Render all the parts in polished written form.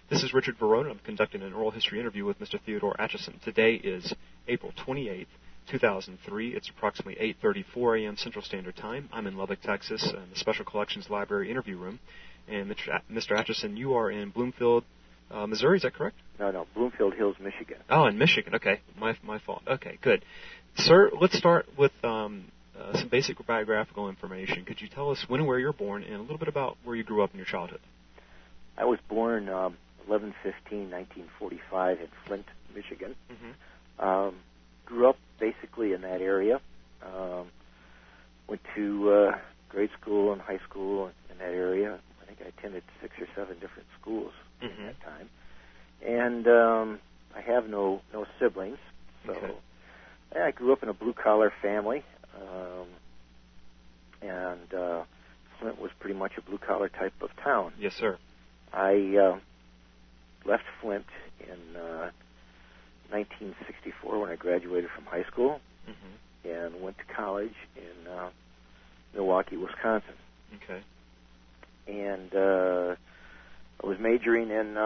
This is Richard Verona. I'm conducting an oral history interview with Mr. Theodore Acheson. Today is April 28th, 2003. It's approximately 8:34 a.m. Central Standard Time. I'm in Lubbock, Texas, in the Special Collections Library interview room. And Mr. Acheson, you are in Bloomfield, Missouri. Is that correct? No, Bloomfield Hills, Michigan. Oh, in Michigan. Okay, my fault. Okay, good. Sir, let's start with some basic biographical information. Could you tell us when and where you were born and a little bit about where you grew up in your childhood? I was born 11/15/1945 in Flint, Michigan. Mm-hmm. Grew up basically in that area. Went to grade school and high school in that area. I think I attended 6 or 7 different schools in that time. And I have no siblings, so I grew up in a blue-collar family. And Flint was pretty much a blue-collar type of town. Yes, sir. I left Flint in 1964 when I graduated from high school, and went to college in Milwaukee, Wisconsin. Okay. And I was majoring in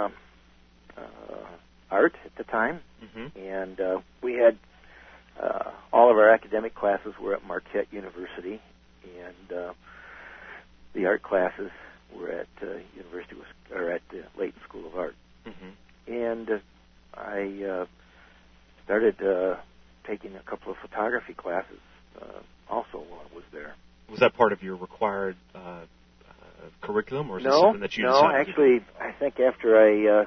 art at the time, and we had all of our academic classes were at Marquette University, and the art classes were at at the Layton School of Art. And I started taking a couple of photography classes also while I was there. Was that part of your required curriculum, or is it something that you decided No, actually, I think after I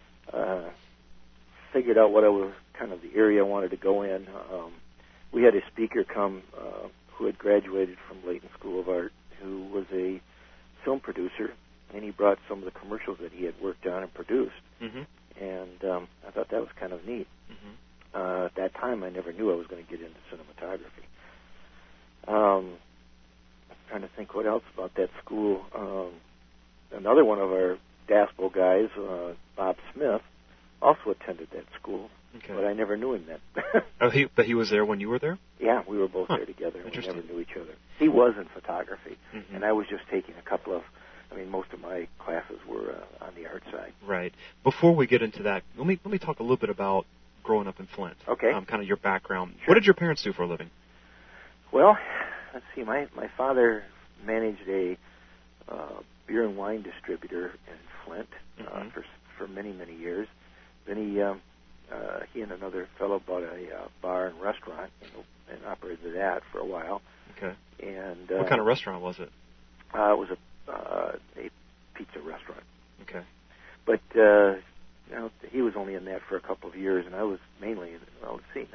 figured out what I was kind of the area I wanted to go in, we had a speaker come who had graduated from Layton School of Art, who was a film producer, and he brought some of the commercials that he had worked on and produced. And I thought that was kind of neat. At that time, I never knew I was going to get into cinematography. I'm trying to think what else about that school. Another one of our DASPO guys, Bob Smith, also attended that school, but I never knew him then. But he was there when you were there? Yeah, we were both there together, and we never knew each other. He was in photography, and I was just taking a couple of, most of my classes were on the art side. Right. Before we get into that, let me talk a little bit about growing up in Flint. Okay. Kind of your background. Sure. What did your parents do for a living? Well, let's see. My father managed a beer and wine distributor in Flint for many, many years. Then he and another fellow bought a bar and restaurant and operated that for a while. Okay. And what kind of restaurant was it? It was a pizza restaurant. Okay. But he was only in that for a couple of years, and I was mainly I was in,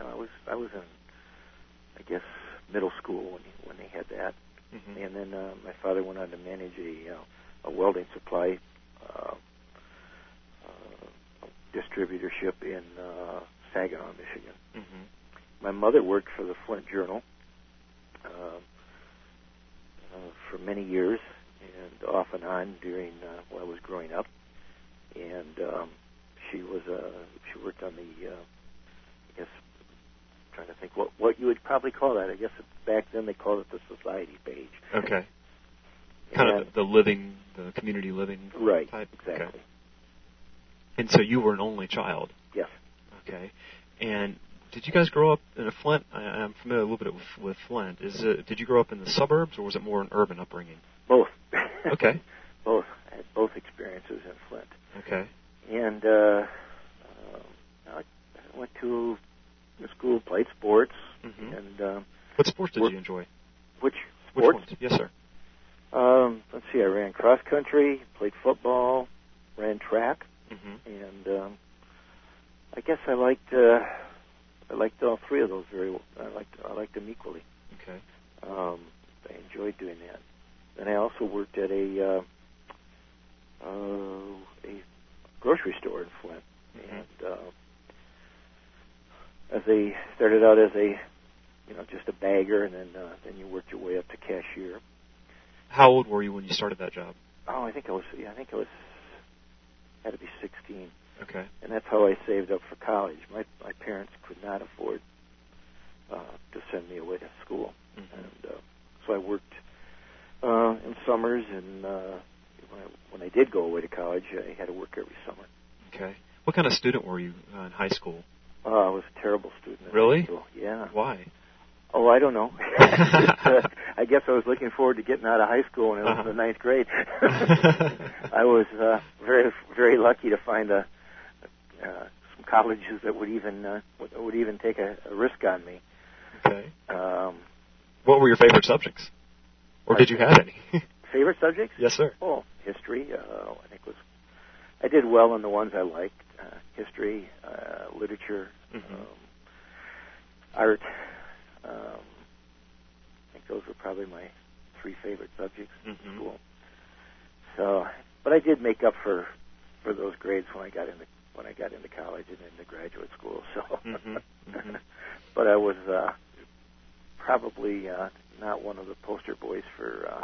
I guess, middle school when they had that. And then my father went on to manage a welding supply distributorship in Saginaw, Michigan. My mother worked for the Flint Journal for many years, and off and on during while I was growing up. And she worked on the I guess, trying to think what you would probably call that. I guess back then they called it the society page. Okay. Kind of the community living right, type? Exactly. Okay. And so you were an only child? Yes. Okay. And did you guys grow up in a Flint? I'm familiar a little bit with Flint. Did you grow up in the suburbs, or was it more an urban upbringing? Both. Okay. Both. I had both experiences in Flint. Okay. And I went to the school, played sports. And what sports did you enjoy? Which sports? Which ones? Yes, sir. Let's see. I ran cross country, played football, ran track, and I guess I liked all three of those very well. I liked them equally. Okay. I enjoyed doing that. And I also worked at a grocery store in Flint, and started out as just a bagger, and then you worked your way up to cashier. How old were you when you started that job? Oh, I think I was had to be 16. Okay. And that's how I saved up for college. My parents could not afford to send me away to school, and so I worked in summers, and when I did go away to college, I had to work every summer. Okay. What kind of student were you in high school? I was a terrible student. Really? High school. Yeah. Why? Oh, I don't know. I guess I was looking forward to getting out of high school when I was in the ninth grade. I was very, very lucky to find some colleges that would even take a risk on me. Okay. What were your favorite subjects, or did you have any? Favorite subjects? Yes, sir. Oh, history. I did well in the ones I liked. History, literature, art. I think those were probably my three favorite subjects in school. So, but I did make up for those grades when I got into college and into graduate school. So, but I was probably not one of the poster boys for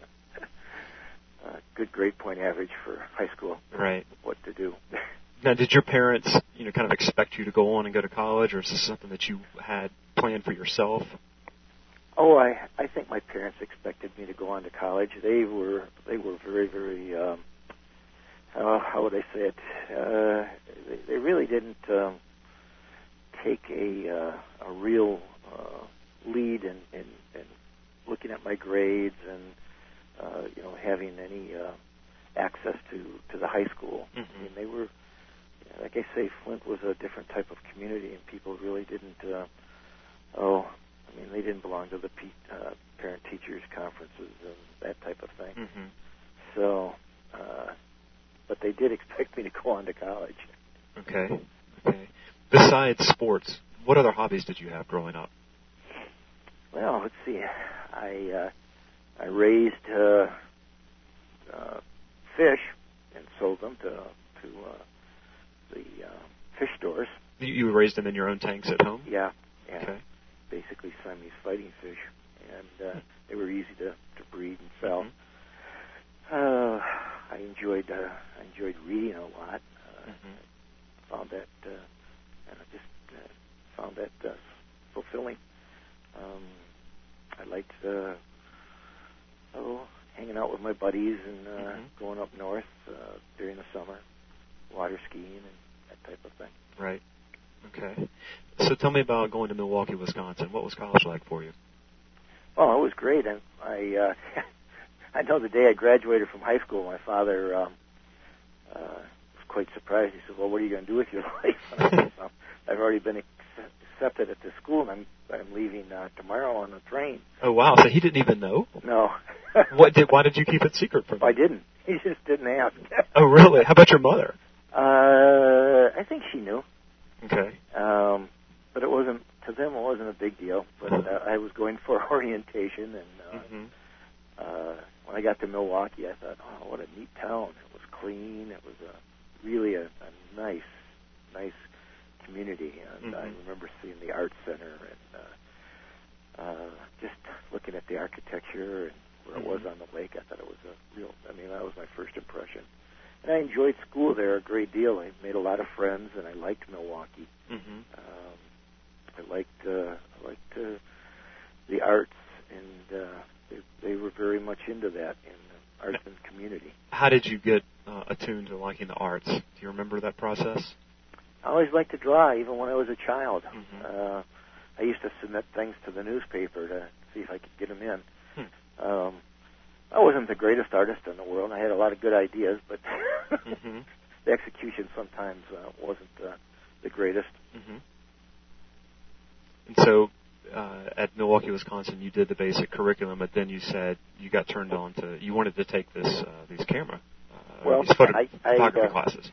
good grade point average for high school. Right. What to do. Now, did your parents, kind of expect you to go on and go to college, or is this something that you had planned for yourself? Oh, I think my parents expected me to go on to college. They were very, very how would I say it? They really didn't take a real lead in looking at my grades and having any access to the high school. I mean, they were, like I say, Flint was a different type of community, and people really didn't. They didn't belong to the parent-teachers conferences and that type of thing. So, but they did expect me to go on to college. Okay. Besides sports, what other hobbies did you have growing up? Well, let's see. I raised fish and sold them to the fish stores. You raised them in your own tanks at home? Yeah. Okay. Basically Siamese fighting fish, and they were easy to breed and sell. I enjoyed reading a lot. Found that found that fulfilling. I liked hanging out with my buddies and going up north during the summer, water skiing and that type of thing. Right. Okay. So tell me about going to Milwaukee, Wisconsin. What was college like for you? Oh, it was great. I know the day I graduated from high school, my father was quite surprised. He said, "Well, what are you going to do with your life?" And I said, "Well, I've already been accepted at this school, and I'm leaving tomorrow on a train." Oh, wow. So he didn't even know? No. Why did you keep it secret from him? I didn't. He just didn't ask. Oh, really? How about your mother? I think she knew. Okay. But it wasn't, to them it wasn't a big deal. But I was going for orientation, and when I got to Milwaukee, I thought, oh, what a neat town. It was clean. It was really a nice community. And I remember seeing the Art Center and just looking at the architecture and where it was on the lake. I thought it was that was my first impression. And I enjoyed school there a great deal. I made a lot of friends, and I liked Milwaukee. I liked the arts, and they were very much into that in the arts and community. How did you get attuned to liking the arts? Do you remember that process? I always liked to draw, even when I was a child. I used to submit things to the newspaper to see if I could get them in. I wasn't the greatest artist in the world. I had a lot of good ideas, but the execution sometimes wasn't the greatest. And so at Milwaukee, Wisconsin, you did the basic curriculum, but then you said you got turned on to, you wanted to take these camera, these photography classes.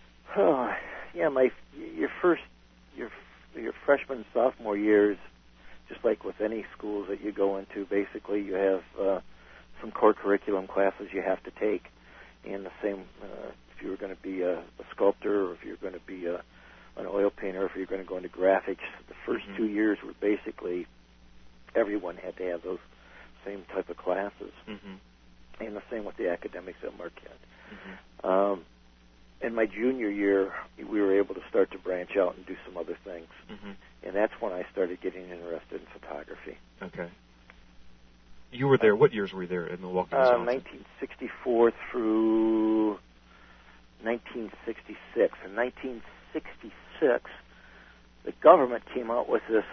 Your freshman and sophomore years, just like with any schools that you go into, basically you have some core curriculum classes you have to take. And the same, if you were going to be a sculptor, or if you're going to be an oil painter, if you're going to go into graphics, the first 2 years were basically everyone had to have those same type of classes. And the same with the academics at Marquette. In my junior year, we were able to start to branch out and do some other things. And that's when I started getting interested in photography. Okay. You were there, what years were you there in Milwaukee, Wisconsin? 1964 through 1966. In 1966, the government came out with this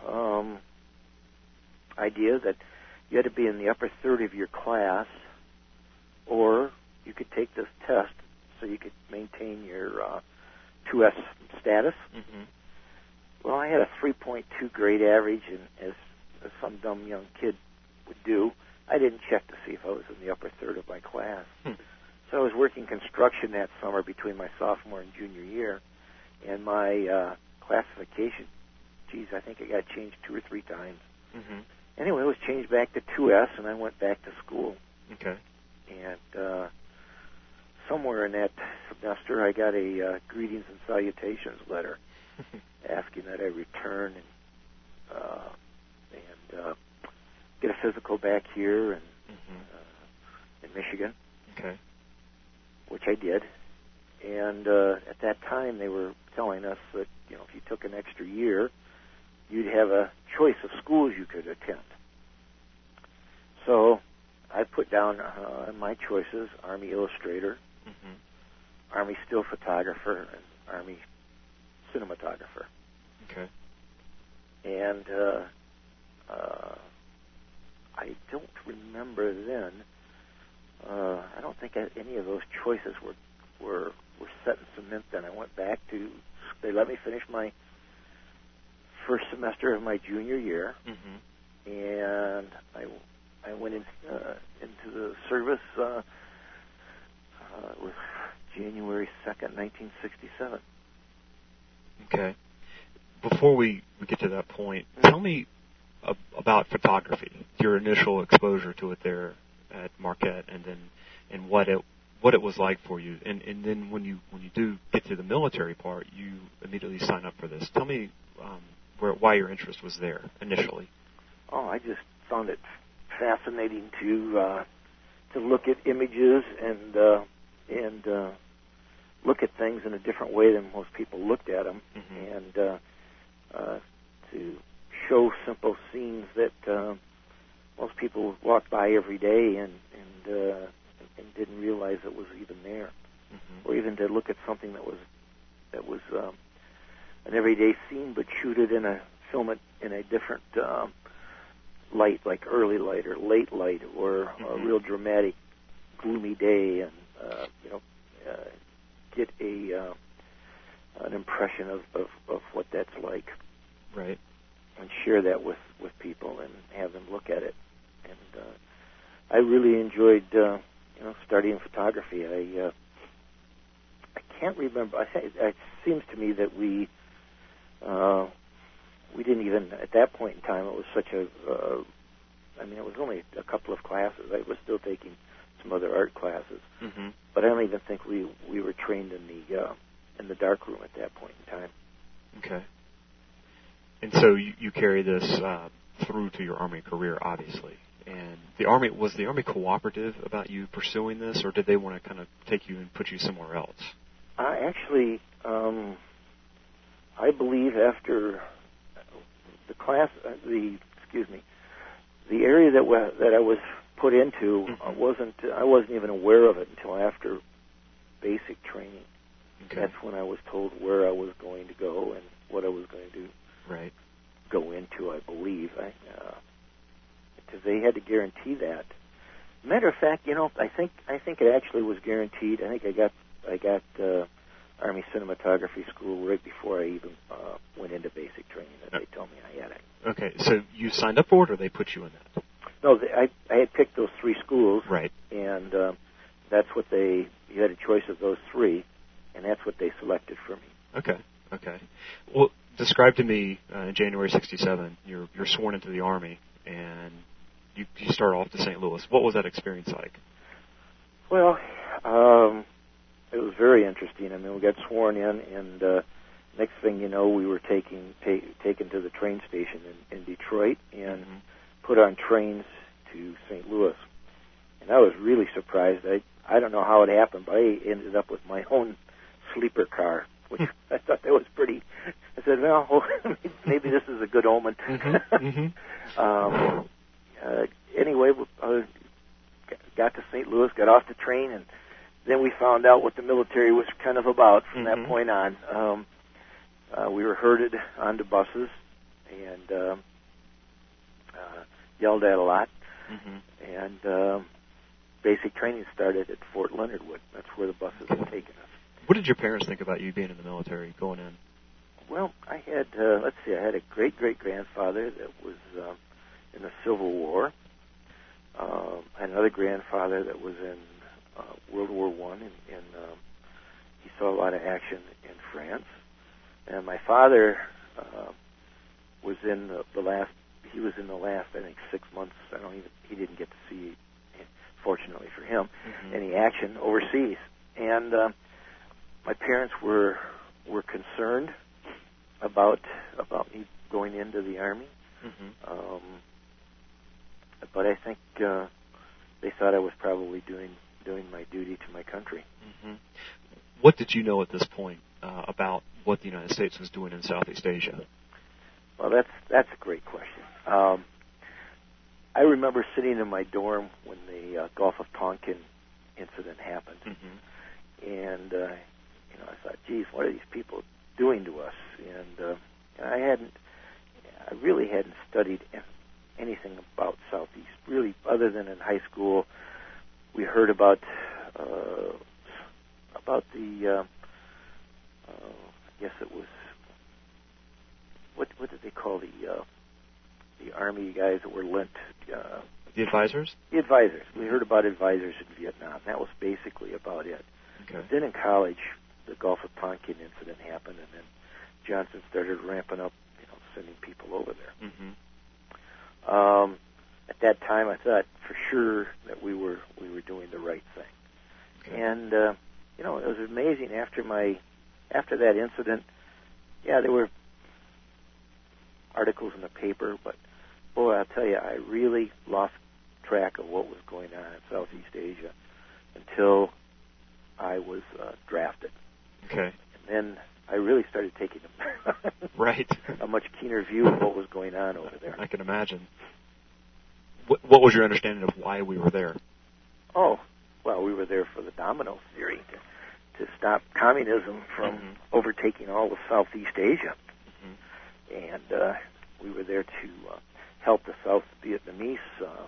idea that you had to be in the upper third of your class, or you could take this test so you could maintain your 2S status. Mm-hmm. Well, I had a 3.2 grade average, and as some dumb young kid would do, I didn't check to see if I was in the upper third of my class. So I was working construction that summer between my sophomore and junior year, and my classification, I think it got changed 2 or 3 times. Mm-hmm. Anyway, it was changed back to 2S, and I went back to school. Okay. And somewhere in that semester, I got a greetings and salutations letter asking that I return and get a physical back here in Michigan. Okay. Which I did. And at that time, they were telling us that, if you took an extra year, you'd have a choice of schools you could attend. So I put down my choices: Army Illustrator, Army Still Photographer, and Army Cinematographer. Okay. And I don't remember then. I don't think any of those choices were set in cement then. I went back to, they let me finish my first semester of my junior year, and I went into the service. It was January 2nd, 1967. Okay. Before we get to that point, tell me about photography, your initial exposure to it there at Marquette, and what it was like for you, and then when you do get to the military part, you immediately sign up for this. Tell me why your interest was there initially. Oh, I just found it fascinating to look at images and look at things in a different way than most people looked at them, and to show simple scenes that most people walk by every day and didn't realize it was even there, or even to look at something that was an everyday scene, but shoot it film it in a different light, like early light or late light, or a real dramatic, gloomy day, and get an impression of what that's like, right? And share that with people and have them look at it. And I really enjoyed studying photography. I can't remember. It seems to me that we didn't even, at that point in time, it was such a, it was only a couple of classes. I was still taking some other art classes, but I don't even think we were trained in the dark room at that point in time. Okay. And so you carry this through to your Army career, obviously. And was the Army cooperative about you pursuing this, or did they want to kind of take you and put you somewhere else? Actually, I believe after the class, the area that I was put into, I wasn't even aware of it until after basic training. Okay. That's when I was told where I was going to go and what I was going to do. Right. Go into, I believe, because they had to guarantee that. Matter of fact, I think it actually was guaranteed. I think I got Army Cinematography School right before I even went into basic training. That they told me I had it. Okay, so you signed up for it, or they put you in that? No, I had picked those 3 schools, right? And that's what you had a choice of those 3, and that's what they selected for me. Okay. Well, describe to me in January '67. You're sworn into the Army, and you start off to St. Louis. What was that experience like? Well, it was very interesting. We got sworn in, and next thing you know, we were taken to the train station in Detroit and put on trains to St. Louis. And I was really surprised. I don't know how it happened, but I ended up with my own sleeper car, which I thought that was pretty. I said, well, maybe this is a good omen. Anyway, I got to St. Louis, got off the train, and then we found out what the military was kind of about from that point on. We were herded onto buses and yelled at a lot. And basic training started at Fort Leonard Wood. That's where the buses had taken us. What did your parents think about you being in the military, going in? Well, I had, I had a great-great-grandfather that was in the Civil War. I had another grandfather that was in World War I, and he saw a lot of action in France. And my father was in the last, I think, 6 months. He didn't get to see, fortunately for him, any action overseas. And my parents were concerned about me going into the Army. But I think they thought I was probably doing my duty to my country. What did you know at this point about what the United States was doing in Southeast Asia? Well, that's a great question. I remember sitting in my dorm when the Gulf of Tonkin incident happened, and I thought, geez, what are these people doing to us? And I really hadn't studied anything about Southeast, really, other than in high school. We heard about the I guess it was, what did they call the Army guys that were lent? The advisors? The advisors. We heard about advisors in Vietnam. That was basically about it. Okay. Then in college, the Gulf of Tonkin incident happened, and then Johnson started ramping up, sending people over there. At that time, I thought for sure that we were doing the right thing. Okay. And it was amazing after that incident. Yeah, there were articles in the paper, but boy, I'll tell you, I really lost track of what was going on in Southeast Asia until I was drafted. Okay. And then I really started taking right. a much keener view of what was going on over there. I can imagine. What was your understanding of why we were there? Oh, well, we were there for the domino theory, to stop communism from overtaking all of Southeast Asia. And we were there to help the South Vietnamese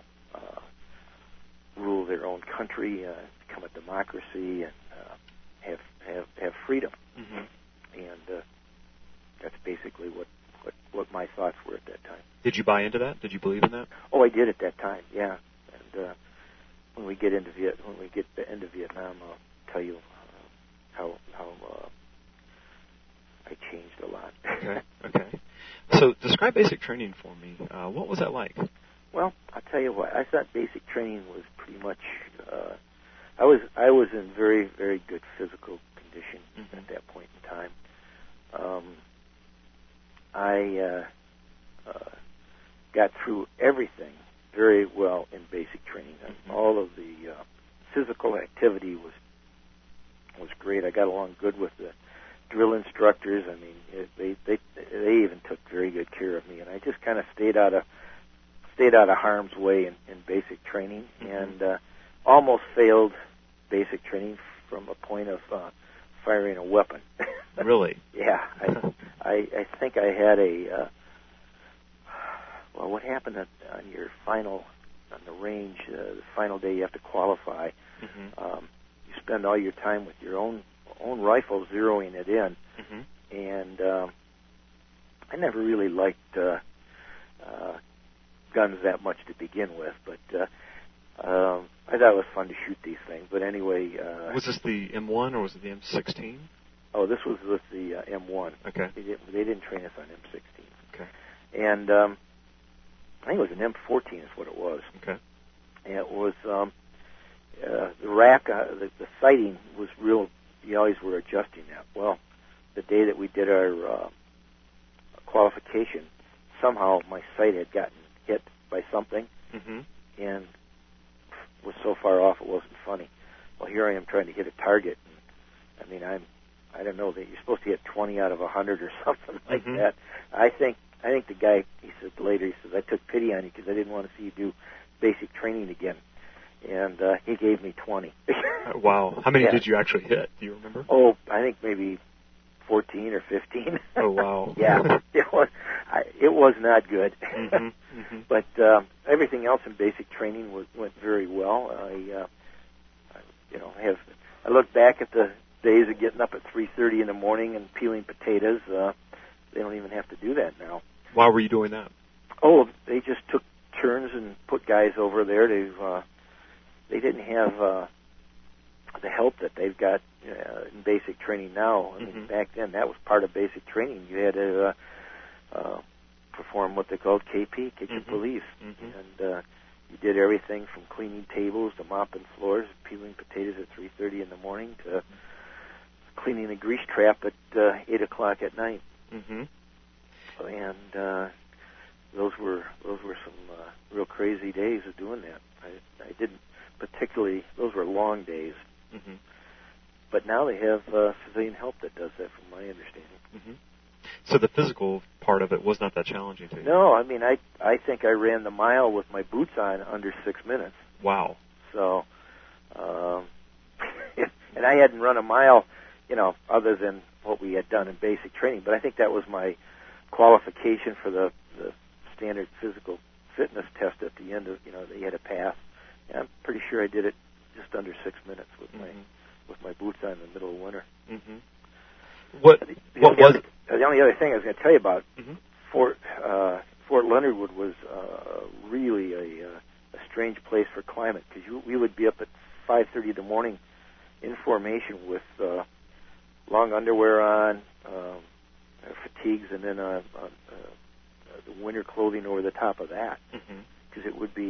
rule their own country, become a democracy, and have freedom. And that's basically what my thoughts were at that time. Did you buy into that? Did you believe in that? Oh, I did at that time. Yeah. And when we get into Vietnam, I'll tell you how I changed a lot. Okay. So describe basic training for me. What was that like? Well, I'll tell you what. I thought basic training was pretty much. I was in very, very good physical condition at that point in time. I got through everything very well in basic training. All of the physical activity was great. I got along good with the drill instructors. I mean, they even took very good care of me, and I just kind of stayed out of harm's way in basic training, and almost failed basic training from a point of firing a weapon. Really? Yeah. I think I had well, what happened on your final, on the range, the final day you have to qualify, you spend all your time with your own rifle zeroing it in, and I never really liked guns that much to begin with, but I thought it was fun to shoot these things. But anyway... was this the M1 or was it the M16? Oh, this was with the M1. Okay. They didn't train us on M16. Okay. And I think it was an M14 is what it was. Okay. And it was the rack, the sighting was real. You always were adjusting that. Well, the day that we did our qualification, somehow my sight had gotten hit by something, and was so far off it wasn't funny. Well, here I am trying to hit a target. And, I mean, I don't know that you're supposed to hit 20 out of 100 or something like that. I think the guy, he said later, he says, I took pity on you because I didn't want to see you do basic training again. and he gave me 20. Wow. How many Yeah. did you actually hit? Do you remember? Oh, I think maybe 14 or 15. Oh, wow. Yeah, it was not good. Mm-hmm. But everything else in basic training went very well. I look back at the days of getting up at 3:30 in the morning and peeling potatoes. They don't even have to do that now. Why were you doing that? Oh, they just took turns and put guys over there to. They didn't have the help that they've got in basic training now. I mean, back then that was part of basic training. You had to perform what they called KP, kitchen police, and you did everything from cleaning tables to mopping floors, peeling potatoes at 3:30 in the morning, to cleaning a grease trap at 8 o'clock at night. Mm-hmm. And those were some real crazy days of doing that. I didn't particularly. Those were long days. Mm-hmm. But now they have civilian help that does that, from my understanding. Mm-hmm. So the physical part of it was not that challenging to you? No, I mean, I think I ran the mile with my boots on under 6 minutes. Wow. So, and I hadn't run a mile, other than what we had done in basic training. But I think that was my qualification for the standard physical fitness test at the end of, that you had to pass. And I'm pretty sure I did it just under 6 minutes with my boots on in the middle of winter. Mm-hmm. What was it? The only other thing I was going to tell you about, Mm-hmm. Fort Leonard Wood was really a strange place for climate, because we would be up at 5:30 in the morning in formation with long underwear on, fatigues, and then the winter clothing over the top of that, because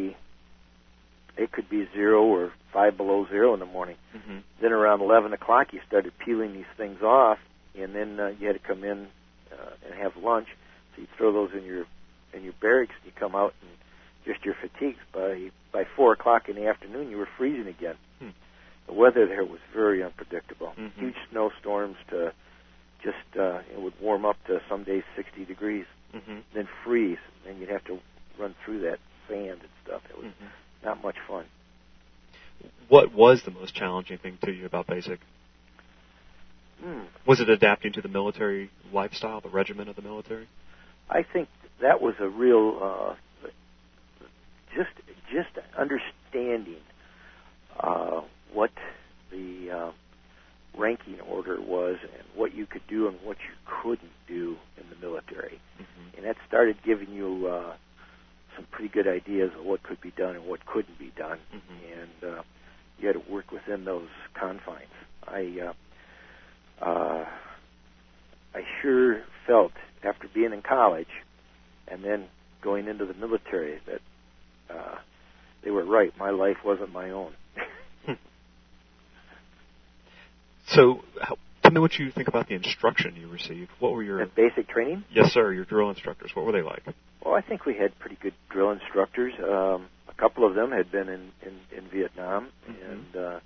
it could be 0 or 5 below 0 in the morning. Mm-hmm. Then around 11 o'clock, you started peeling these things off, and then you had to come in and have lunch. So you throw those in your barracks, and you come out and just your fatigues. By 4 o'clock in the afternoon, you were freezing again. The weather there was very unpredictable. Huge snowstorms to just it would warm up to some days 60 degrees, then freeze, and you'd have to run through that sand and stuff. It was not much fun. What was the most challenging thing to you about basic? Was it adapting to the military lifestyle, the regimen of the military? I think that was a real just understanding what the ranking order was and what you could do and what you couldn't do in the military. And that started giving you some pretty good ideas of what could be done and what couldn't be done. And you had to work within those confines. I sure felt, after being in college and then going into the military, that they were right. My life wasn't my own. So, tell me what you think about the instruction you received. What were your... At basic training? Yes, sir, your drill instructors. What were they like? Well, I think we had pretty good drill instructors. A couple of them had been in Vietnam, and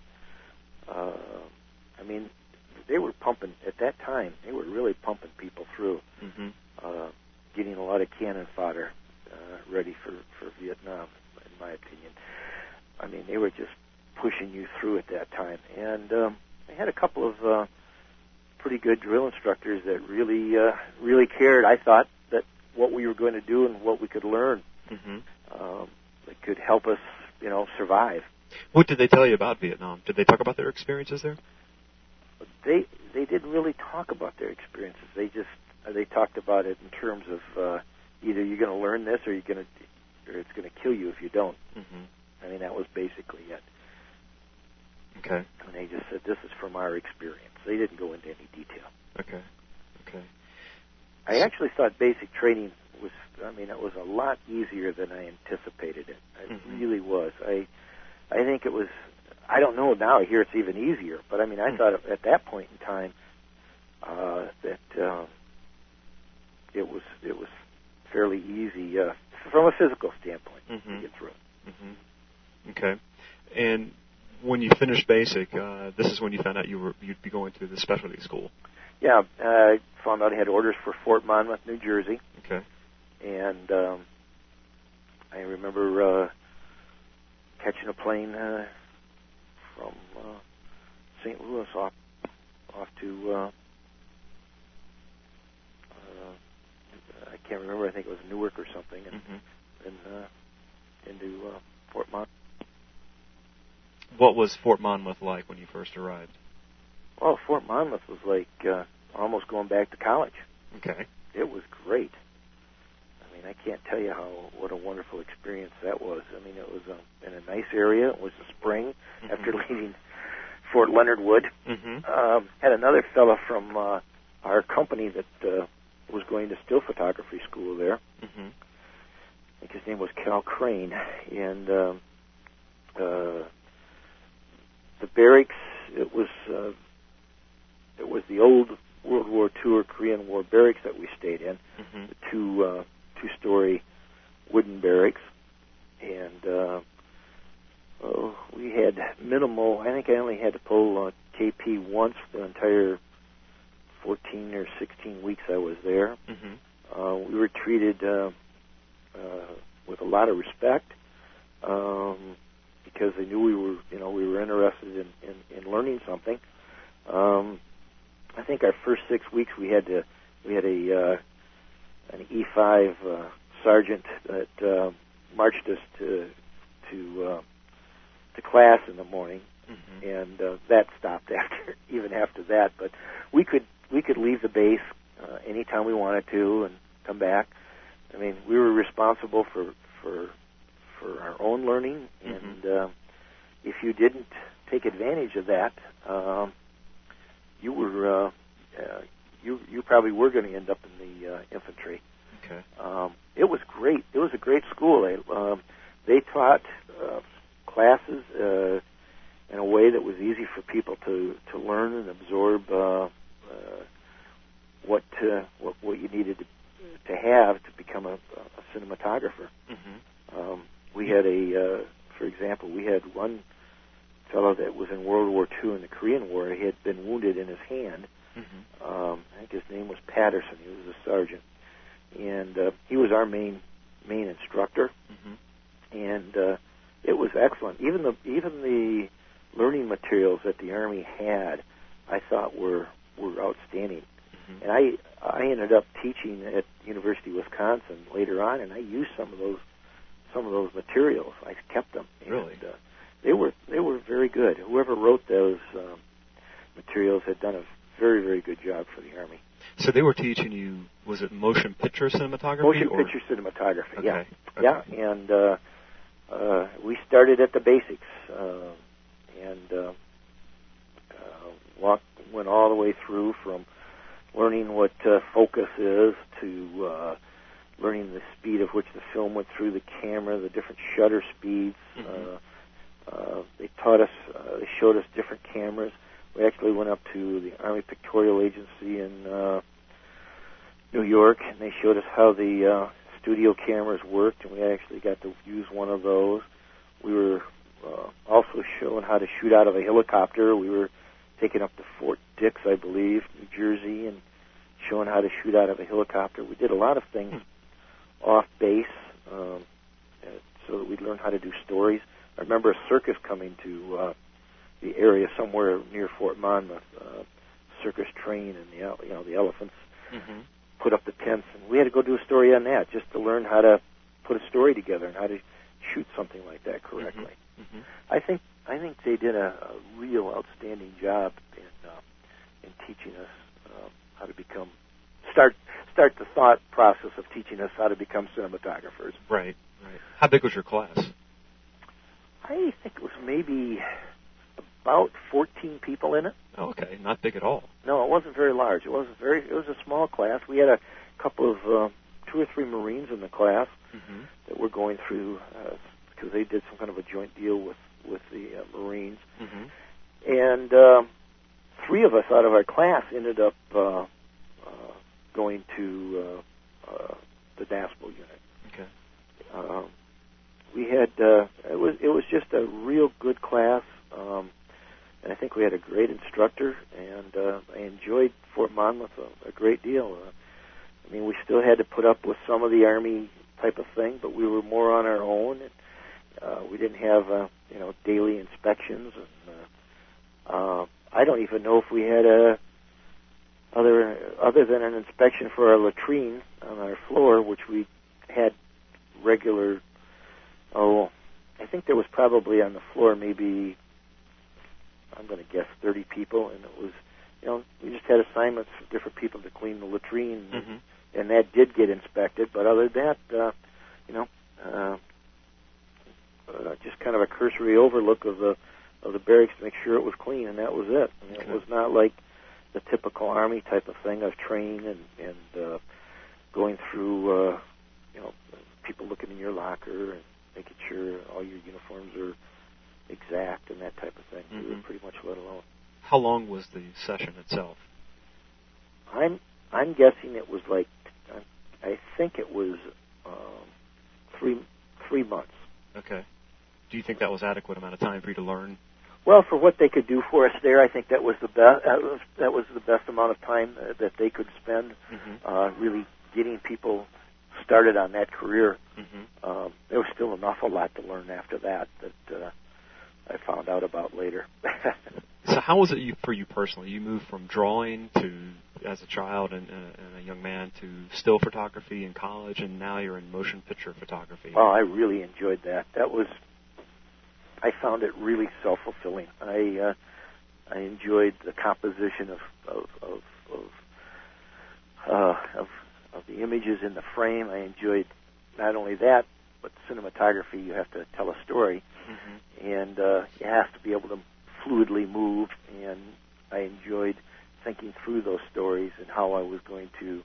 I mean, they were pumping, at that time, they were really pumping people through, getting a lot of cannon fodder ready for Vietnam, in my opinion. I mean, they were just pushing you through at that time. And they had a couple of pretty good drill instructors that really cared, I thought, that what we were going to do and what we could learn that could help us, survive. What did they tell you about Vietnam? Did they talk about their experiences there? They didn't really talk about their experiences. They talked about it in terms of either you're going to learn this or it's going to kill you if you don't. I mean, that was basically it. Okay. And they just said, this is from our experience. They didn't go into any detail. Okay. I actually thought basic training it was a lot easier than I anticipated it. It really was. I think it was, I don't know now, I hear it's even easier, but I mean, I thought at that point in time that it was fairly easy from a physical standpoint to get through. Okay. And when you finished basic, this is when you found out you'd be going to the specialty school. Yeah, I found out I had orders for Fort Monmouth, New Jersey. Okay. And I remember catching a plane from St. Louis off to I can't remember. I think it was Newark or something, and into Fort Monmouth. What was Fort Monmouth like when you first arrived? Well, Fort Monmouth was like almost going back to college. Okay. It was great. I mean, I can't tell you what a wonderful experience that was. I mean, it was in a nice area. It was the spring after leaving Fort Leonard Wood. Had another fellow from our company that was going to still photography school there. I think his name was Cal Crane, and the barracks. It was the old World War II or Korean War barracks that we stayed in. The two-story wooden barracks, and we had minimal. I think I only had to pull KP once the entire 14 or 16 weeks I was there. We were treated with a lot of respect because they knew we were interested in learning something. I think our first 6 weeks we had an E5 sergeant that marched us to class in the morning, and that stopped even after that. But we could leave the base anytime we wanted to and come back. I mean, we were responsible for our own learning, and if you didn't take advantage of that, you were you probably were going to end up in the infantry. Okay. It was great. It was a great school. They taught classes in a way that was easy for people to learn and absorb what you needed to have to become a cinematographer. We had for example, we had one fellow that was in World War II in the Korean War. He had been wounded in his hand. I think his name was Patterson. He was a sergeant, and he was our main instructor. And it was excellent. Even the learning materials that the Army had, I thought were outstanding. And I ended up teaching at University of Wisconsin later on, and I used some of those materials. I kept them. Really? And, they were very good. Whoever wrote those materials had done a very, very good job for the Army. So they were teaching you, was it motion picture cinematography? Motion picture cinematography, okay. yeah. Okay. Yeah, and we started at the basics and went all the way through from learning what focus is to learning the speed of which the film went through the camera, the different shutter speeds. They taught us, they showed us different cameras. We actually went up to the Army Pictorial Agency in New York, and they showed us how the studio cameras worked, and we actually got to use one of those. We were also shown how to shoot out of a helicopter. We were taken up to Fort Dix, I believe, New Jersey, and shown how to shoot out of a helicopter. We did a lot of things off base so that we'd learn how to do stories. I remember a circus coming to the area somewhere near Fort Monmouth, circus train, and the elephants put up the tents, and we had to go do a story on that just to learn how to put a story together and how to shoot something like that correctly. I think they did a real outstanding job in teaching us how to become start the thought process of teaching us how to become cinematographers. Right. How big was your class? I think it was maybe about 14 people in it. Oh, okay, not big at all. No, it wasn't very large. It was a small class. We had a couple of 2 or 3 Marines in the class that were going through because they did some kind of a joint deal with the Marines. And 3 of us out of our class ended up going to the NASPO unit. Okay. We had it was just a real good class, and I think we had a great instructor, and I enjoyed Fort Monmouth a great deal. I mean, we still had to put up with some of the Army type of thing, but we were more on our own, We didn't have daily inspections. And, I don't even know if we had other than an inspection for our latrine on our floor, which we had regular. I think there was probably on the floor maybe, I'm going to guess 30 people, and it was, we just had assignments for different people to clean the latrine, and that did get inspected. But other than that, just kind of a cursory overlook of the barracks to make sure it was clean, and that was it. I mean, it was not like the typical Army type of thing of training and going through, people looking in your locker and making sure all your uniforms are exact and that type of thing. We were pretty much let alone. How long was the session itself? I'm guessing it was like, I think it was 3 months. Okay. Do you think that was adequate amount of time for you to learn? Well, for what they could do for us there, I think that was the best. That was the best amount of time that they could spend, really getting people started on that career. There was still an awful lot to learn after that I found out about later. So how was it for you personally? You moved from drawing to, as a child and a young man, to still photography in college, and now you're in motion picture photography. Oh, I really enjoyed that. I found it really self-fulfilling. I enjoyed the composition of the images in the frame. I enjoyed not only that, but cinematography. You have to tell a story, and you have to be able to fluidly move. And I enjoyed thinking through those stories and how I was going to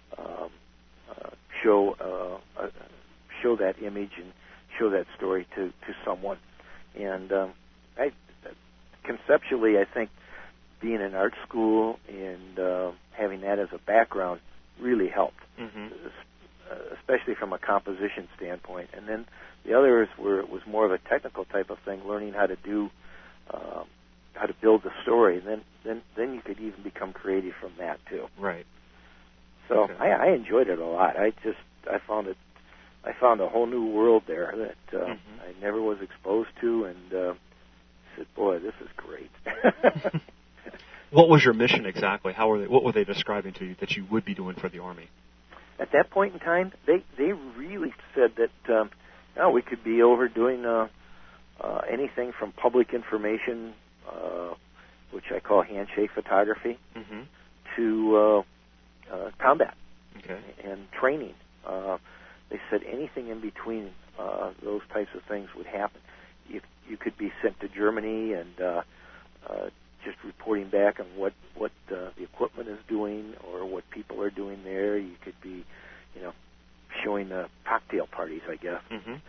show that image and show that story to someone. And conceptually, I think being in art school and having that as a background really helped, especially from a composition standpoint. And then the others it was more of a technical type of thing, learning how to do, how to build the story. And then you could even become creative from that too. Right. So I enjoyed it a lot. I found a whole new world there that I never was exposed to, and said, "Boy, this is great." What was your mission exactly? What were they describing to you that you would be doing for the Army? At that point in time, they really said that we could be over doing anything from public information, which I call handshake photography, to combat and training. They said anything in between those types of things would happen. You could be sent to Germany and just reporting back on what the equipment is doing or what people are doing there. You could be, showing the cocktail parties, I guess.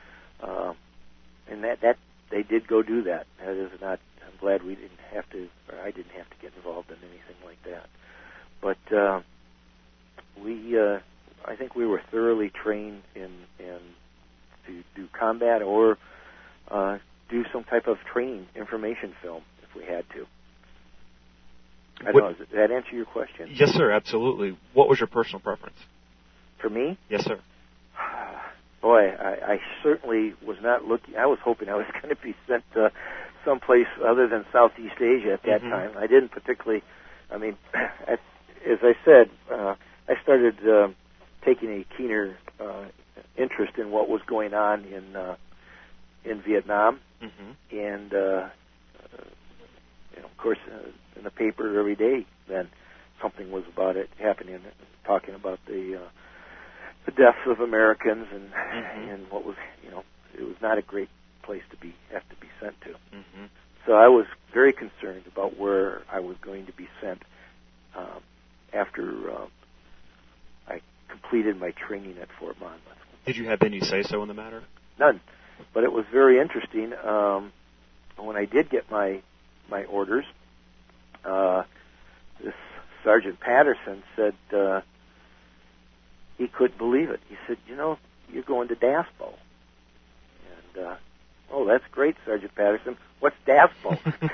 And that they did go do that. That is not. I'm glad we didn't have to, or I didn't have to get involved in anything like that. But I think we were thoroughly trained in to do combat or do some type of training information film if we had to. I don't know. Does that answer your question? Yes, sir. Absolutely. What was your personal preference? For me? Yes, sir. Boy, I certainly was not looking. I was hoping I was going to be sent to someplace other than Southeast Asia at that time. I didn't particularly. I mean, as I said, I started taking a keener interest in what was going on in Vietnam, and of course, in the paper every day, then something was about it happening, talking about the deaths of Americans and what was, it was not a great place to have to be sent to. So I was very concerned about where I was going to be sent after I completed my training at Fort Monmouth. Did you have any say-so in the matter? None. But it was very interesting. When I did get my orders, this Sergeant Patterson said he couldn't believe it. He said, you're going to DASPO. And, oh, that's great, Sergeant Patterson. What's DASPO?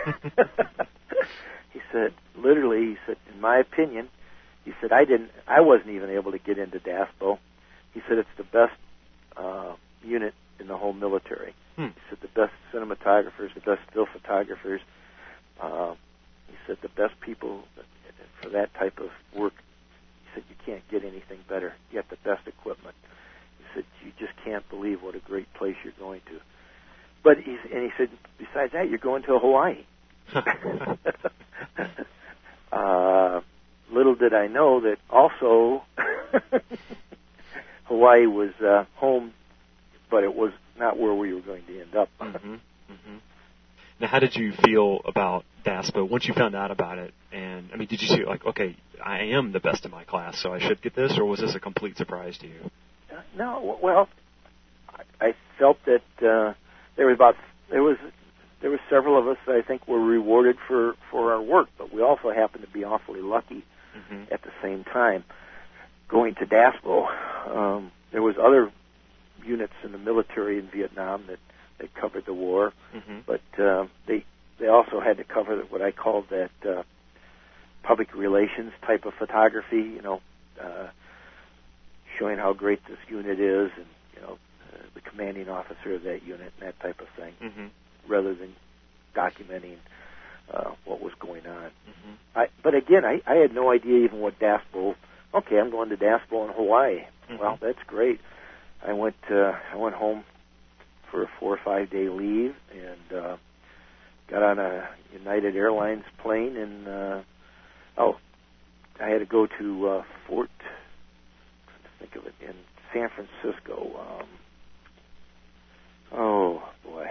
He said, literally, in my opinion, he said, I wasn't even able to get into DASPO. He said, it's the best unit in the whole military. Hmm. He said the best cinematographers, the best still photographers. He said the best people for that type of work. He said you can't get anything better. You have the best equipment. He said you just can't believe what a great place you're going to. But he said besides that, you're going to Hawaii. Little did I know that also Hawaii was home, but it was not where we were going to end up. Mm-hmm. Mm-hmm. Now, how did you feel about DASPO once you found out about it? And, I mean, did you see, like, okay, I am the best in my class, so I should get this, or was this a complete surprise to you? No, well, I felt that there was several of us that I think were rewarded for our work, but we also happened to be awfully lucky at the same time. Going to DASPO, there was other units in the military in Vietnam that covered the war, but they also had to cover what I called that public relations type of photography, showing how great this unit is and, the commanding officer of that unit and that type of thing, rather than documenting what was going on. But again, I had no idea even what DASPO. Okay, I'm going to DASPO in Hawaii. Well, that's great. I went home for a 4 or 5 day leave and got on a United Airlines plane and I had to go to Fort. Think of it in San Francisco. Oh boy,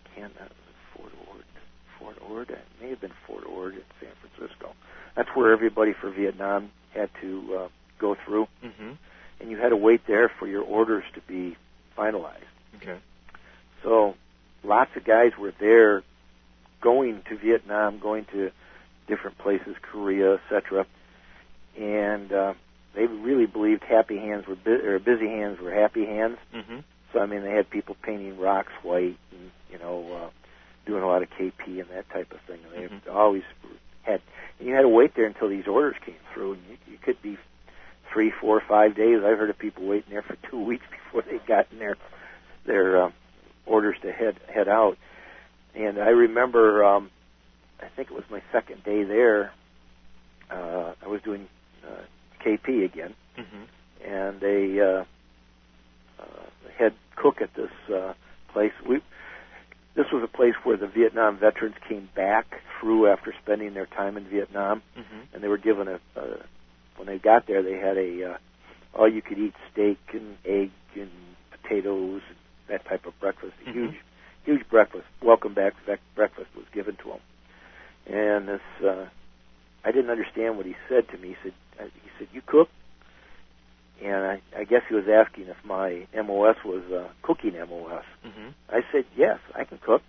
Fort Ord. It may have been Fort Ord in San Francisco. That's where everybody for Vietnam had to go through, and you had to wait there for your orders to be finalized. Okay. So lots of guys were there, going to Vietnam, going to different places, Korea, etc., and they really believed happy hands were busy hands were happy hands. So I mean, they had people painting rocks white and doing a lot of KP and that type of thing. And they always had. And you had to wait there until these orders came through, and you could be 3, 4, 5 days. I've heard of people waiting there for 2 weeks before they got in their orders to head out. And I remember, I think it was my second day there. I was doing KP again, and the head cook at this place. This was a place where the Vietnam veterans came back through after spending their time in Vietnam, and they were given when they got there, they had a all-you-could-eat steak and egg and potatoes, and that type of breakfast. A huge breakfast, welcome back breakfast was given to them. And this, I didn't understand what he said to me. He said, "You cook?" And I guess he was asking if my MOS was cooking MOS. I said, "Yes, I can cook."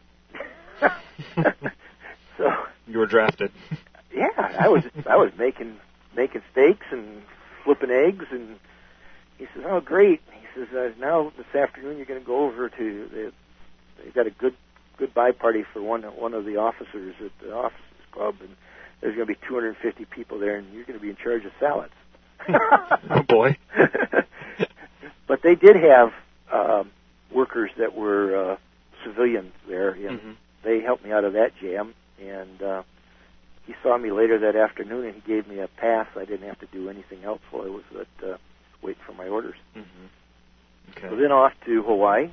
So you were drafted. Yeah, I was making steaks and flipping eggs, and he says, "Oh, great." He says, "Now this afternoon you're going to go over to they've got a goodbye party for one of the officers at the officers club, and there's going to be 250 people there, and you're going to be in charge of salads." Oh boy! But they did have workers that were civilians there, and they helped me out of that jam. And he saw me later that afternoon, and he gave me a pass. I didn't have to do anything else while I was waiting for my orders. Okay. So then off to Hawaii.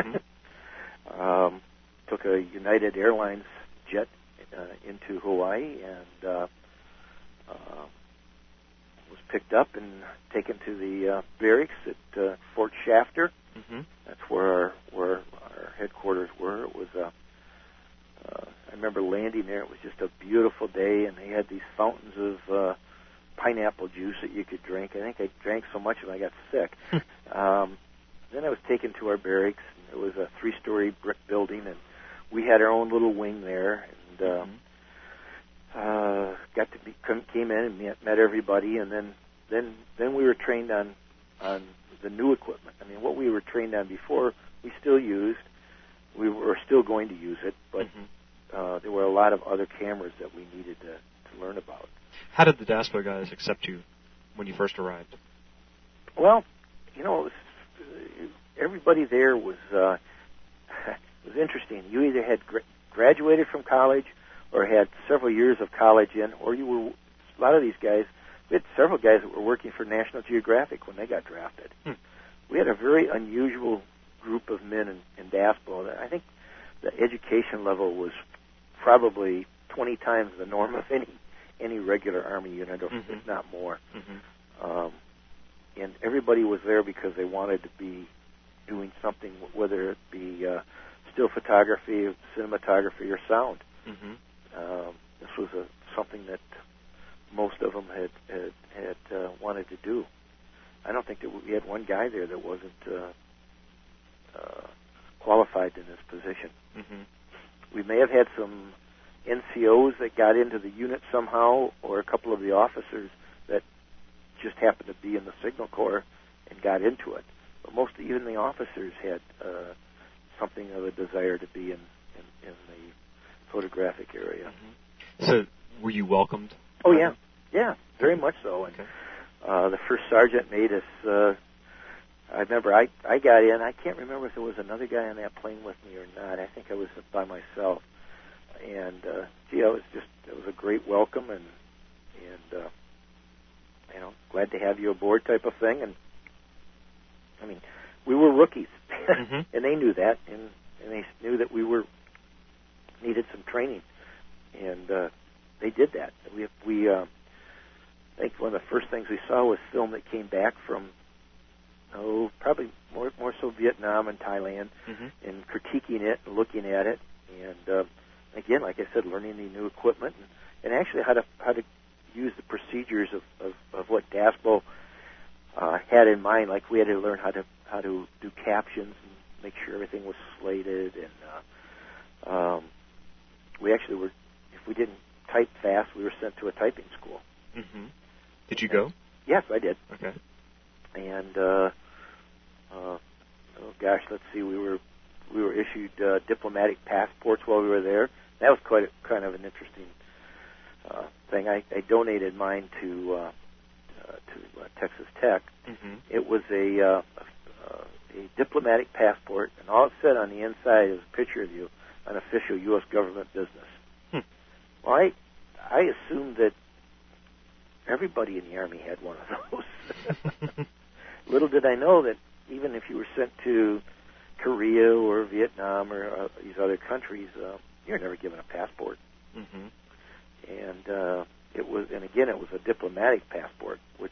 Took a United Airlines jet into Hawaii, and was picked up and taken to the barracks at Fort Shafter. That's where our headquarters were. It was I remember landing there. It was just a beautiful day, and they had these fountains of pineapple juice that you could drink. I think I drank so much that I got sick. Then I was taken to our barracks. And it was a 3-story brick building, and we had our own little wing there. And came in and met everybody, and then we were trained on the new equipment. I mean, what we were trained on before, we still used. We were still going to use it, but there were a lot of other cameras that we needed to learn about. How did the DASPO guys accept you when you first arrived? Well, everybody there was it was interesting. You either had graduated from college or had several years of college in, or you were, a lot of these guys, we had several guys that were working for National Geographic when they got drafted. We had a very unusual group of men in DASPO. I think the education level was probably 20 times the norm of any regular Army unit, or if not more. And everybody was there because they wanted to be doing something, whether it be still photography, cinematography, or sound. This was something that most of them had wanted to do. I don't think that we had one guy there that wasn't qualified in this position. We may have had some NCOs that got into the unit somehow, or a couple of the officers that just happened to be in the Signal Corps and got into it. But even the officers had something of a desire to be in the photographic area. So, were you welcomed? Oh, yeah, very much so. And the first sergeant made us. I remember I got in. I can't remember if there was another guy on that plane with me or not. I think I was by myself. And it was a great welcome, and glad to have you aboard type of thing. And I mean, we were rookies, and they knew that, and they knew that we needed some training, and they did that. We I think one of the first things we saw was film that came back from probably more so Vietnam and Thailand, and critiquing it and looking at it, and again, like I said, learning the new equipment and actually how to use the procedures of what DASPO had in mind. Like we had to learn how to do captions and make sure everything was slated, and we actually were, if we didn't type fast, we were sent to a typing school. Did you go? Yes, I did. Okay. And let's see, we were issued diplomatic passports while we were there. That was quite kind of an interesting thing. I donated mine to Texas Tech. It was a diplomatic passport, and all it said on the inside is a picture of you on official U.S. government business. Well, I assumed that everybody in the Army had one of those. Little did I know that even if you were sent to Korea or Vietnam or these other countries, you're never given a passport. And it was a diplomatic passport, which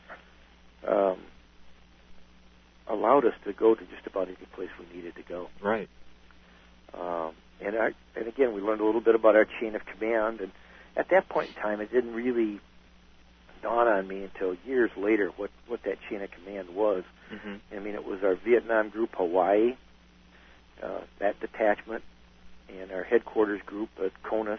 allowed us to go to just about any place we needed to go. Right. And again, we learned a little bit about our chain of command, and at that point in time, it didn't really dawn on me until years later what that chain of command was. I mean, it was our Vietnam group, Hawaii, that detachment, and our headquarters group at CONUS,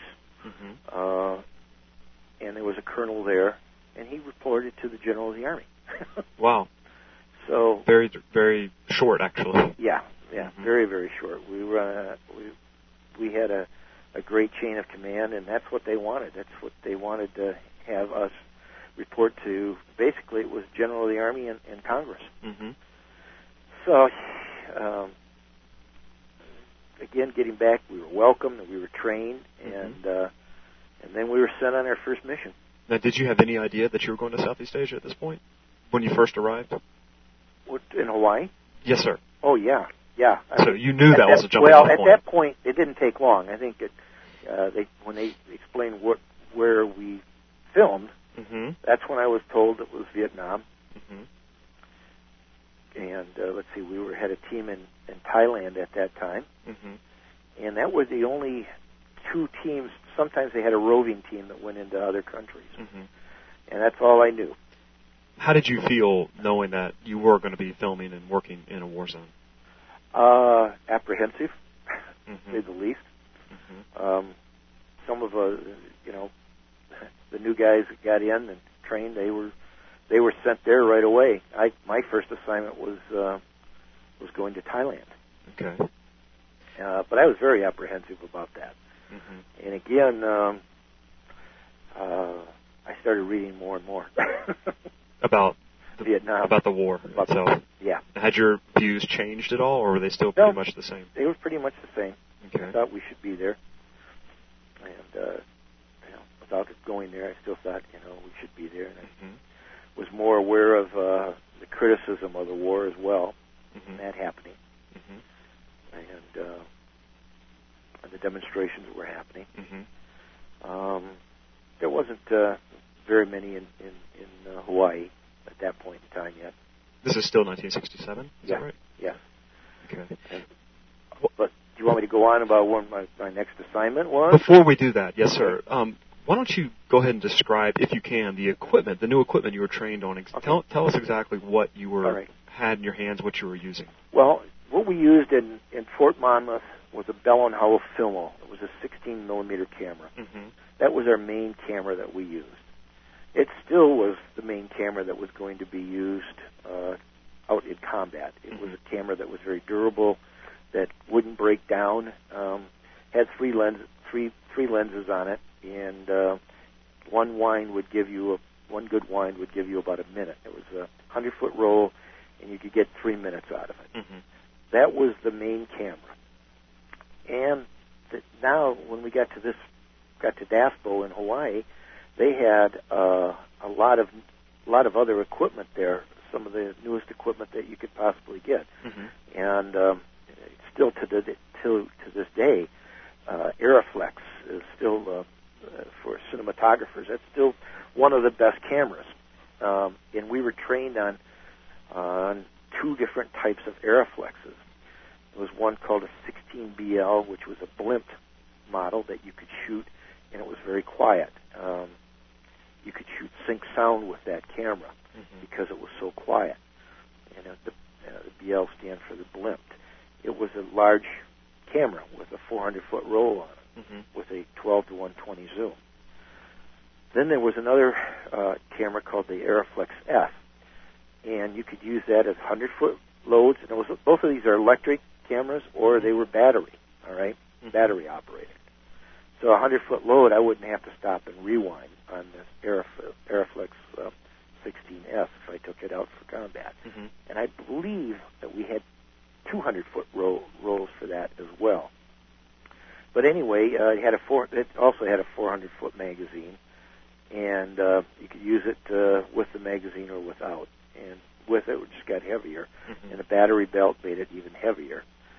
and there was a colonel there, and he reported to the general of the Army. Wow. So very, very short, actually. Yeah, very, very short. We had a great chain of command, and that's what they wanted. That's what they wanted to have us report to. Basically, it was General of the Army and Congress. So, again, getting back, we were welcomed and we were trained, and then we were sent on our first mission. Now, did you have any idea that you were going to Southeast Asia at this point when you first arrived? In Hawaii? Yes, sir. Oh, yeah. So you knew that was a jumping off point. Well, at that point, it didn't take long. I think when they explained where we filmed, that's when I was told it was Vietnam. And let's see, we had a team in Thailand at that time, and that was the only two teams. Sometimes they had a roving team that went into other countries, and that's all I knew. How did you feel knowing that you were going to be filming and working in a war zone? Apprehensive, to say the least. Some of the new guys that got in and trained, they were sent there right away. My first assignment was going to Thailand. Okay. But I was very apprehensive about that. And again, I started reading more and more about Vietnam, about the war itself. Yeah. How Had your views changed at all, or were they still pretty much the same? They were pretty much the same. Okay. I thought we should be there. And, without going there, I still thought, we should be there. And I was more aware of the criticism of the war as well, and that happening. And the demonstrations that were happening. There wasn't very many in Hawaii at that point in time yet. This is still 1967, is that right? Yeah. Okay. But do you want me to go on about what my next assignment was? Before we do that, yes, sir. Why don't you go ahead and describe, if you can, the equipment, the new equipment you were trained on. Okay. Tell us exactly what you had in your hands, what you were using. Well, what we used in Fort Monmouth was a Bell & Howell Filmo. It was a 16-millimeter camera. That was our main camera that we used. It still was the main camera that was going to be used out in combat. It was a camera that was very durable, that wouldn't break down, had three lenses on it, and one good wind would give you about a minute. It was a 100-foot roll, and you could get 3 minutes out of it. That was the main camera. And now, when we got to DASPO in Hawaii, they had a lot of other equipment there, some of the newest equipment that you could possibly get. And still to this day, Aeroflex is still for cinematographers. That's still one of the best cameras. And we were trained on two different types of Aeroflexes. There was one called a 16BL, which was a blimp model that you could shoot, and it was very quiet. You could shoot sync sound with that camera because it was so quiet. And the BL stands for the blimp. It was a large camera with a 400-foot roll on it, with a 12 to 120 zoom. Then there was another camera called the Aeroflex F, and you could use that as 100-foot loads. And both of these are electric cameras, or they were battery, all right, battery operated. So a 100-foot load, I wouldn't have to stop and rewind on this Aeroflex 16F if I took it out for combat. And I believe that we had 200-foot rolls for that as well. But anyway, it also had a 400-foot magazine, and you could use it with the magazine or without. And with it just got heavier, and the battery belt made it even heavier.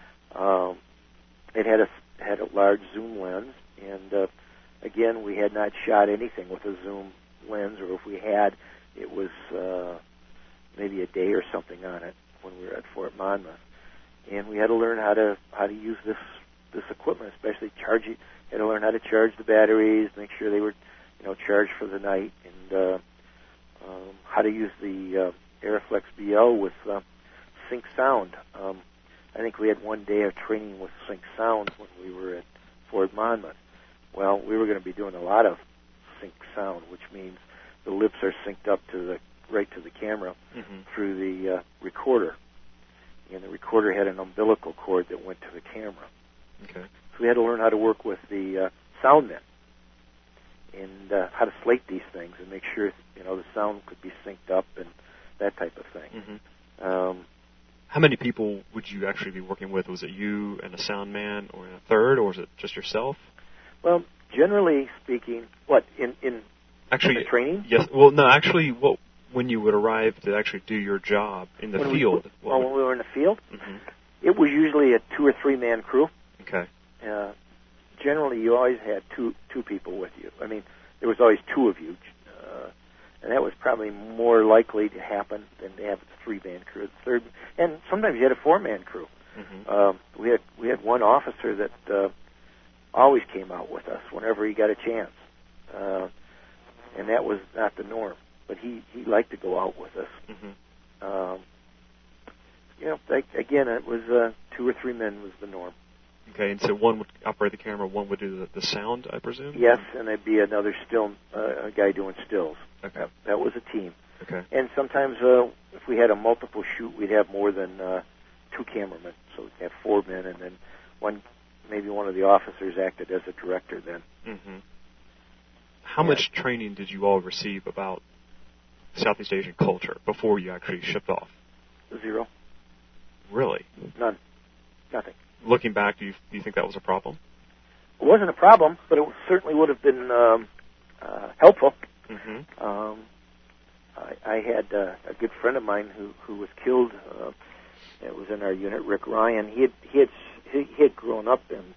It had a large zoom lens, and again, we had not shot anything with a zoom lens, or if we had, it was maybe a day or something on it when we were at Fort Monmouth. And we had to learn how to use this equipment, especially charge it. Had to learn how to charge the batteries, make sure they were, charged for the night, and how to use the Aeroflex BL with sync sound. I think we had one day of training with sync sound when we were at Fort Monmouth. Well, we were going to be doing a lot of sync sound, which means the lips are synced up right to the camera through the recorder. And the recorder had an umbilical cord that went to the camera. Okay. So we had to learn how to work with the sound men and how to slate these things and make sure the sound could be synced up and that type of thing. How many people would you actually be working with? Was it you and a sound man, or a third, or was it just yourself? Well, generally speaking, in the training? Yes. Well, no, actually, when you would arrive to actually do your job in the field? When we were in the field? It was usually a 2 or 3 man crew. Okay. Generally, you always had two people with you. I mean, there was always 2 of you, and that was probably more likely to happen than to have a 3-man crew. And sometimes you had a 4-man crew. We had one officer that always came out with us whenever he got a chance, and that was not the norm. But he liked to go out with us. Again, it was 2 or 3 men was the norm. Okay, and so one would operate the camera, one would do the sound, I presume? Yes, and there'd be another a guy doing stills. Okay. That was a team. Okay. And sometimes if we had a multiple shoot, we'd have more than 2 cameramen. So we'd have 4 men, and then maybe one of the officers acted as a director then. How much training did you all receive about Southeast Asian culture before you actually shipped off? 0. Really? None. Nothing. Looking back, do you think that was a problem? It wasn't a problem, but it certainly would have been helpful. Mm-hmm. I had a good friend of mine who was killed. It was in our unit, Rick Ryan. He had grown up in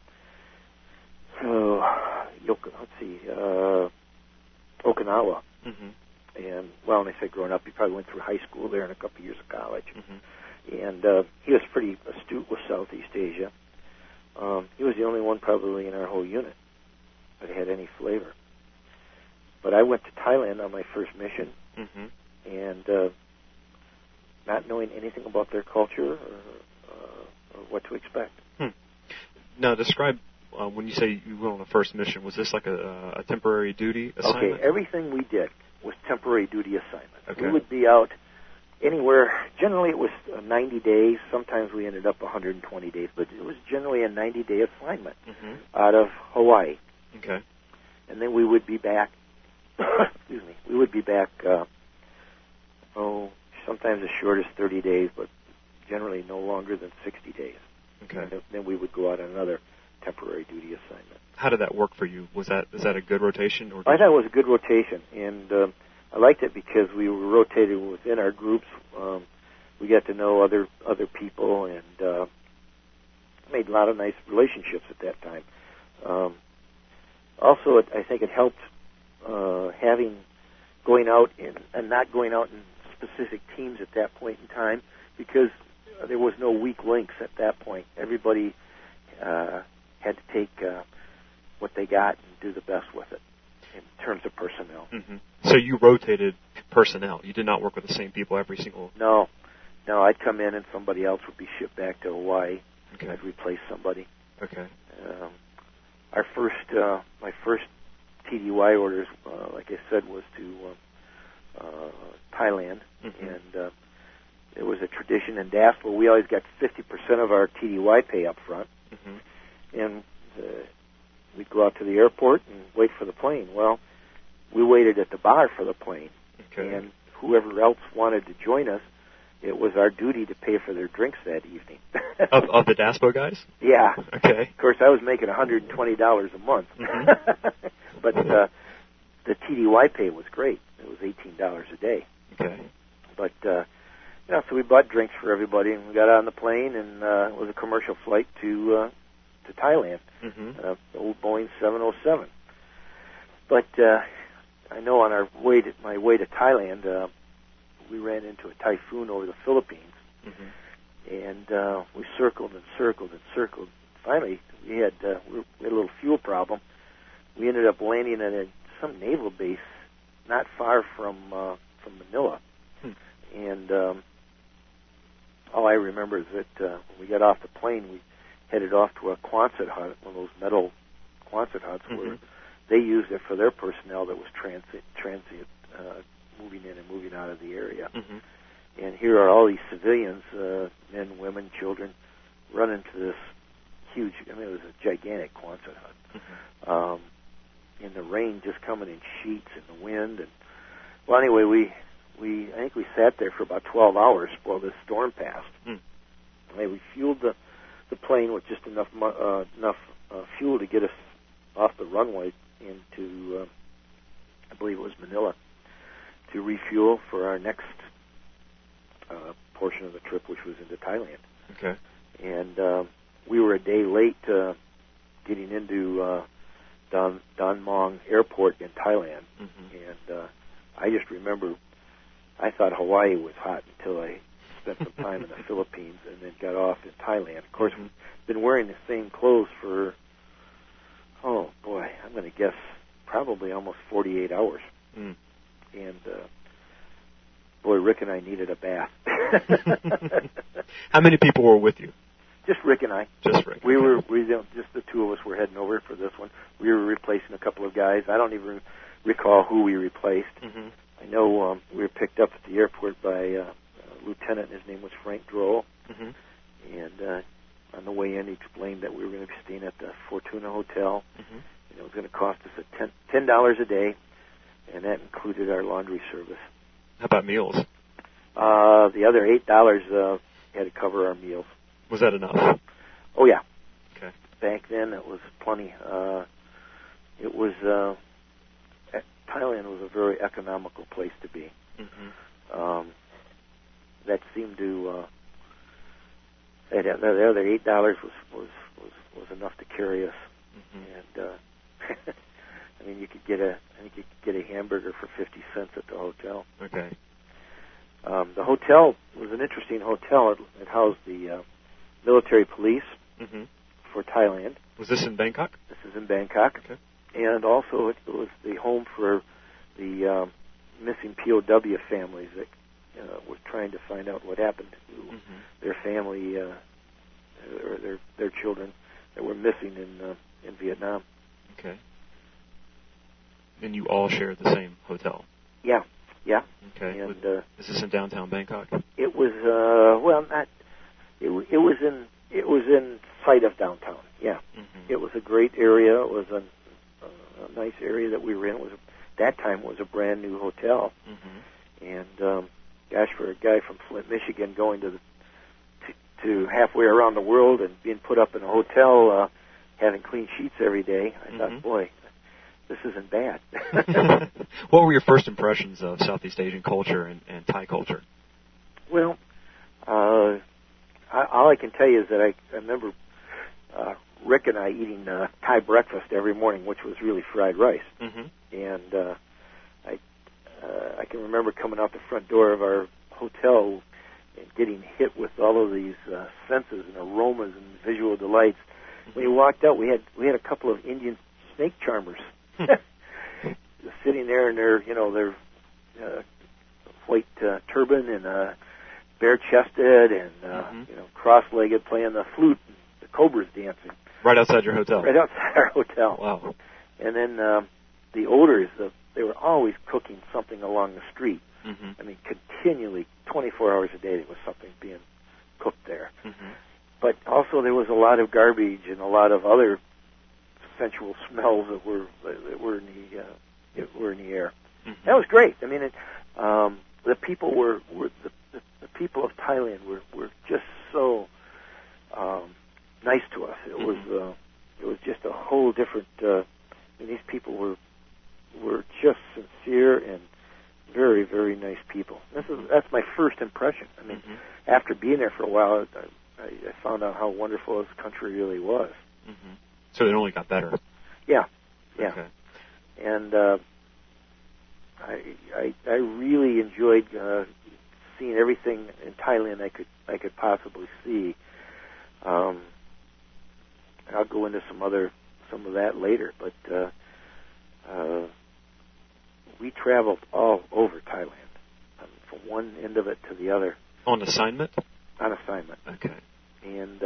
Okinawa. Mm-hmm. And well, when I say growing up, he probably went through high school there and a couple of years of college. Mm-hmm. And he was pretty astute with Southeast Asia. He was the only one probably in our whole unit that had any flavor. But I went to Thailand on my first mission, mm-hmm. and not knowing anything about their culture or what to expect. Now, describe, when you say you went on the first mission, was this like a temporary duty assignment? Okay, everything we did was temporary duty assignment. Okay. We would be out anywhere. Generally, it was 90 days. Sometimes we ended up 120 days, but it was generally a 90-day assignment mm-hmm. out of Hawaii. Okay. And then we would be back. Excuse me. We would be back. Sometimes as short as 30 days, but generally no longer than 60 days. Okay. And then we would go out on another temporary duty assignment. How did that work for you? Is that a good rotation? Or I thought it was a good rotation, and I liked it because we were rotated within our groups. We got to know other people and made a lot of nice relationships at that time. Also, I think it helped going out and not going out in specific teams at that point in time, because there was no weak links at that point. Everybody had to take what they got and do the best with it in terms of personnel. Mm-hmm. So you rotated personnel. You did not work with the same people every single... No, I'd come in and somebody else would be shipped back to Hawaii. Okay. I'd replace somebody. Okay. My first TDY orders, like I said, was to Thailand, mm-hmm. and there was a tradition in DAF where we always got 50% of our TDY pay up front, mm-hmm. and we'd go out to the airport and wait for the plane. Well, we waited at the bar for the plane, okay. and whoever else wanted to join us, it was our duty to pay for their drinks that evening. of the DASPO guys? Yeah. Okay. Of course, I was making $120 a month. Mm-hmm. But the TDY pay was great. It was $18 a day. Okay. But, so we bought drinks for everybody, and we got on the plane, and it was a commercial flight to Thailand, mm-hmm. The old Boeing 707. But I know on my way to Thailand, we ran into a typhoon over the Philippines, mm-hmm. and we circled and circled and circled. Finally, we had a little fuel problem. We ended up landing at some naval base not far from Manila, and all I remember is that when we got off the plane, we headed off to a Quonset hut, one of those metal Quonset huts, mm-hmm. where they used it for their personnel that was transient, moving in and moving out of the area. Mm-hmm. And here are all these civilians, men, women, children, running to this huge, it was a gigantic Quonset hut. Mm-hmm. In the rain just coming in sheets and the wind. And well, anyway, I think we sat there for about 12 hours while this storm passed. Mm. And we fueled the plane with just enough fuel to get us off the runway into, I believe it was Manila, to refuel for our next portion of the trip, which was into Thailand. Okay. And we were a day late getting into Don Mueang Airport in Thailand. Mm-hmm. And I just remember I thought Hawaii was hot until I spent some time in the Philippines and then got off in Thailand. Of course, we've been wearing the same clothes for, I'm going to guess probably almost 48 hours. Mm. And Rick and I needed a bath. How many people were with you? Just Rick and I. Just Rick. Just the two of us were heading over for this one. We were replacing a couple of guys. I don't even recall who we replaced. Mm-hmm. I know we were picked up at the airport by a lieutenant. His name was Frank Droll. Mm-hmm. And on the way in, he explained that we were going to be staying at the Fortuna Hotel. Mm-hmm. And it was going to cost us $10 a day, and that included our laundry service. How about meals? The other $8 had to cover our meals. Was that enough? Oh yeah. Okay. Back then it was plenty. It was Thailand was a very economical place to be. Mm-hmm. That seemed to the other $8 was enough to carry us. Mm-hmm. And I mean, you could get a hamburger for 50 cents at the hotel. Okay. The hotel was an interesting hotel. It housed the military police mm-hmm. for Thailand. Was this in Bangkok? This is in Bangkok. Okay. And also it was the home for the missing POW families that were trying to find out what happened to mm-hmm. their family or their children that were missing in Vietnam. Okay. And you all shared the same hotel? Yeah. Okay. And is this in downtown Bangkok? It was not. It was in sight of downtown. Yeah. Mm-hmm. It was a great area. It was a nice area that we were in. It was that time was a brand new hotel. Mm-hmm. And gosh, for a guy from Flint, Michigan, going to halfway around the world and being put up in a hotel, having clean sheets every day, I mm-hmm. thought, boy, this isn't bad. What were your first impressions of Southeast Asian culture and Thai culture? Well, all I can tell you is that I remember Rick and I eating Thai breakfast every morning, which was really fried rice. Mm-hmm. And I can remember coming out the front door of our hotel and getting hit with all of these senses and aromas and visual delights. Mm-hmm. When we walked out, we had a couple of Indian snake charmers sitting there in their white turban and bare-chested and mm-hmm. Cross-legged, playing the flute, and the cobras dancing. Right outside your hotel. Right outside our hotel. Wow. And then the odors they were always cooking something along the street. Mm-hmm. I mean, continually, 24 hours a day, there was something being cooked there. Mm-hmm. But also there was a lot of garbage and a lot of other sensual smells that were in the air. Mm-hmm. That was great. I mean, the people were the people of Thailand were just so nice to us. It mm-hmm. was just a whole different. These people were just sincere and very, very nice people. That's my first impression. I mean, mm-hmm. after being there for a while, I found out how wonderful this country really was. Mm-hmm. So it only got better. Yeah. Okay. And I really enjoyed seeing everything in Thailand I could possibly see. I'll go into some of that later, but we traveled all over Thailand, from one end of it to the other. On assignment? On assignment. Okay. And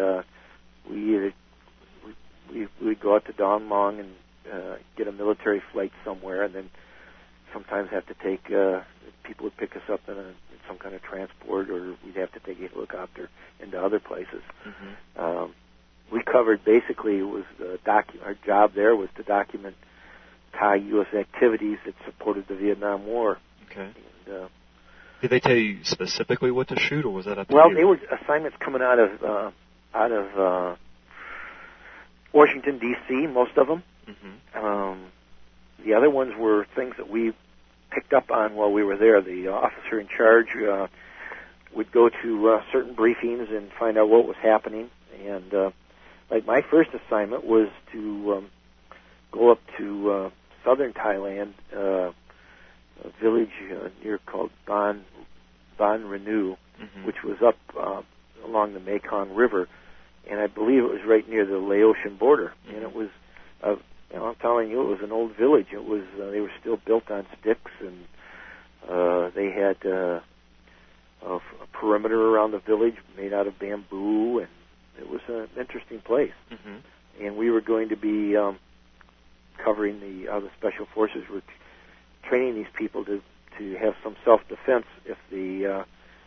we'd go out to Don Muang and get a military flight somewhere, and then sometimes have to take people would pick us up in some kind of transport, or we'd have to take a helicopter into other places. Mm-hmm. We covered basically our job there was to document Thai U.S. activities that supported the Vietnam War. Okay. And, did they tell you specifically what to shoot, or was that up to you? Well, they were assignments coming out of Washington, D.C., most of them. Mm-hmm. The other ones were things that we picked up on while we were there. The officer in charge would go to certain briefings and find out what was happening. And like my first assignment was to go up to southern Thailand, a village near called Ban Renu, mm-hmm. which was up along the Mekong River, and I believe it was right near the Laotian border. Mm-hmm. And it was, I'm telling you, it was an old village. It was they were still built on sticks, and they had a perimeter around the village made out of bamboo, and it was an interesting place. Mm-hmm. And we were going to be covering the special forces were training these people to have some self-defense if the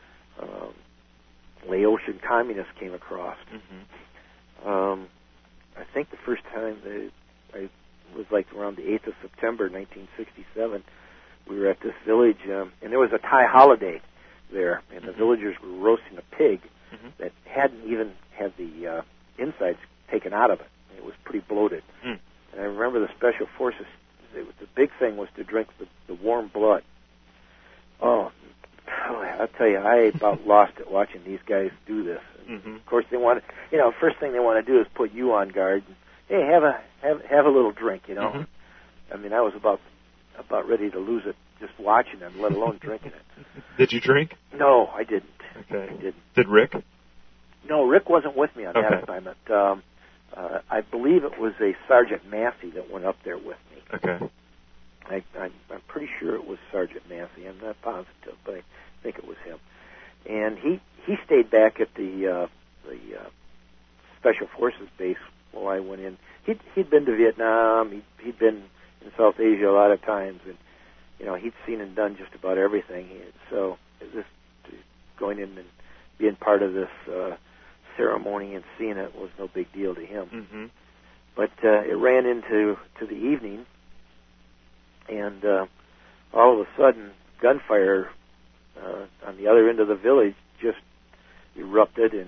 Laotian communists came across. Mm-hmm. I think the first time I was like around the 8th of September, 1967. We were at this village, and there was a Thai holiday there, and the villagers were roasting a pig. that hadn't even had the insides taken out of it. It was pretty bloated. And I remember the Special Forces, the big thing was to drink the warm blood. Oh, I'll tell you, I about lost it watching these guys do this. Of course, they want to, first thing they want to do is put you on guard. And, hey, have a little drink, I mean, I was about ready to lose it just watching them, let alone drinking it. Did you drink? No, I didn't. Okay. I didn't. Did Rick? No, Rick wasn't with me on that assignment. I believe it was a Sergeant Massey that went up there with me. Okay. I'm pretty sure it was Sergeant Massey. I'm not positive, but I think it was him. And he stayed back at the Special Forces base while I went in. He'd been to Vietnam. He'd been in South Asia a lot of times, and he'd seen and done just about everything. So this going in and being part of this ceremony and seeing it was no big deal to him. But it ran into the evening, and all of a sudden, gunfire on the other end of the village just erupted, and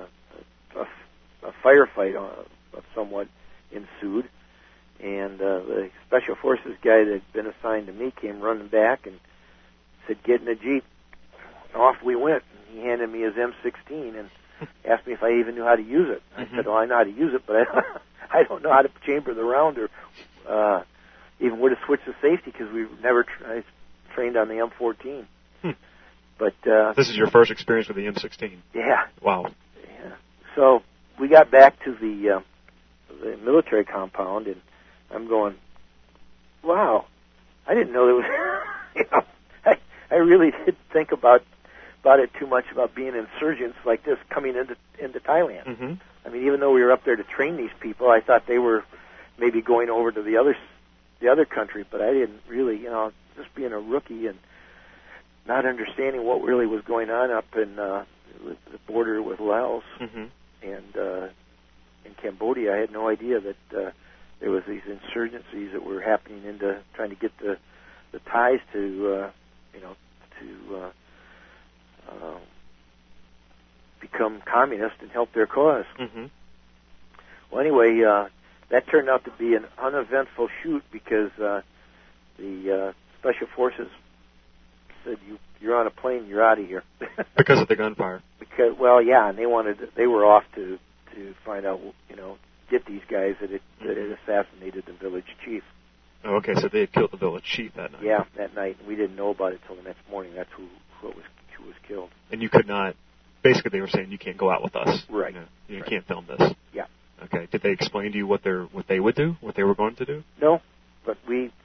a firefight somewhat ensued. And the Special Forces guy that had been assigned to me came running back and said, "Get in the Jeep." And off we went. And he handed me his M16 and asked me if I even knew how to use it. I said, "Well, I know how to use it, but I don't know how to chamber the round or even where to switch the safety, because we never trained on the M14. But this is your first experience with the M16? Yeah. Wow. Yeah. So we got back to the military compound, and I'm going, wow, I didn't know there was, I really didn't think about it too much, about being insurgents like this coming into Thailand. I mean, even though we were up there to train these people, I thought they were maybe going over to the other country, but I didn't really, just being a rookie and not understanding what really was going on up in the border with Laos and in Cambodia. I had no idea that there was these insurgencies that were happening into trying to get the Thais to become communist and help their cause. Well, anyway, that turned out to be an uneventful shoot, because the Special Forces said, "You're on a plane. You're out of here." Because of the gunfire. Because, well, yeah, and they were off to find out, get these guys that had assassinated the village chief. Oh, okay, so they had killed the village chief that night. Yeah, that night. We didn't know about it till the next morning. That's who was killed. And you could not. Basically, they were saying, "You can't go out with us. Right. You can't film this." Yeah. Okay. Did they explain to you what they would do? What they were going to do? No, but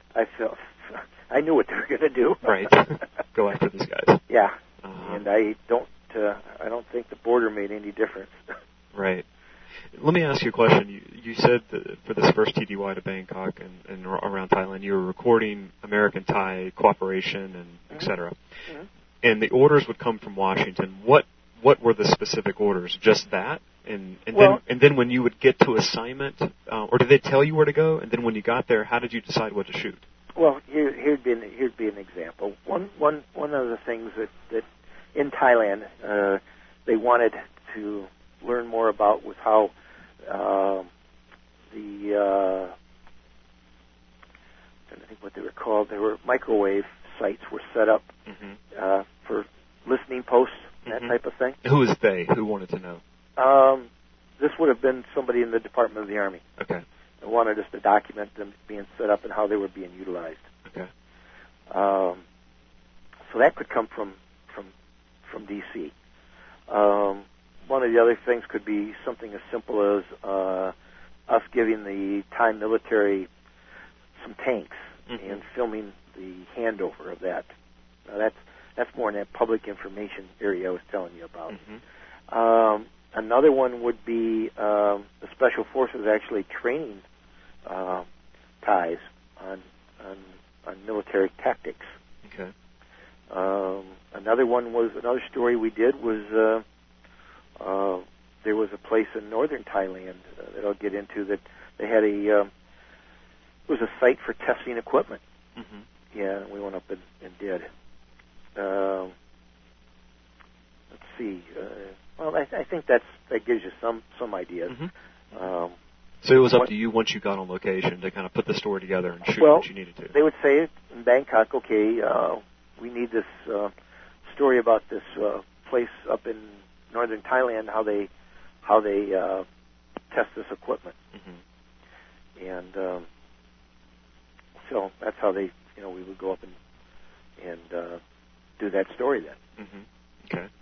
I knew what they were going to do. Right. Go after these guys. Yeah. And I don't think the border made any difference. Right. Let me ask you a question. You said that for this first TDY to Bangkok and around Thailand, you were recording American-Thai cooperation and et cetera. And the orders would come from Washington. What were the specific orders? Just that? And then when you would get to assignment, or did they tell you where to go? And then when you got there, how did you decide what to shoot? Well, here'd be an example. One of the things that in Thailand they wanted to learn more about was how I don't think what they were called. They were microwave sites were set up for listening posts, that type of thing. Who is they? Who wanted to know? This would have been somebody in the Department of the Army. Okay. They wanted us to document them being set up and how they were being utilized. Okay. So that could come from D.C. One of the other things could be something as simple as us giving the Thai military some tanks and filming the handover of that. Now that's more in that public information area I was telling you about. Another one would be the Special Forces actually training Thais on military tactics. Okay. Another story we did was there was a place in northern Thailand that I'll get into that they had it was a site for testing equipment. Yeah, we went up and did. Let's see. Well, I think that gives you some ideas. Mm-hmm. So it was up to you once you got on location to kind of put the story together and shoot what you needed to. They would say in Bangkok, okay, we need this story about this place up in northern Thailand, how they test this equipment. Mm-hmm. And so that's how they, we would go up and do that story then. Mm-hmm. Okay.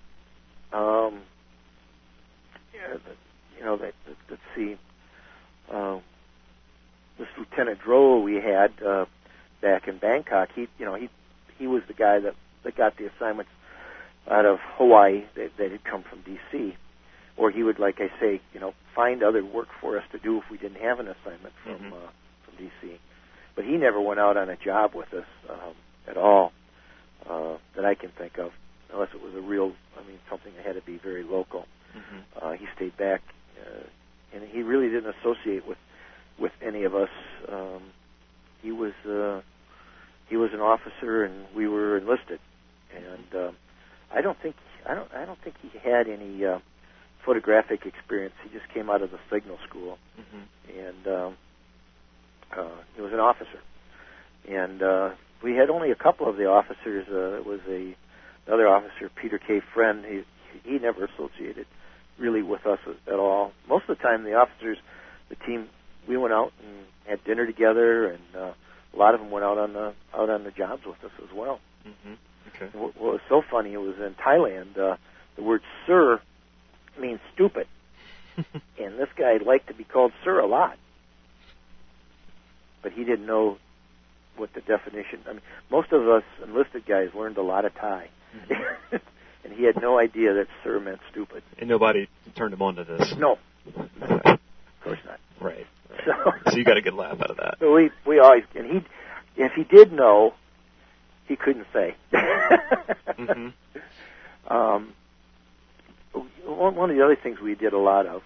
Let's see. This Lieutenant Droll we had back in Bangkok, he was the guy that got the assignments out of Hawaii that had come from D.C. Or he would, like I say, find other work for us to do if we didn't have an assignment from D.C. But he never went out on a job with us at all that I can think of, unless it was something that had to be very local. Mm-hmm. He stayed back, and he really didn't associate with any of us. He was an officer, and we were enlisted, and I don't think he had any photographic experience. He just came out of the signal school, and he was an officer. And we had only a couple of the officers. It was another officer, Peter K. Friend. He never associated really with us at all. Most of the time, the officers, the team, we went out and had dinner together, and a lot of them went out on the jobs with us as well. Mm-hmm. Okay. What was so funny, it was in Thailand, the word sir means stupid. And this guy liked to be called sir a lot. But he didn't know what the definition, most of us enlisted guys learned a lot of Thai. Mm-hmm. And he had no idea that sir meant stupid. And nobody turned him on to this. No. Of course not. Right. So you got a good laugh out of that. So we always, and if he did know, he couldn't say. Mm-hmm. One of the other things we did a lot of,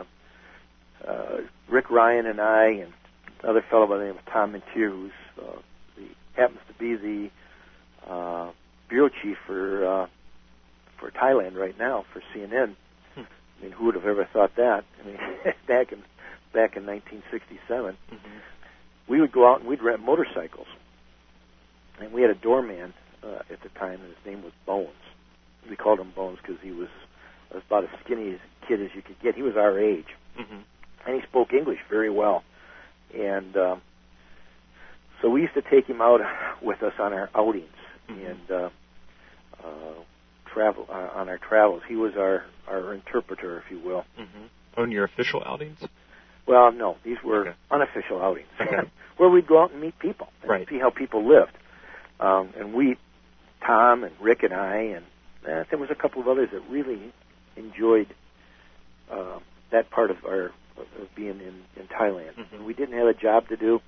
Rick Ryan and I and another fellow by the name of Tom Mintier, who's happens to be the bureau chief for Thailand right now for CNN. Who would have ever thought that? Back in 1967, we would go out and we'd rent motorcycles, and we had a doorman at the time, and his name was Bones. We called him Bones because he was about as skinny as a kid as you could get. He was our age, and he spoke English very well, and so we used to take him out with us on our outings and travel on our travels. He was our interpreter, if you will. On your official outings? Well, no, these were unofficial outings, where we'd go out and meet people and see how people lived. And we, Tom and Rick and I, and there was a couple of others that really enjoyed that part of being in Thailand. When we didn't have a job to do,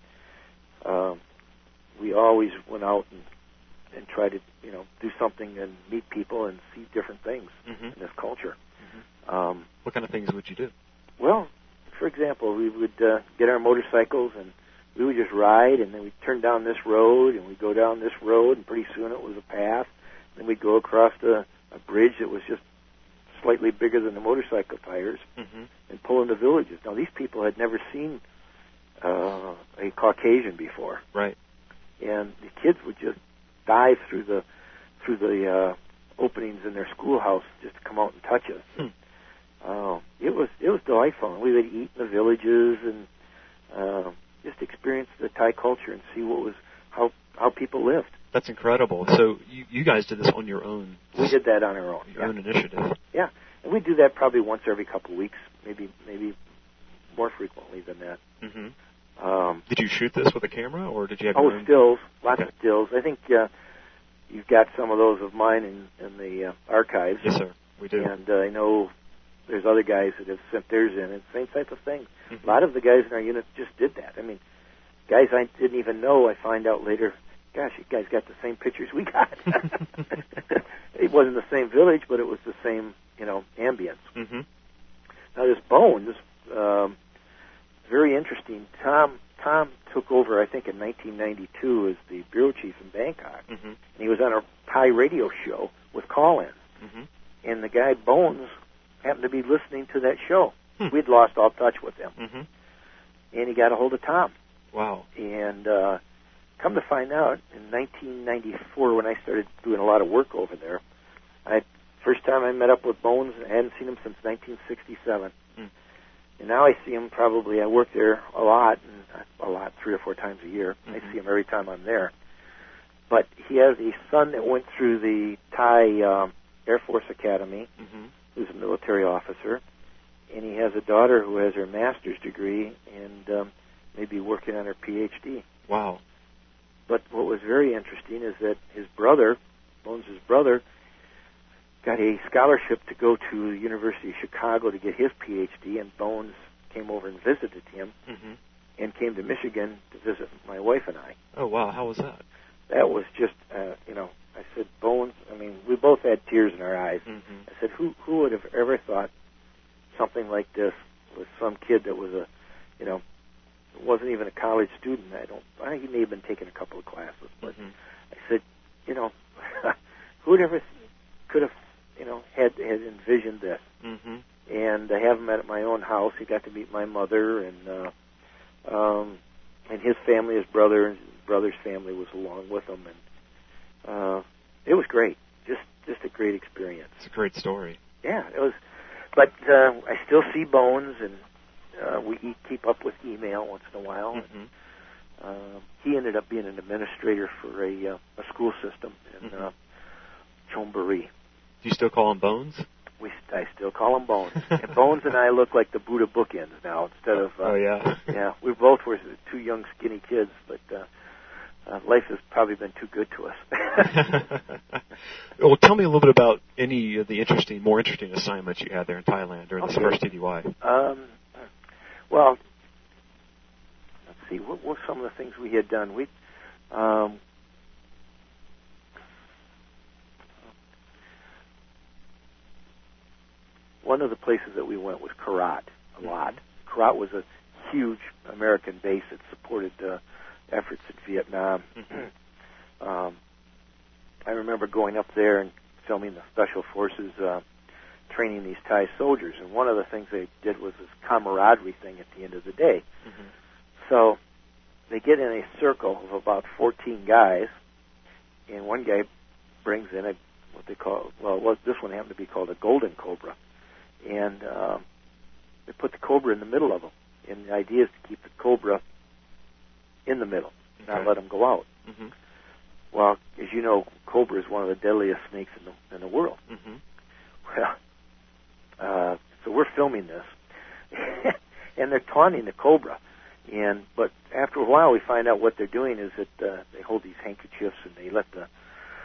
we always went out and tried to do something and meet people and see different things in this culture. What kind of things would you do? Well, for example, we would get our motorcycles and we would just ride, and then we'd turn down this road, and we'd go down this road, and pretty soon it was a path. Then we'd go across a bridge that was just slightly bigger than the motorcycle tires and pull into villages. Now, these people had never seen a Caucasian before. Right. And the kids would just dive through the openings in their schoolhouse just to come out and touch us. It was delightful. We would eat in the villages and just experience the Thai culture and see how people lived. That's incredible. So you guys did this on your own? We did that on our own. Your own initiative. Yeah, and we do that probably once every couple of weeks, maybe more frequently than that. Did you shoot this with a camera, or did you have your own? Stills, lots of stills. I think you've got some of those of mine in the archives. Yes, sir, we do. And I know there's other guys that have sent theirs in, and same type of thing. A lot of the guys in our unit just did that. Guys I didn't even know, I find out later, gosh, you guys got the same pictures we got. It wasn't the same village, but it was the same, ambience. Now, this Bones, very interesting. Tom took over, I think, in 1992 as the bureau chief in Bangkok. And he was on a Thai radio show with call-ins. And the guy, Bones, happened to be listening to that show. Hmm. We'd lost all touch with him. Mm-hmm. And he got a hold of Tom. Wow. And come to find out, in 1994, when I started doing a lot of work over there, first time I met up with Bones, I hadn't seen him since 1967. Mm. And now I see him probably, I work there a lot, 3 or 4 times a year. Mm-hmm. I see him every time I'm there. But he has a son that went through the Thai Air Force Academy, Mm-hmm. who's a military officer, and he has a daughter who has her master's degree and may be working on her PhD. Wow. But what was very interesting is that his brother, Bones' brother, got a scholarship to go to the University of Chicago to get his PhD, and Bones came over and visited him Mm-hmm. and came to Michigan to visit my wife and I. Oh, wow. How was that? That was just, I said, Bones, we both had tears in our eyes. Mm-hmm. I said, who would have ever thought something like this with some kid that was wasn't even a college student. I think he may have been taking a couple of classes, but Mm-hmm. I said, who would ever could have, had envisioned this? Mm-hmm. And I have him at my own house. He got to meet my mother and his family, his brother, and his brother's family was along with him, and it was great. Just a great experience. It's a great story. Yeah, it was. But I still see Bones, and we keep up with email once in a while. Mm-hmm. He ended up being an administrator for a school system in Chonburi. Do you still call him Bones? I still call him Bones. And Bones and I look like the Buddha bookends now instead of... oh, yeah. Yeah, we both were 2 young, skinny kids, but life has probably been too good to us. Well, tell me a little bit about any of the more interesting assignments you had there in Thailand during this first TDY. Well, let's see, what were some of the things we had done? One of the places that we went was Karat a lot. Karat was a huge American base that supported efforts in Vietnam. Mm-hmm. I remember going up there and filming the Special Forces training these Thai soldiers, and one of the things they did was this camaraderie thing at the end of the day. Mm-hmm. So they get in a circle of about 14 guys, and one guy brings in what they call, this one happened to be called a golden cobra, and they put the cobra in the middle of them, and the idea is to keep the cobra in the middle, not let them go out. Mm-hmm. Well, as you know, cobra is one of the deadliest snakes in the world. Mm-hmm. Well, so we're filming this, and they're taunting the cobra. But after a while, we find out what they're doing is that they hold these handkerchiefs and they let the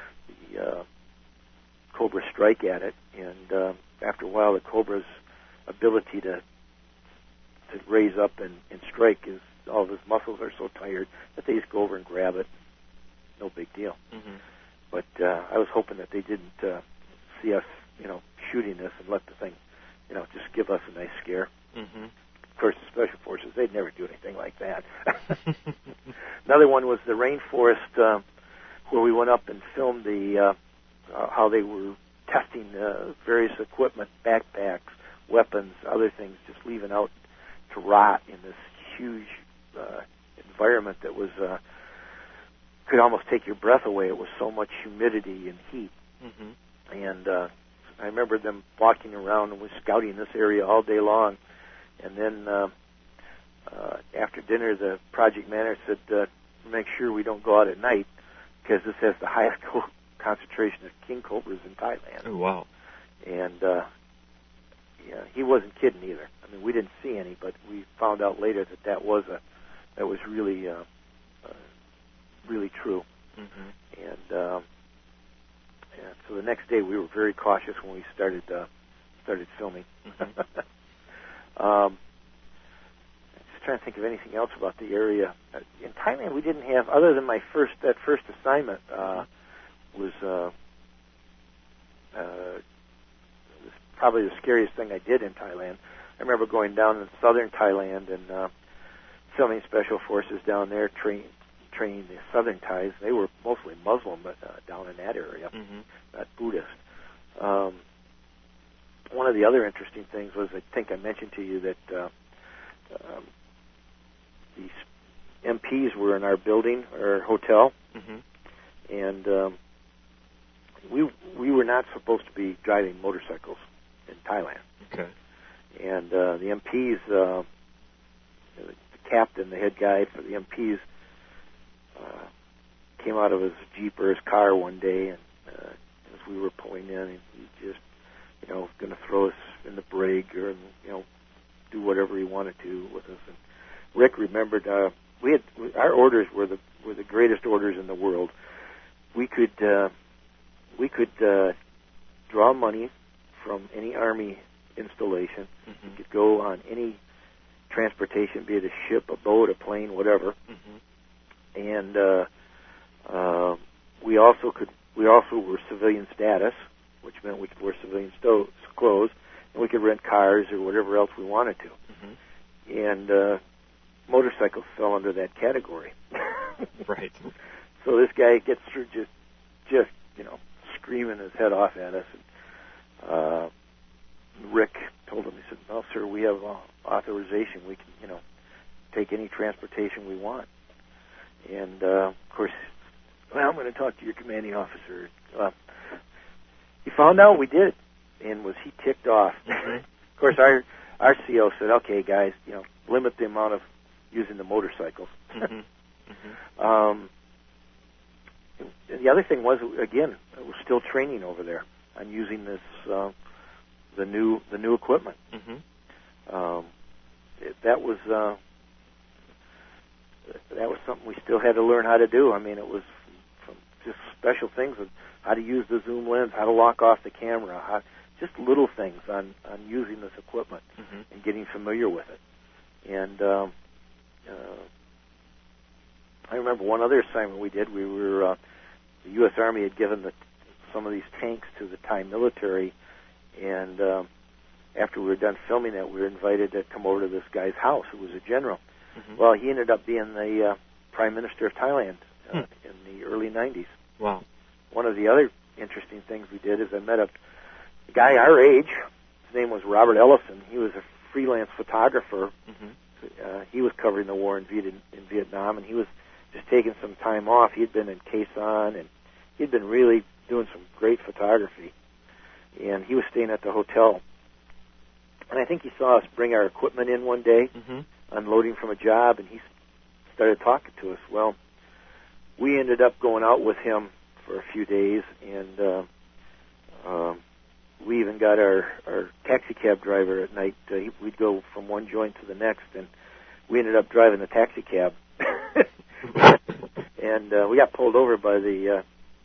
cobra strike at it. And after a while, the cobra's ability to raise up and strike is all of his muscles are so tired that they just go over and grab it. No big deal. Mm-hmm. But I was hoping that they didn't see us, shooting this and let the thing, just give us a nice scare. Mm-hmm. Of course, the Special Forces, they'd never do anything like that. Another one was the rainforest where we went up and filmed how they were testing various equipment, backpacks, weapons, other things, just leaving out to rot in this huge environment that was could almost take your breath away. It was so much humidity and heat. Mm-hmm. And I remember them walking around and was scouting this area all day long. And then after dinner, the project manager said, make sure we don't go out at night because this has the highest concentration of king cobras in Thailand. Oh, wow. And he wasn't kidding either. We didn't see any, but we found out later that was really really true. Mm-hmm. And so the next day we were very cautious when we started filming. Mm-hmm. Just trying to think of anything else about the area. In Thailand, we didn't have, other than that first assignment was probably the scariest thing I did in Thailand. I remember going down in southern Thailand and filming Special Forces down there, training the southern Thais. They were mostly Muslim, but down in that area, mm-hmm. not Buddhist. one of the other interesting things was, I think I mentioned to you that these MPs were in our building, our hotel, and we were not supposed to be driving motorcycles in Thailand. Okay. And the MPs, the captain, the head guy for the MPs, came out of his Jeep or his car one day, and as we were pulling in, and he just, going to throw us in the brig or, do whatever he wanted to with us. And Rick remembered our orders were the greatest orders in the world. We could draw money from any Army installation. We could go on any transportation, be it a ship, a boat, a plane, whatever. And we also were civilian status, which meant we could wear civilian clothes, and we could rent cars or whatever else we wanted to. And motorcycles fell under that category. Right. So this guy gets through just screaming his head off at us. And, Rick told him, he said, "No, sir, we have authorization. We can, take any transportation we want." And of course, I'm going to talk to your commanding officer. He found out we did, and was he ticked off? Of course, our CO said, "Okay, guys, limit the amount of using the motorcycles." The other thing was, again, we're still training over there on using this the new equipment. That was something we still had to learn how to do. I mean, it was from just special things of how to use the zoom lens, how to lock off the camera, just little things on using this equipment and getting familiar with it. And I remember one other assignment we did. We were the U.S. Army had given some of these tanks to the Thai military, and after we were done filming that, we were invited to come over to this guy's house, who was a general. Well, he ended up being the Prime Minister of Thailand in the early 90s. Wow. One of the other interesting things we did is I met a guy our age. His name was Robert Ellison. He was a freelance photographer. He was covering the war in Vietnam, and he was just taking some time off. He'd been in Khe Sanh, and he'd been really doing some great photography. And he was staying at the hotel. And I think he saw us bring our equipment in one day, unloading from a job, and he started talking to us. Well, we ended up going out with him for a few days, and we even got our taxi cab driver at night. We'd go from one joint to the next, and we ended up driving the taxi cab. And we got pulled over by the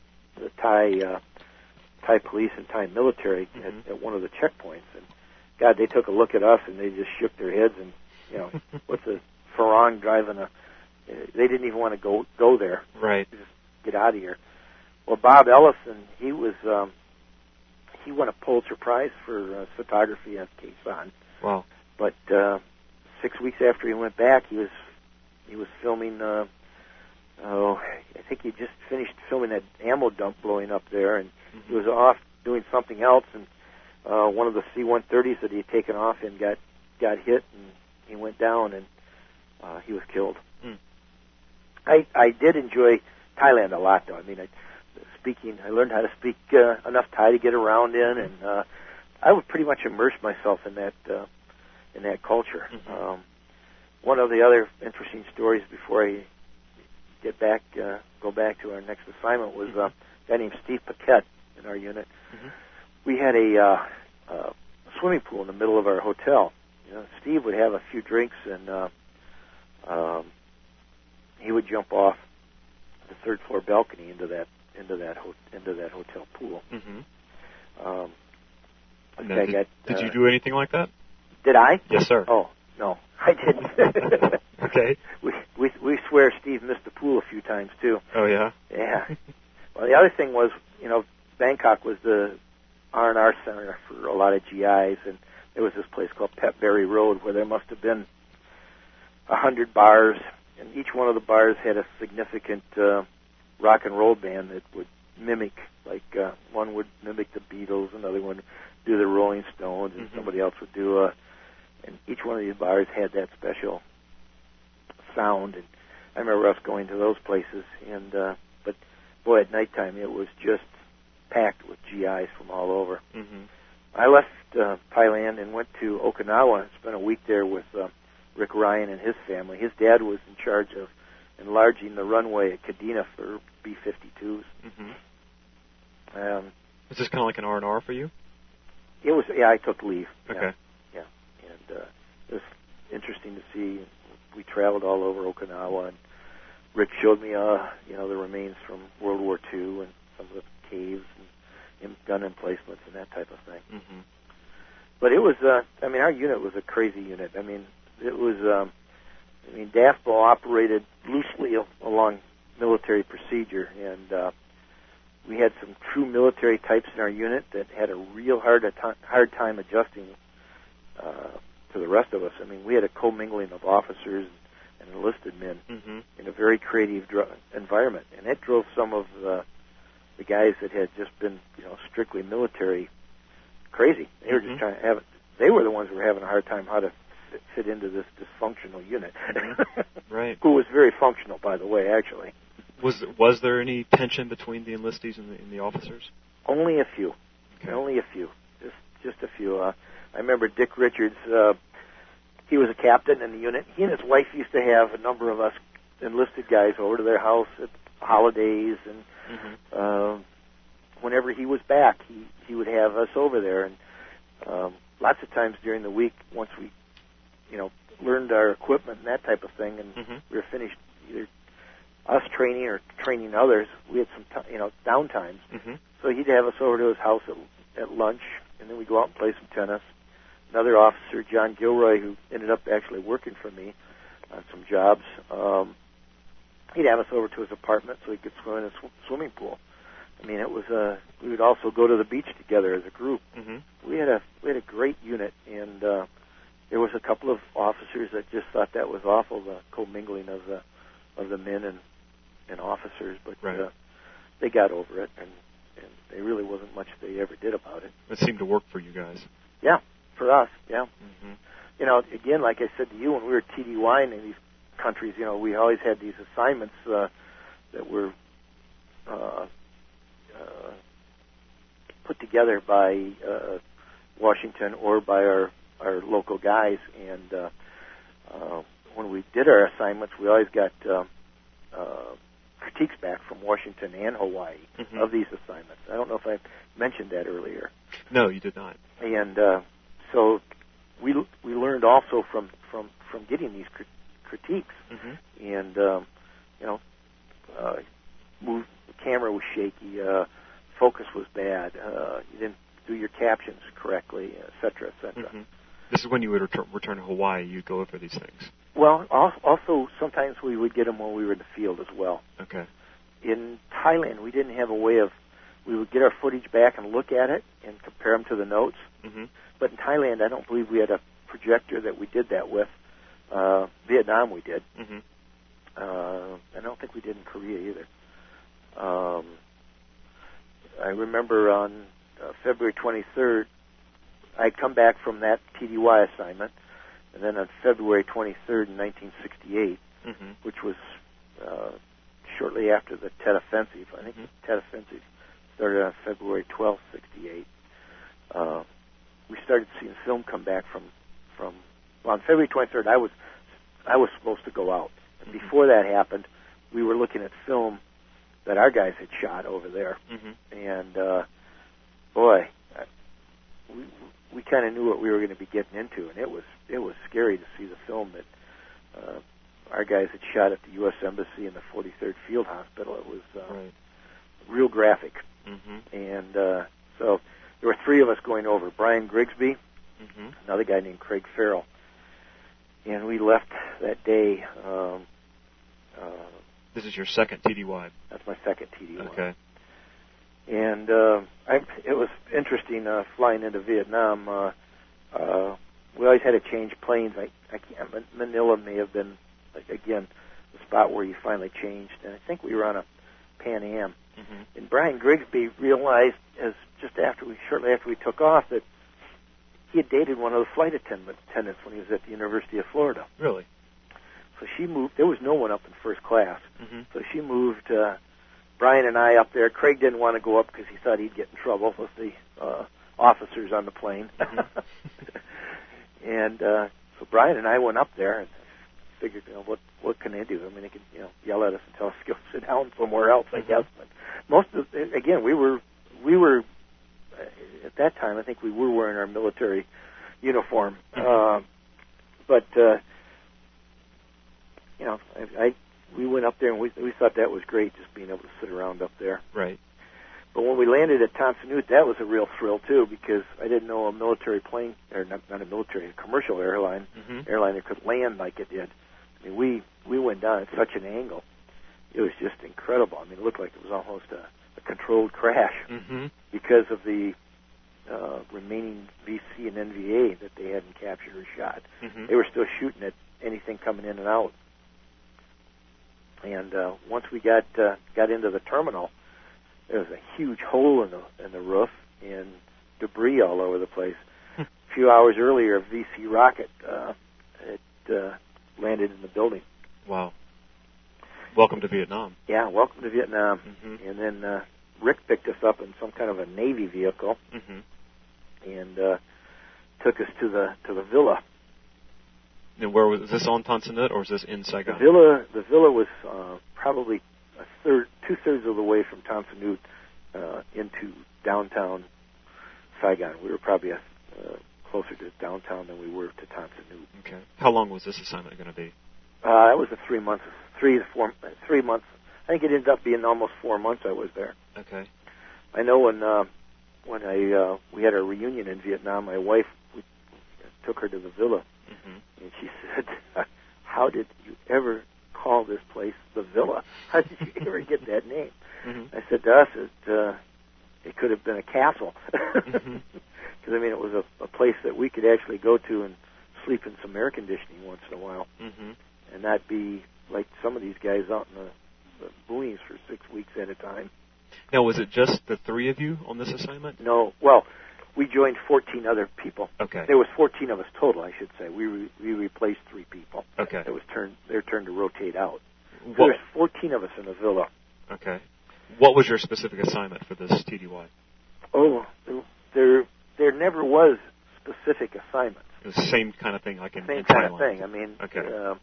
Thai police and Thai military at one of the checkpoints. And God, they took a look at us and they just shook their heads. And what's a Farang driving a? They didn't even want to go there. Right. Just get out of here. Well, Bob Ellison, he won a Pulitzer Prize for photography at Khe Sanh. Wow. But 6 weeks after he went back, he was filming. I think he just finished filming that ammo dump blowing up there, and he was off doing something else, and one of the C-130s that he had taken off and got hit, and he went down, and he was killed. I did enjoy Thailand a lot, though. I mean, I learned how to speak enough Thai to get around in, and I would pretty much immerse myself in that culture. One of the other interesting stories before I go back to our next assignment was a guy named Steve Paquette in our unit. We had a swimming pool in the middle of our hotel. Steve would have a few drinks, and he would jump off the third floor balcony into that hotel pool. Did you do anything like that? Did I? Yes, sir. Oh, no, I didn't. Okay. We swear Steve missed the pool a few times too. Oh yeah. Yeah. Well, the other thing was, Bangkok was the R&R center for a lot of GIs, and there was this place called Petberry Road where there must have been 100 bars, and each one of the bars had a significant rock and roll band that would mimic Like one would mimic the Beatles, another one would do the Rolling Stones, and somebody else would do and each one of these bars had that special sound. And I remember us going to those places, and but boy, at nighttime it was just packed with GIs from all over. I left Thailand and went to Okinawa and spent a week there with Rick Ryan and his family. His dad was in charge of enlarging the runway at Kadena for B-52s. Was this kind of like an R&R for you? It was, yeah, I took leave. Okay. Yeah. And it was interesting to see. We traveled all over Okinawa, and Rick showed me, the remains from World War II and some of the caves and gun emplacements and that type of thing. But it was, our unit was a crazy unit. It was, DAFBO operated loosely along military procedure, and we had some true military types in our unit that had a real hard time adjusting to the rest of us. We had a commingling of officers and enlisted men in a very creative environment, and it drove some of the guys that had just been, strictly military crazy. They were just trying to have it. They were the ones who were having a hard time how to fit into this dysfunctional unit. Right. Who was very functional, by the way, actually. Was there any tension between the enlistees and the officers? Only a few. Okay. Only a few. Just a few. I remember Dick Richards. He was a captain in the unit. He and his wife used to have a number of us enlisted guys over to their house at holidays, and whenever he was back, he would have us over there. And lots of times during the week, once we, learned our equipment and that type of thing, and we were finished either us training or training others, we had some downtimes. So he'd have us over to his house at lunch, and then we'd go out and play some tennis. Another officer, John Gilroy, who ended up actually working for me on some jobs, he'd have us over to his apartment so he could swim in a swimming pool. It was we would also go to the beach together as a group. We had a great unit, and there was a couple of officers that just thought that was awful, the commingling of the men and officers, but they got over it, and there really wasn't much they ever did about it. It seemed to work for you guys. Yeah, for us, yeah. Again, like I said to you, when we were TDYing in these countries, we always had these assignments that were put together by Washington or by our local guys, and when we did our assignments, we always got critiques back from Washington and Hawaii of these assignments. I don't know if I mentioned that earlier. No, you did not. And so we learned also from getting these critiques, and the camera was shaky, focus was bad, you didn't do your captions correctly, et cetera, et cetera. This is when you would return to Hawaii, you'd go over these things. Well, also sometimes we would get them when we were in the field as well. Okay. In Thailand, we didn't have a way of, we would get our footage back and look at it and compare them to the notes. But in Thailand, I don't believe we had a projector that we did that with. Vietnam we did. I don't think we did in Korea either. I remember on February 23rd, I'd come back from that TDY assignment, and then on February 23rd in 1968, which was shortly after the Tet Offensive, I think the Tet Offensive started on February 12th, 68, we started seeing film come back from on February 23rd, I was supposed to go out. And before that happened, we were looking at film that our guys had shot over there. And, boy, we kind of knew what we were going to be getting into, and it was scary to see the film that our guys had shot at the U.S. Embassy and the 43rd Field Hospital. It was real graphic. And so there were three of us going over. Brian Grigsby, another guy named Craig Farrell. And we left that day. This is your second TDY. That's my second TDY. Okay. And it was interesting flying into Vietnam. We always had to change planes. I can't. Manila may have been, again, the spot where you finally changed. And I think we were on a Pan Am. And Brian Grigsby realized, shortly after we took off, that he had dated one of the flight attendants when he was at the University of Florida. Really? So she moved. There was no one up in first class. So she moved Brian and I up there. Craig didn't want to go up because he thought he'd get in trouble with the officers on the plane. And so Brian and I went up there and figured, what can they do? I mean, they could, yell at us and tell us to go sit down somewhere else, I guess. But we were at that time, I think we were wearing our military uniform. We went up there and we thought that was great, just being able to sit around up there. Right. But when we landed at Thompson Nuit, that was a real thrill too, because I didn't know a military plane, or not a military, a commercial airline that could land like it did. I mean, we went down at such an angle. It was just incredible. I mean, it looked like it was almost a controlled crash because of the remaining VC and NVA that they hadn't captured or shot. They were still shooting at anything coming in and out. And once we got into the terminal, there was a huge hole in the roof and debris all over the place. A few hours earlier, a VC rocket landed in the building. Wow. Welcome to Vietnam. Yeah, welcome to Vietnam. And then Rick picked us up in some kind of a Navy vehicle and took us to the villa. And where was this, on Thompson Nuit, or was this in Saigon? The villa was probably two-thirds of the way from Thompson Nuit into downtown Saigon. We were probably closer to downtown than we were to Thompson Nuit. Okay. How long was this assignment going to be? That was 3 months. 3 months. I think it ended up being almost 4 months I was there. Okay. I know when we had our reunion in Vietnam, my wife, we took her to the villa, and she said, "How did you ever call this place the Villa? How did you ever get that name?" I said, to us, it could have been a castle. Because, I mean, it was a place that we could actually go to and sleep in some air conditioning once in a while and not be like some of these guys out in the boonies for 6 weeks at a time. Now, was it just the three of you on this assignment? No. Well, we joined 14 other people. Okay. There was 14 of us total, I should say. We replaced 3 people. Okay. It was their turn to rotate out. So there's 14 of us in the villa. Okay. What was your specific assignment for this TDY? Oh, there never was specific assignments. It was the same kind of thing, like in Thailand. Same kind of thing. I mean, okay.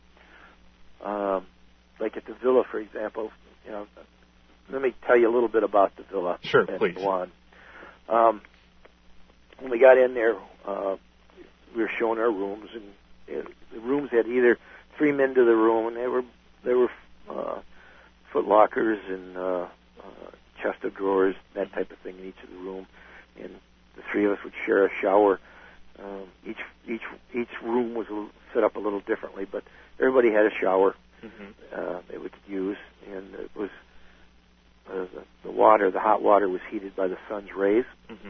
Like at the villa, for example. Let me tell you a little bit about the villa. Sure, please. When we got in there, we were shown our rooms, and the rooms had either 3 men to the room, and there were foot lockers and chest of drawers, that type of thing in each of the room, and the 3 of us would share a shower. Each room was set up a little differently, but everybody had a shower they would use, and it was the hot water was heated by the sun's rays,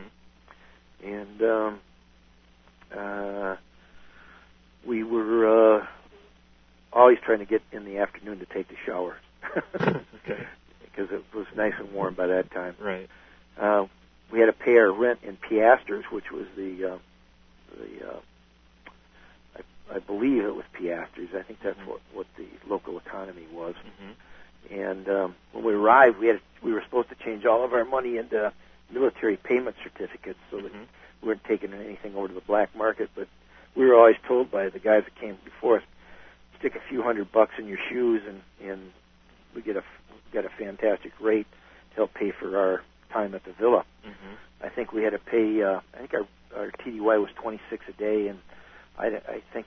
and we were always trying to get in the afternoon to take the shower. Okay. Because it was nice and warm by that time. Right. We had to pay our rent in piastres, which was I believe it was piastres. I think that's what the local economy was. And when we arrived, we were supposed to change all of our money into military payment certificates so that we weren't taking anything over to the black market. But we were always told by the guys that came before us, stick a few $100 in your shoes, and we get a fantastic rate to help pay for our time at the villa. I think we had to pay. I think our TDY was $26 a day, and I think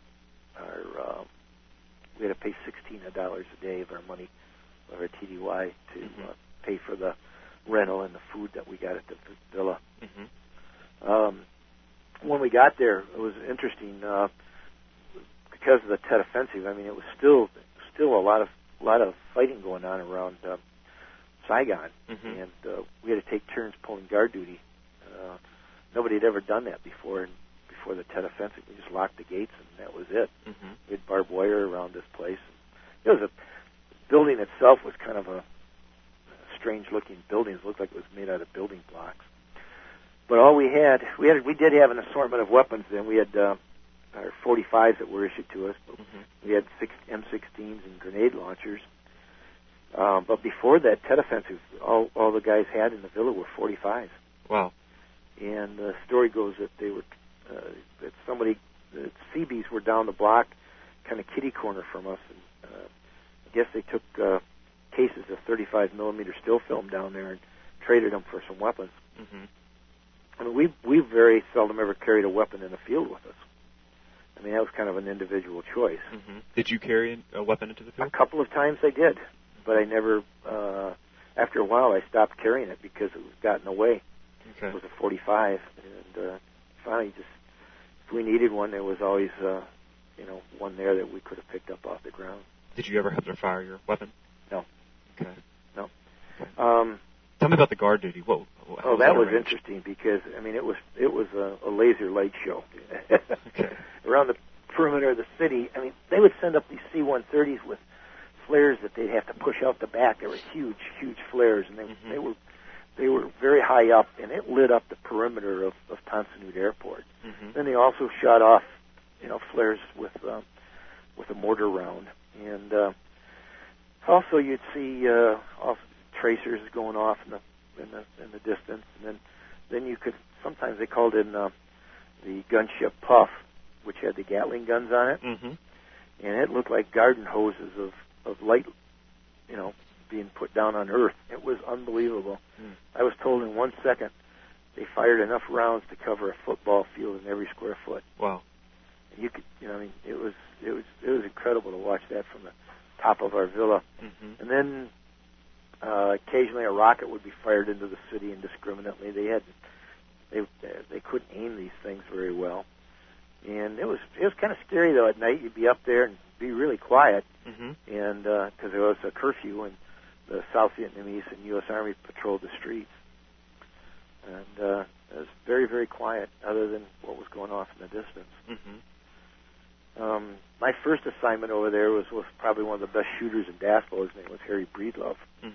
we had to pay $16 a day of our money of our TDY to pay for the rental and the food that we got at the villa. When we got there, it was interesting because of the Tet Offensive. I mean, it was still a lot of fighting going on around Saigon, and we had to take turns pulling guard duty. Nobody had ever done that before the Tet Offensive. We just locked the gates, and that was it. We had barbed wire around this place. The building itself was kind of a strange-looking buildings. It looked like it was made out of building blocks. But all we did have an assortment of weapons then. We had our 45s that were issued to us. We had 6 M16s and grenade launchers. But before that, Tet Offensive, all the guys had in the villa were 45s. Wow. And the story goes that they were, that the Seabees were down the block, kind of kitty corner from us. And I guess they took cases of 35 millimeter still film down there and traded them for some weapons. I mean, we very seldom ever carried a weapon in the field with us. I mean, that was kind of an individual choice. Did you carry a weapon into the field? A couple of times I did, but I never. After a while, I stopped carrying it because it was gotten away. It was a 45, and finally, just if we needed one, there was always one there that we could have picked up off the ground. Did you ever have to fire your weapon? No. Okay. No. Tell me about the guard duty. That was interesting because I mean it was a laser light show. Around the perimeter of the city. I mean, they would send up these C-130s with flares that they'd have to push out the back. They were huge flares, and they were very high up, and it lit up the perimeter of Ponsanooth Airport. Then they also shot off, flares with a mortar round, and also you'd see tracers going off in the distance, and then you could sometimes they called in the gunship Puff, which had the Gatling guns on it, and it looked like garden hoses of light, being put down on Earth. It was unbelievable. I was told in 1 second they fired enough rounds to cover a football field in every square foot. Wow! And you could, it was incredible to watch that from the top of our villa. And then occasionally a rocket would be fired into the city indiscriminately. They couldn't aim these things very well, and it was kind of scary though. At night you'd be up there and be really quiet, and because there was a curfew and the South Vietnamese and U.S. Army patrolled the streets, and it was very, very quiet other than what was going off in the distance. My first assignment over there was probably one of the best shooters in Dasslo. His name was Harry Breedlove.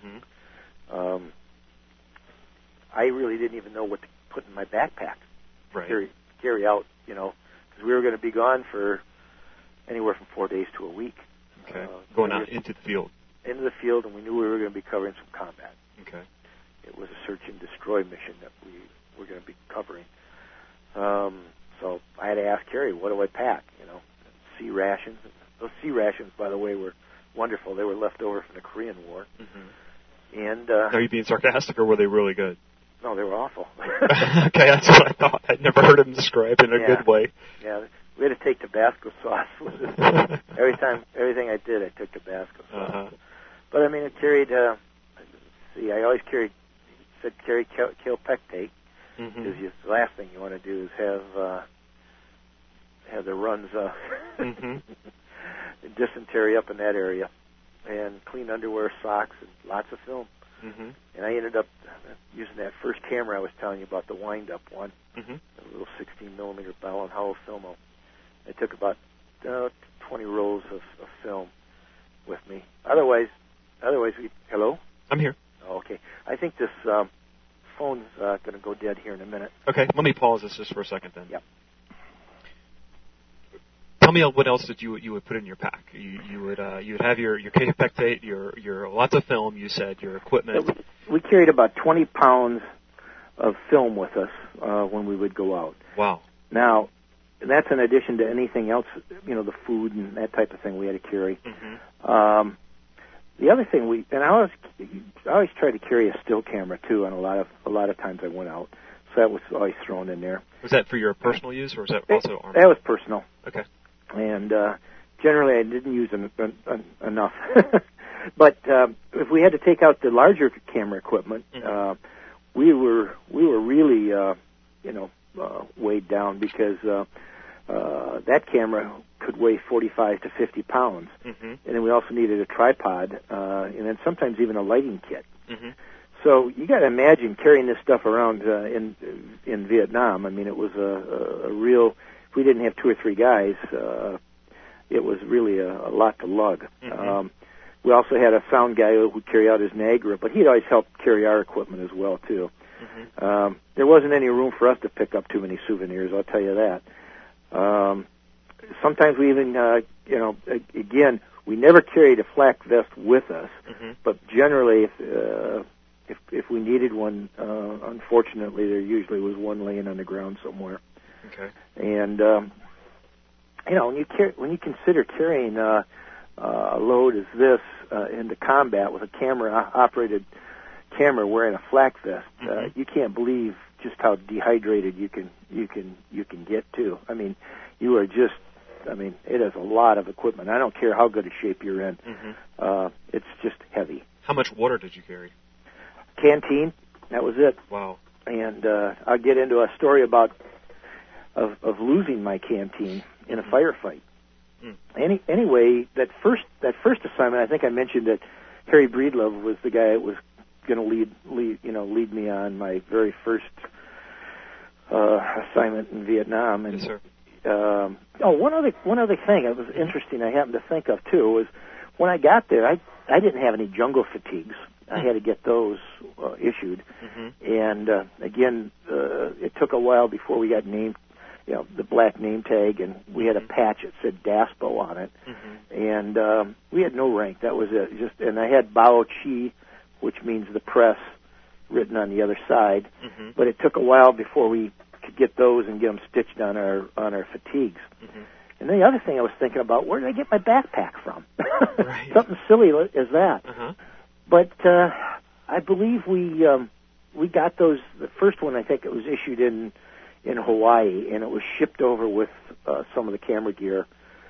I really didn't even know what to put in my backpack to carry out, because we were going to be gone for anywhere from 4 days to a week. Going out into the field. Into the field, and we knew we were going to be covering some combat. It was a search and destroy mission that we were going to be covering. So I had to ask Carrie, what do I pack? C rations. Those C rations, by the way, were wonderful. They were left over from the Korean War. And are you being sarcastic, or were they really good? No, they were awful. Okay, that's what I thought. I'd never heard them described in a good way. Yeah, we had to take Tabasco sauce with us. Everything I did, I took Tabasco sauce. But I mean, it carried. I always carry Kaopectate, because the last thing you want to do is have the runs dysentery up in that area, and clean underwear, socks, and lots of film. And I ended up using that first camera I was telling you about, the wind-up one, a little 16 millimeter Bell & Howell Filmo. I took about 20 rolls of film with me. Otherwise, hello? I'm here. Oh, okay. I think this phone's going to go dead here in a minute. Okay, let me pause this just for a second then. Yep. Tell me what else that you would put in your pack. You would have your Kaopectate, your lots of film. You said your equipment. We carried about 20 pounds of film with us when we would go out. Wow. Now, that's in addition to anything else, the food and that type of thing we had to carry. The other thing I always tried to carry a still camera too, and a lot of times I went out, so that was always thrown in there. Was that for your personal use, or was that also Army? That was personal. Okay. And generally, I didn't use enough. But if we had to take out the larger camera equipment, we were really weighed down, because that camera could weigh 45 to 50 pounds, and then we also needed a tripod, and then sometimes even a lighting kit. So you got to imagine carrying this stuff around in Vietnam. I mean, it was a real. If we didn't have 2 or 3 guys, it was really a lot to lug. we also had a sound guy who would carry out his Niagara, but he'd always help carry our equipment as well, too. Mm-hmm. There wasn't any room for us to pick up too many souvenirs, I'll tell you that. Sometimes we even, again, we never carried a flak vest with us, mm-hmm. but generally, if we needed one, unfortunately, there usually was one laying on the ground somewhere. Okay. And when you consider carrying a load as this into combat with a operated camera wearing a flak vest, mm-hmm. You can't believe just how dehydrated you can get too. I mean, you are just. I mean, it is a lot of equipment. I don't care how good a shape you're in. Mm-hmm. It's just heavy. How much water did you carry? Canteen. That was it. Wow. And I'll get into a story about of losing my canteen in a firefight. Mm. Anyway, that first assignment, I think I mentioned that Harry Breedlove was the guy that was going to lead me on my very first assignment in Vietnam. And, yes, sir. One other thing that was interesting I happened to think of, too, was when I got there, I didn't have any jungle fatigues. I had to get those issued. Mm-hmm. And, again, it took a while before we got named, the black name tag, and we had a patch that said DASPO on it. Mm-hmm. And we had no rank. That was it. And I had Bao Chi, which means the press, written on the other side. Mm-hmm. But it took a while before we could get those and get them stitched on our fatigues. Mm-hmm. And then the other thing I was thinking about, where did I get my backpack from? Right. Something silly as that. Uh-huh. But I believe we got those. The first one, I think it was issued in Hawaii, and it was shipped over with some of the camera gear.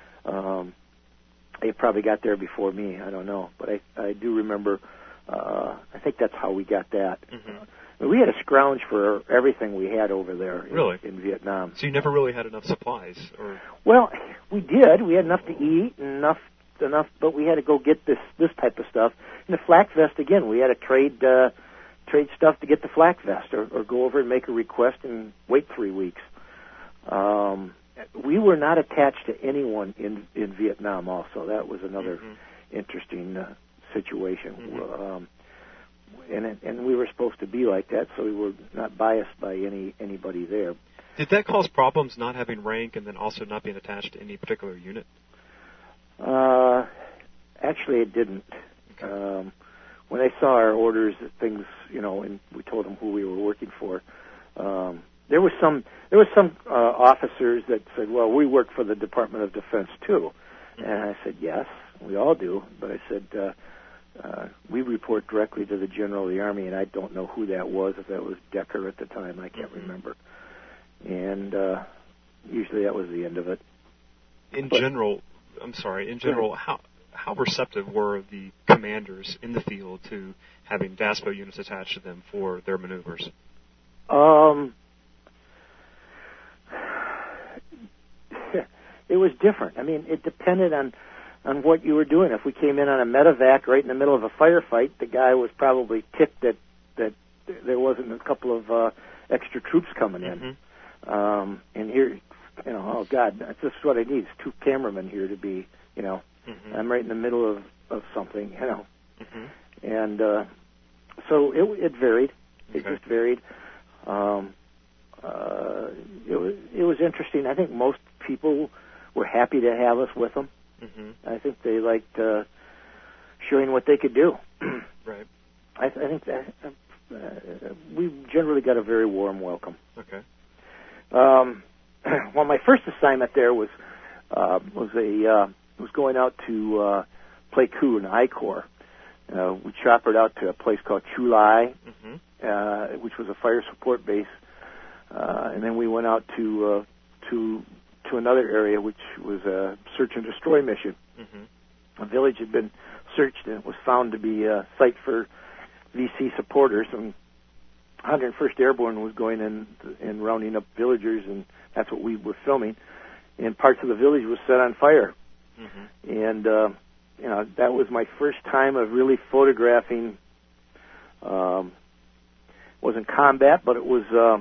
They probably got there before me. I don't know, but I do remember. I think that's how we got that. Mm-hmm. We had to scrounge for everything we had over there in Vietnam. So you never really had enough supplies, or? Well, we did. We had enough to eat and enough, but we had to go get this type of stuff. And the flak vest, again, we had to trade stuff to get the flak vest, or go over and make a request and wait 3 weeks. We were not attached to anyone in Vietnam. Also, that was another interesting situation. Mm-hmm. And we were supposed to be like that, so we were not biased by anybody there. Did that cause problems, not having rank and then also not being attached to any particular unit? Actually, it didn't. Okay. When they saw our orders, things, and we told them who we were working for, there were some officers that said, "Well, we work for the Department of Defense too," mm-hmm. and I said, "Yes, we all do," but I said. We report directly to the General of the Army, and I don't know who that was, if that was Decker at the time. I can't remember. And usually that was the end of it. In general, how receptive were the commanders in the field to having DASPO units attached to them for their maneuvers? It was different. I mean, it depended on what you were doing. If we came in on a medevac right in the middle of a firefight, the guy was probably ticked that there wasn't a couple of extra troops coming in. Mm-hmm. And here, oh God, this is what I need. It's 2 cameramen here to be, mm-hmm. I'm right in the middle of something, Mm-hmm. And so it varied. Okay. It just varied. It was interesting. I think most people were happy to have us with them. Mm-hmm. I think they liked showing what they could do. Right. I think that we generally got a very warm welcome. Okay. Well, my first assignment there was going out to Pleiku in I Corps. We choppered out to a place called Chu Lai, mm-hmm. Which was a fire support base, and then we went out to another area, which was a search and destroy mission. Mm-hmm. A village had been searched, and it was found to be a site for VC supporters. And 101st Airborne was going in and rounding up villagers, and that's what we were filming. And parts of the village was set on fire. Mm-hmm. And that was my first time of really photographing. Wasn't combat, but it was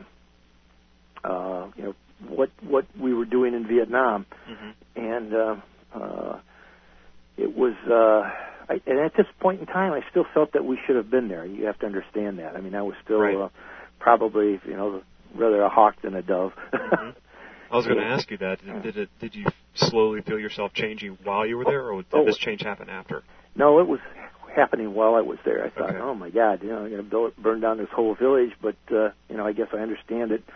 what we were doing in Vietnam. Mm-hmm. And it was and at this point in time, I still felt that we should have been there. You have to understand that. I mean, I was still right. Probably, rather a hawk than a dove. Mm-hmm. I was going to ask you that. Did you slowly feel yourself changing while you were there, or did this change happen after? No, it was happening while I was there. I thought, okay. oh my God, I'm going to burn down this whole village. But I guess I understand it.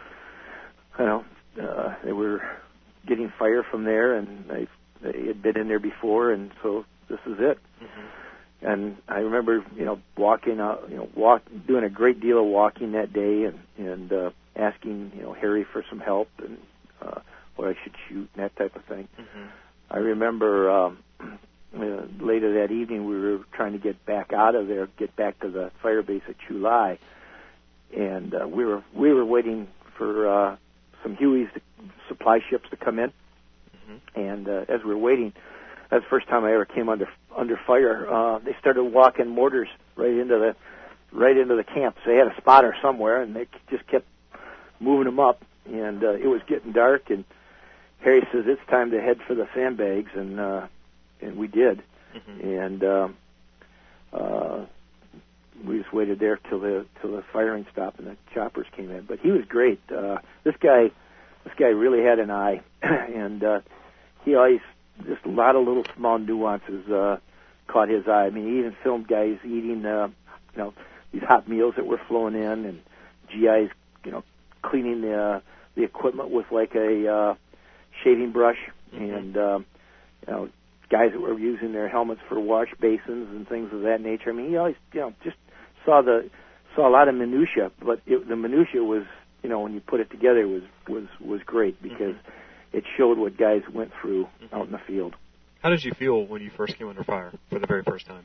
They were getting fire from there, and they had been in there before, and so this is it. Mm-hmm. And I remember, walking out, doing a great deal of walking that day, and asking, Harry for some help and what I should shoot and that type of thing. Mm-hmm. I remember later that evening we were trying to get back out of there, get back to the fire base at Chulai, and we were waiting for some Huey's supply ships to come in. Mm-hmm. And as we were waiting, that's the first time I ever came under fire. They started walking mortars right into the camp. So they had a spotter somewhere, and they just kept moving them up. And it was getting dark, and Harry says it's time to head for the sandbags, and we did. Mm-hmm. And we just waited there till the firing stopped and the choppers came in. But he was great. This guy really had an eye, and he always, just a lot of little small nuances caught his eye. I mean, he even filmed guys eating these hot meals that were flowing in, and GIs cleaning the equipment with like a shaving brush. Mm-hmm. And guys that were using their helmets for wash basins and things of that nature. I mean, he always just saw a lot of minutia, but the minutia was, when you put it together, was great because mm-hmm. it showed what guys went through mm-hmm. out in the field. How did you feel when you first came under fire for the very first time?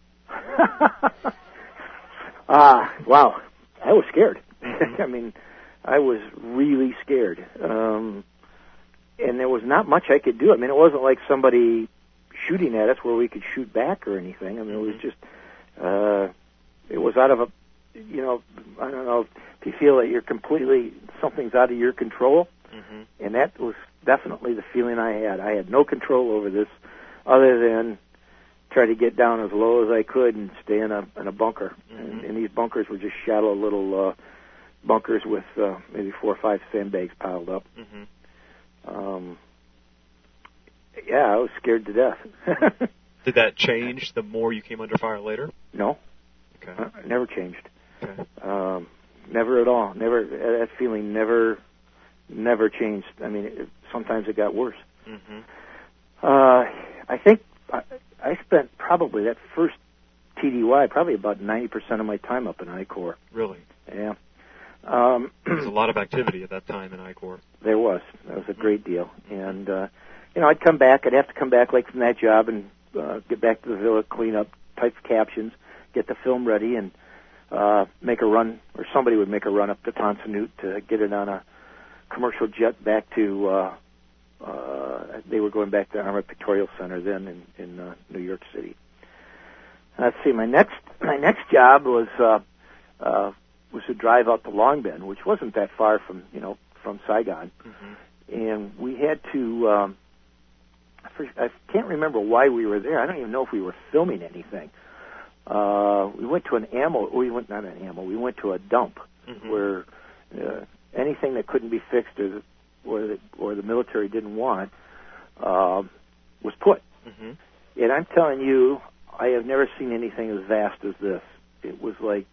Wow, I was scared. Mm-hmm. I mean, I was really scared, and there was not much I could do. I mean, it wasn't like somebody shooting at us where we could shoot back or anything. I mean, it was just, it was out of a, I don't know, if you feel that something's out of your control, mm-hmm. and that was definitely the feeling I had. I had no control over this other than try to get down as low as I could and stay in a bunker. Mm-hmm. And these bunkers were just shallow little bunkers with maybe 4 or 5 sandbags piled up. Mm-hmm. I was scared to death. Did that change the more you came under fire later? No. Okay. It never changed. Okay. Never at all. Never. That feeling never changed. I mean, sometimes it got worse. Mm-hmm. I think I spent probably that first TDY probably about 90% of my time up in I-Corps. Really? Yeah. There was a lot of activity at that time in I-Corps. There was. That was a great deal. And, I'd come back. I'd have to come back like from that job and get back to the villa, clean up, type captions, get the film ready, and make a run, or somebody would make a run up to Ponsanute to get it on a commercial jet back to, they were going back to the Armored Pictorial Center then in New York City. Let's see, my next job was to drive out to Long Binh, which wasn't that far from Saigon. Mm-hmm. And we had to, I can't remember why we were there. I don't even know if we were filming anything. We went to we went to a dump mm-hmm. where anything that couldn't be fixed or the military didn't want was put. Mm-hmm. And I'm telling you, I have never seen anything as vast as this. It was like,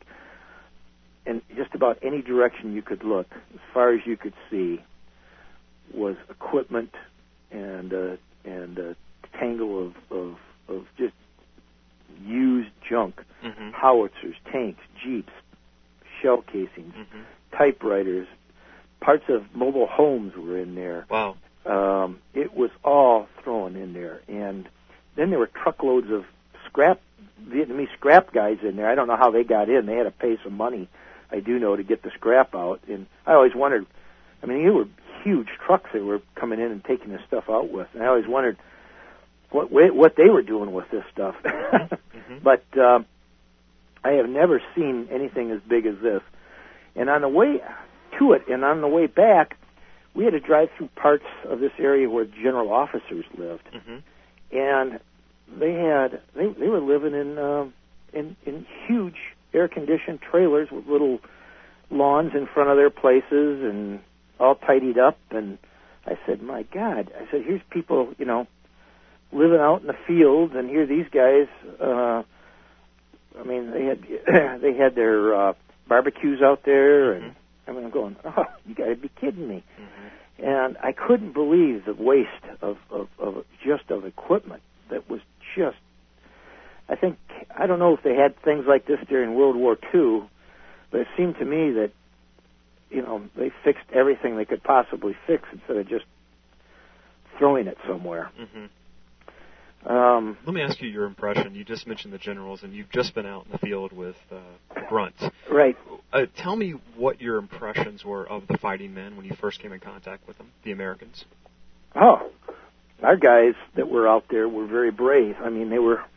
in just about any direction you could look, as far as you could see, was equipment and a tangle of just used junk, mm-hmm. howitzers, tanks, jeeps, shell casings, mm-hmm. typewriters, parts of mobile homes were in there. Wow. It was all thrown in there. And then there were truckloads of Vietnamese scrap guys in there. I don't know how they got in. They had to pay some money, I do know, to get the scrap out. And I always wondered, I mean, there were huge trucks that were coming in and taking this stuff out with. And I always wondered what they were doing with this stuff. Mm-hmm. But I have never seen anything as big as this. And on the way to it and on the way back, we had to drive through parts of this area where general officers lived. Mm-hmm. And they were living in huge air-conditioned trailers with little lawns in front of their places and all tidied up. And I said, my God, I said, here's people, living out in the fields, and here these guys, they had their barbecues out there, and I'm going, oh, you got to be kidding me. Mm-hmm. And I couldn't believe the waste of equipment that was just, I don't know if they had things like this during World War II, but it seemed to me that, they fixed everything they could possibly fix instead of just throwing it somewhere. Mm-hmm. Let me ask you your impression. You just mentioned the generals, and you've just been out in the field with the grunts. Right. Tell me what your impressions were of the fighting men when you first came in contact with them, the Americans. Oh, our guys that were out there were very brave. I mean, they were.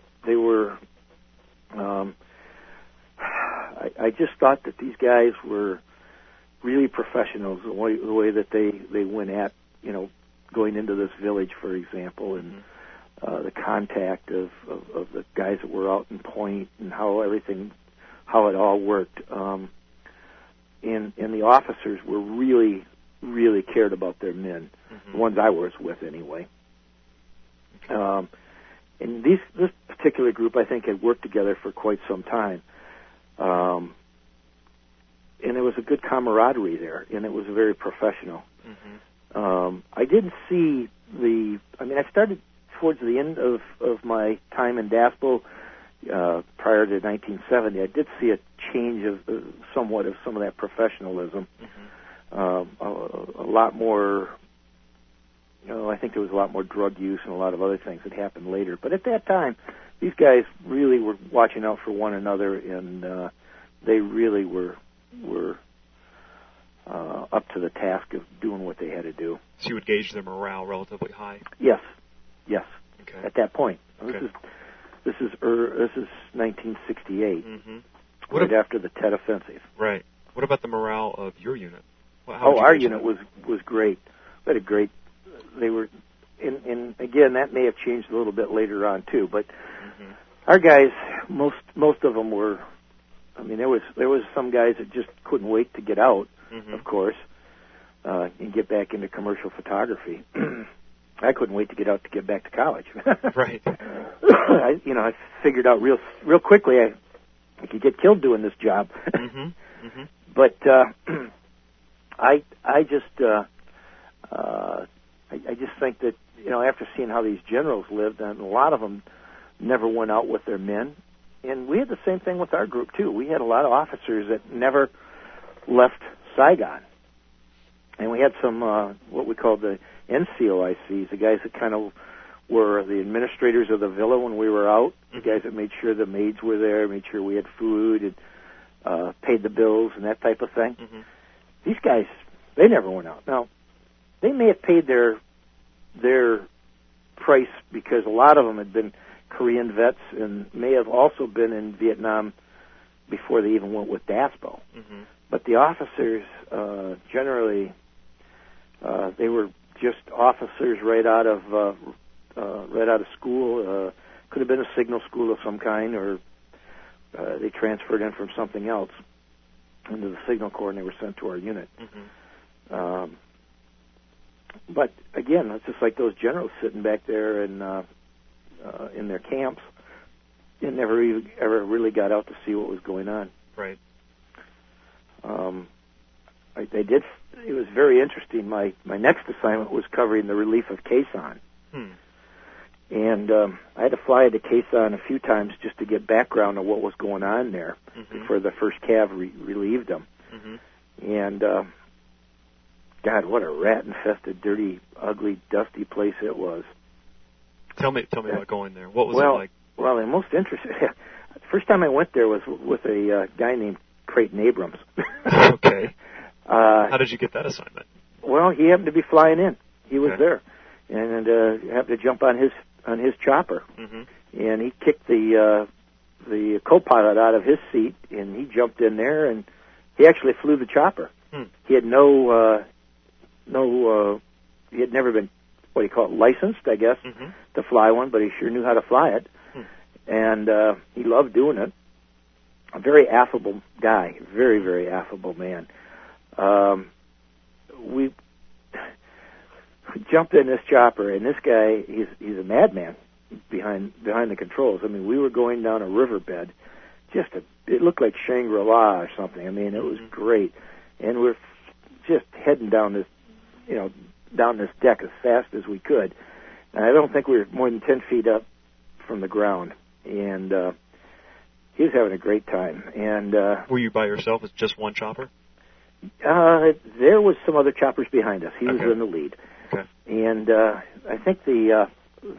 I just thought that these guys were really professionals. The way that they went at, going into this village, for example, and. The contact of the guys that were out in point and how it all worked. And the officers were really, really cared about their men, the ones I was with anyway. And this particular group, I think, had worked together for quite some time. And there was a good camaraderie there, and it was very professional. I didn't see I started towards the end of my time in DASPO, prior to 1970, I did see a change of somewhat of some of that professionalism. A lot more, I think there was a lot more drug use and a lot of other things that happened later. But at that time, these guys really were watching out for one another, and they really were up to the task of doing what they had to do. So you would gauge their morale relatively high? Yes. Okay. At that point. Okay. This is 1968, right after the Tet Offensive. Right. What about the morale of your unit? Our unit was great. We had a great. They were, and again, that may have changed a little bit later on too. But our guys, most of them were. I mean, there was some guys that just couldn't wait to get out, of course, and get back into commercial photography. I couldn't wait to get out to get back to college. Right. I figured out real quickly I could get killed doing this job. But I just think that after seeing how these generals lived, and a lot of them never went out with their men, and we had the same thing with our group too. We had a lot of officers that never left Saigon, and we had some what we called the NCOICs, the guys that kind of were the administrators of the villa when we were out, the guys that made sure the maids were there, made sure we had food, and paid the bills and that type of thing. These guys, they never went out. Now, they may have paid their price because a lot of them had been Korean vets and may have also been in Vietnam before they even went with DASPO. But the officers, generally, they were just officers right out of school. Could have been a signal school of some kind, or they transferred in from something else into the Signal Corps, and they were sent to our unit. But again, it's just like those generals sitting back there in their camps, and never ever really got out to see what was going on. Right. They did. It was very interesting. My next assignment was covering the relief of Khe Sanh. And I had to fly into Khe Sanh a few times just to get background on what was going on there before the 1st Cav relieved them. And God, what a rat-infested, dirty, ugly, dusty place it was. Tell me about going there. What was it like? Well, the most interesting. The first time I went there was with a guy named Creighton Abrams. Okay. How did you get that assignment? Well, he happened to be flying in. He was there, and happened to jump on his chopper, and he kicked the co-pilot out of his seat, and he jumped in there, and he actually flew the chopper. He had he had never been what do you call it, licensed, I guess, to fly one, but he sure knew how to fly it. And he loved doing it. A very affable guy, very, very affable man. We jumped in this chopper, and this guy, he's a madman behind the controls. I mean, we were going down a riverbed, it looked like Shangri-La or something. I mean, it was great. And we're just heading down this deck as fast as we could. And I don't think we were more than 10 feet up from the ground. And he was having a great time. And were you by yourself? Was it just one chopper? There was some other choppers behind us. He was in the lead. Okay. And I think the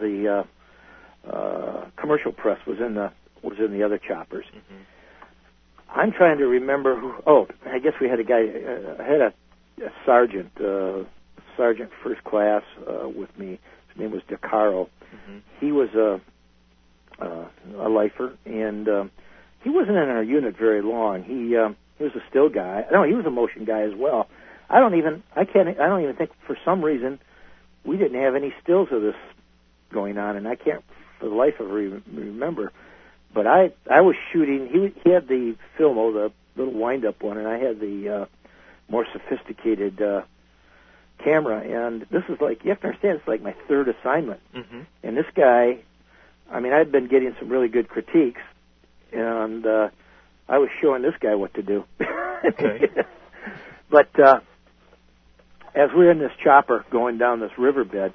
commercial press was in the other choppers. I'm trying to remember who. Oh, I guess we had a guy. I had a sergeant first class with me. His name was DeCaro. He was a lifer, and he wasn't in our unit very long. He was a still guy. No, he was a motion guy as well. I don't even think for some reason we didn't have any stills of this going on, and I can't for the life of me remember. But I was shooting. He had the Filmo, the little wind-up one, and I had the more sophisticated camera. And this is like, you have to understand, it's like my third assignment. And this guy, I mean, I'd been getting some really good critiques, and I was showing this guy what to do. Okay. But as we're in this chopper going down this riverbed,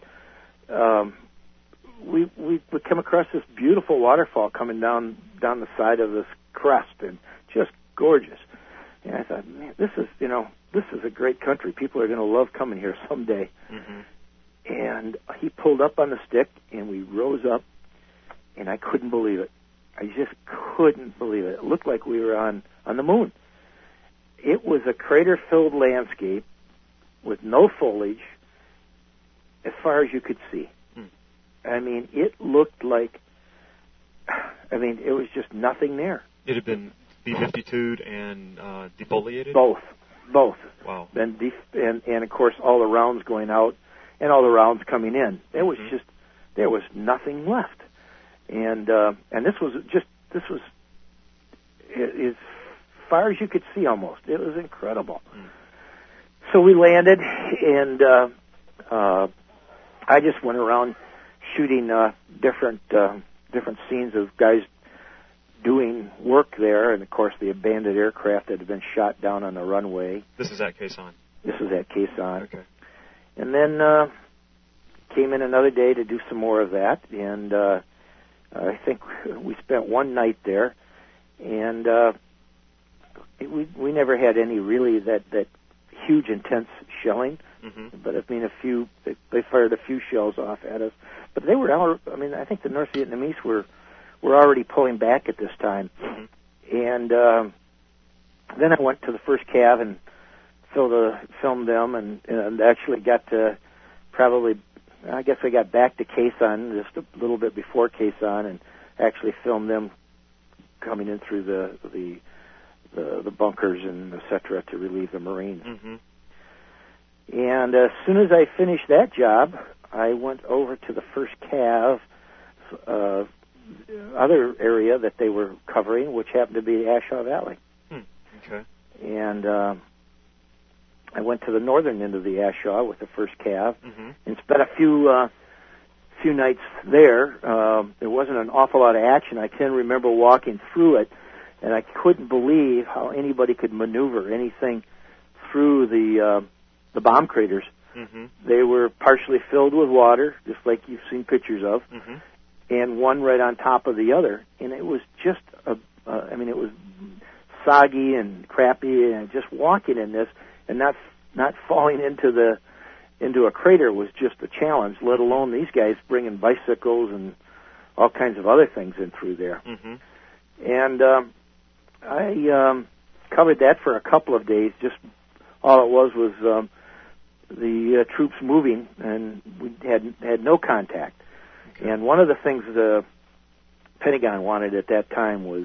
we come across this beautiful waterfall coming down the side of this crest, and just gorgeous. And I thought, man, this is a great country. People are going to love coming here someday. And he pulled up on the stick, and we rose up, and I couldn't believe it. I just couldn't believe it. It looked like we were on the moon. It was a crater-filled landscape with no foliage as far as you could see. I mean, it looked like, it was just nothing there. It had been de-52'd and defoliated? Both. Wow. And of course, all the rounds going out and all the rounds coming in. There was nothing left. And this was as far as you could see almost. It was incredible. So we landed, and I just went around shooting different scenes of guys doing work there, and of course the abandoned aircraft that had been shot down on the runway. This is at Quezon. This is at Quezon. Okay. And then came in another day to do some more of that, and I think we spent one night there, and we never had any really that huge intense shelling. But they fired a few shells off at us. But they were I think the North Vietnamese were already pulling back at this time. And then I went to the first cav and filmed them, and actually got to I guess I got back to Quezon just a little bit before Quezon, and actually filmed them coming in through the bunkers and et cetera to relieve the Marines. And as soon as I finished that job, I went over to the first cav other area that they were covering, which happened to be the Ashaw Valley. Okay. And I went to the northern end of the Ashaw with the first cav, and spent a few nights there. There wasn't an awful lot of action. I can remember walking through it, and I couldn't believe how anybody could maneuver anything through the bomb craters. They were partially filled with water, just like you've seen pictures of, and one right on top of the other. And it was just it was soggy and crappy, and just walking in this and not falling into a crater was just a challenge, let alone these guys bringing bicycles and all kinds of other things in through there. And I covered that for a couple of days. Just all it was the troops moving, and we had no contact. Okay. And one of the things the Pentagon wanted at that time was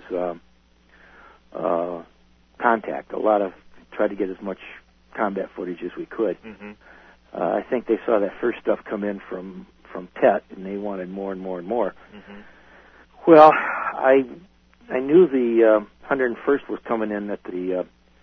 contact. Tried to get as much combat footage as we could. I think they saw that first stuff come in from Tet, and they wanted more and more and more. Mm-hmm. Well, I knew the 101st was coming in at the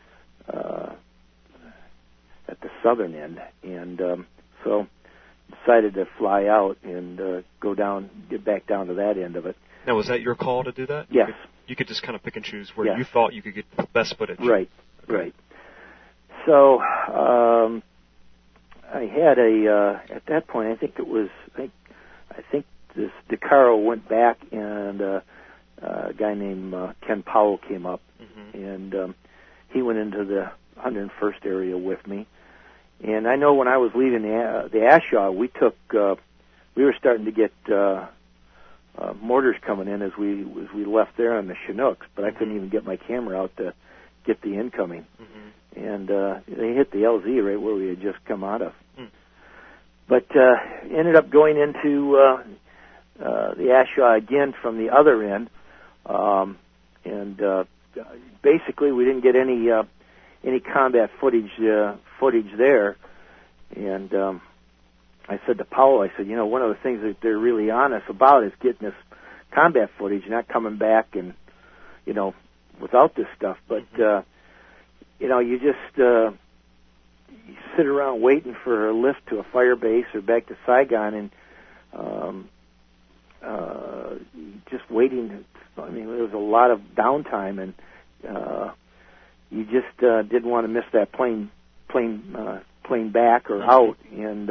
southern end, and so decided to fly out and get back down to that end of it. Now, was that your call to do that? Yes. You could just kind of pick and choose where you thought you could get the best footage. Right, right. So I had at that point, I think this DeCaro went back, and a guy named Ken Powell came up, and he went into the 101st area with me. And I know when I was leaving the Ashaw, we were starting to get mortars coming in as we left there on the Chinooks, but I couldn't even get my camera out to get the incoming. And they hit the LZ right where we had just come out of. But ended up going into the Ashaw again from the other end, and basically we didn't get any combat footage there. And I said to Powell, I said, one of the things that they're really honest about is getting this combat footage, not coming back and without this stuff. But you just you sit around waiting for a lift to a fire base or back to Saigon, and just waiting. I mean, there was a lot of downtime, and you just didn't want to miss that plane back or out, and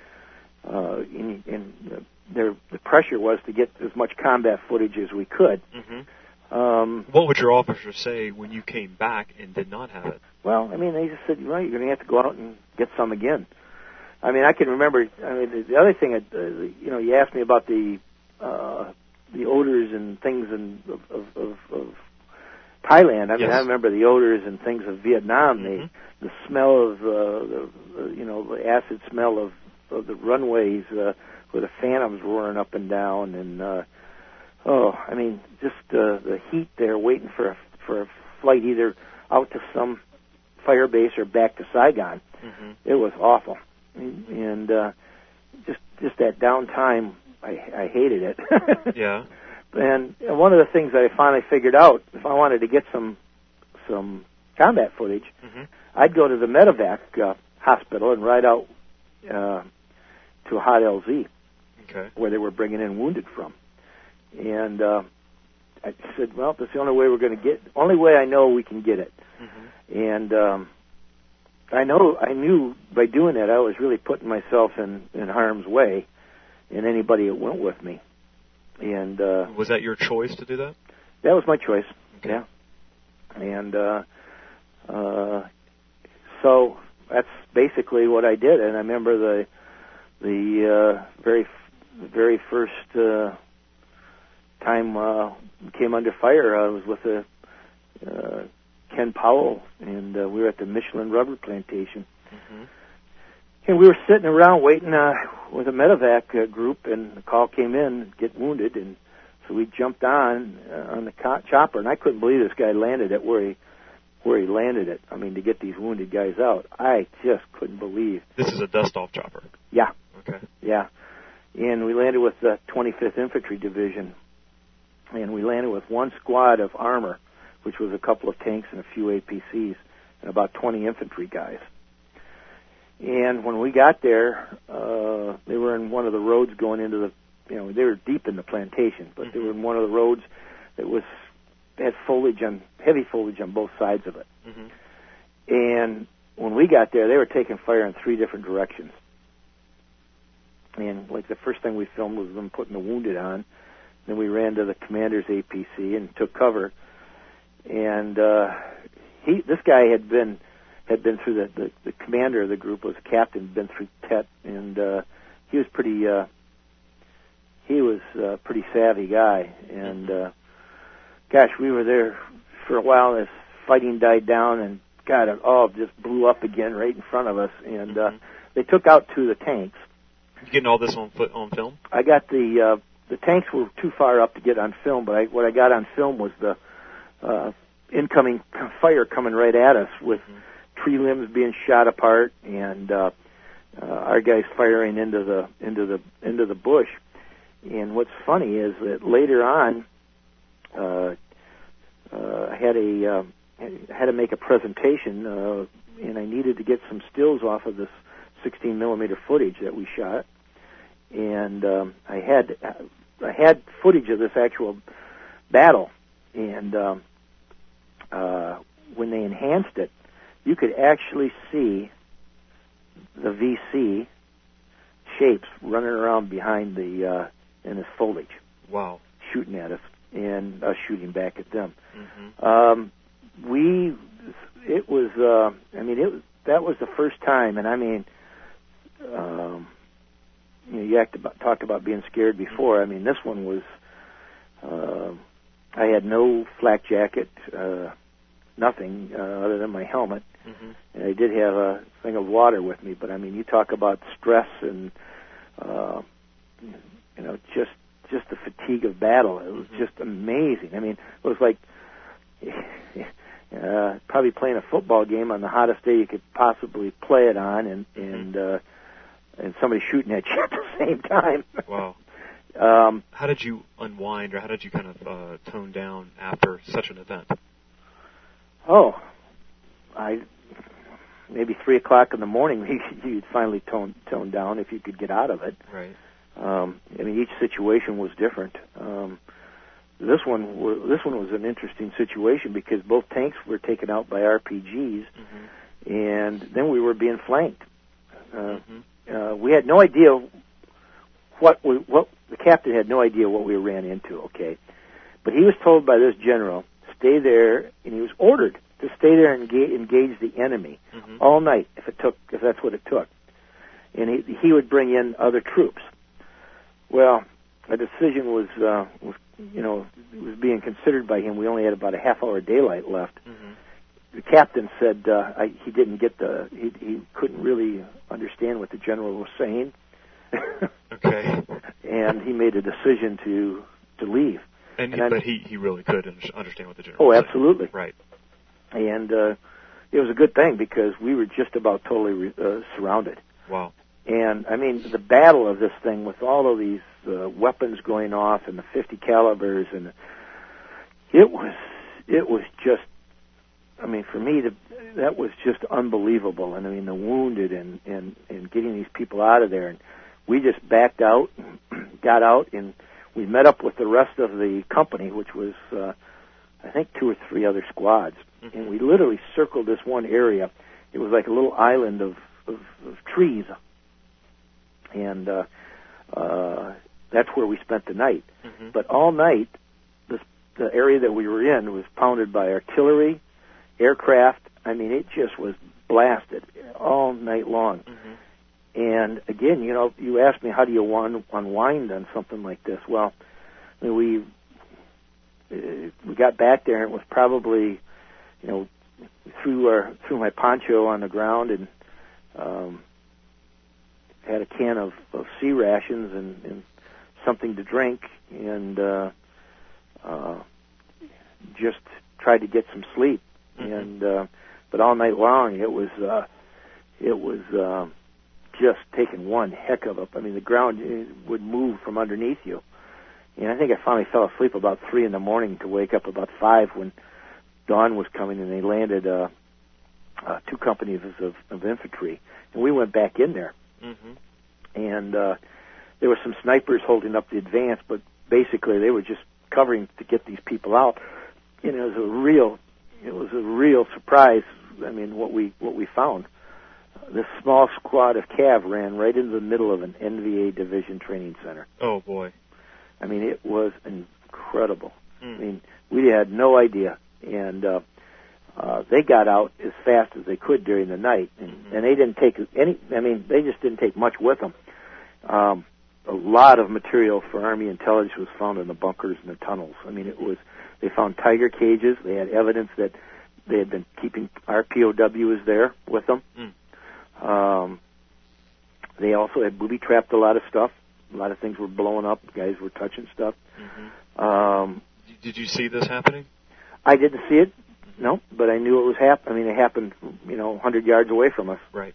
the pressure was to get as much combat footage as we could. What would your officer say when you came back and did not have it? Well, I mean, they just said, well, you're going to have to go out and get some again. I mean, I can remember. I mean, the other thing, you asked me about the odors and things of Thailand. I mean, I remember the odors and things of Vietnam. The smell of the acid smell of the runways where the Phantoms roaring up and down, and I mean, just the heat there, waiting for a flight either out to some fire base or back to Saigon. It was awful, and just that downtime, I hated it. Yeah. And one of the things that I finally figured out, if I wanted to get some combat footage, I'd go to the medevac hospital and ride out to a hot LZ, where they were bringing in wounded from. And I said, well, that's the only way we're going to get. Only way I know we can get it. And I knew by doing that I was really putting myself in harm's way, and anybody that went with me. And was that your choice to do that? That was my choice. Okay. Yeah. And so that's basically what I did. And I remember the very first time came under fire. I was with Ken Powell, and we were at the Michelin rubber plantation. And we were sitting around waiting with a medevac group, and the call came in, get wounded, and so we jumped on the chopper, and I couldn't believe this guy landed it where he landed it. I mean, to get these wounded guys out, I just couldn't believe. This is a dust-off chopper. Yeah. Okay. Yeah, and we landed with the 25th Infantry Division, and we landed with one squad of armor, which was a couple of tanks and a few APCs, and about 20 infantry guys. And when we got there, they were in one of the roads going into the, they were deep in the plantation, but they were in one of the roads that had heavy foliage on both sides of it. And when we got there, they were taking fire in 3 different directions. And like the first thing we filmed was them putting the wounded on. Then we ran to the commander's APC and took cover. And this guy had been through the commander of the group was a captain, been through Tet, and he was pretty savvy guy. And gosh, we were there for a while as fighting died down, and God, it all just blew up again right in front of us. And they took out 2 of the tanks. You getting all this on film? I got the tanks were too far up to get on film, but what I got on film was the incoming fire coming right at us with tree limbs being shot apart, and our guys firing into the bush. And what's funny is that later on, I had to make a presentation, and I needed to get some stills off of this 16 millimeter footage that we shot. And I had footage of this actual battle, and when they enhanced it, you could actually see the VC shapes running around behind the in this foliage. Wow! Shooting at us and us shooting back at them. Mm-hmm. That was the first time, and I mean, you talked about being scared before. I mean, this one was. I had no flak jacket, nothing other than my helmet, mm-hmm. and I did have a thing of water with me. But I mean, you talk about stress and just the fatigue of battle. It was just amazing. I mean, it was like probably playing a football game on the hottest day you could possibly play it on, and somebody shooting at you at the same time. Wow. How did you unwind, or how did you kind of tone down after such an event? Oh, maybe 3 o'clock in the morning, you'd finally tone down if you could get out of it. Right. I mean, each situation was different. This one was an interesting situation because both tanks were taken out by RPGs, mm-hmm. and then we were being flanked. We had no idea what the captain had no idea what we ran into. Okay, but he was told by this general, stay there, and he was ordered to stay there and engage the enemy mm-hmm. all night if that's what it took, and he would bring in other troops. Well, a decision was being considered by him. We only had about a half-hour daylight left. Mm-hmm. The captain said he didn't get he couldn't really understand what the general was saying. Okay. And he made a decision to leave. But he really could understand what the general was saying. Oh, absolutely. Right. And it was a good thing because we were just about totally surrounded. Wow. And I mean, the battle of this thing with all of these weapons going off and the 50 calibers, and it was just, I mean, for me, that was just unbelievable. And I mean, the wounded and getting these people out of there. And we just backed out, got out, and we met up with the rest of the company, which was, I think, 2 or 3 other squads. Mm-hmm. And we literally circled this one area. It was like a little island of trees. And that's where we spent the night. Mm-hmm. But all night, the area that we were in was pounded by artillery, aircraft. I mean, it just was blasted all night long. Mm-hmm. And again, you asked me how do you unwind on something like this. Well, I mean, we got back there, and it was probably, threw my poncho on the ground and had a can of sea rations and something to drink, and just tried to get some sleep. Mm-hmm. And but all night long, it was just taking one heck of a. I mean, the ground would move from underneath you, and I think I finally fell asleep about 3 in the morning to wake up about 5 when dawn was coming, and they landed 2 companies of infantry, and we went back in there. Mm-hmm. And there were some snipers holding up the advance, but basically they were just covering to get these people out. And it was a real surprise. I mean, what we found. This small squad of Cav ran right into the middle of an NVA division training center. Oh boy! I mean, it was incredible. Mm. I mean, we had no idea, and they got out as fast as they could during the night, and they didn't take any. I mean, they just didn't take much with them. A lot of material for Army intelligence was found in the bunkers and the tunnels. I mean, they found tiger cages. They had evidence that they had been keeping our POWs there with them. Mm. They also had booby-trapped a lot of stuff. A lot of things were blowing up. Guys were touching stuff. Mm-hmm. Did you see this happening? I didn't see it, no, but I knew it was happening. I mean, it happened, 100 yards away from us. Right.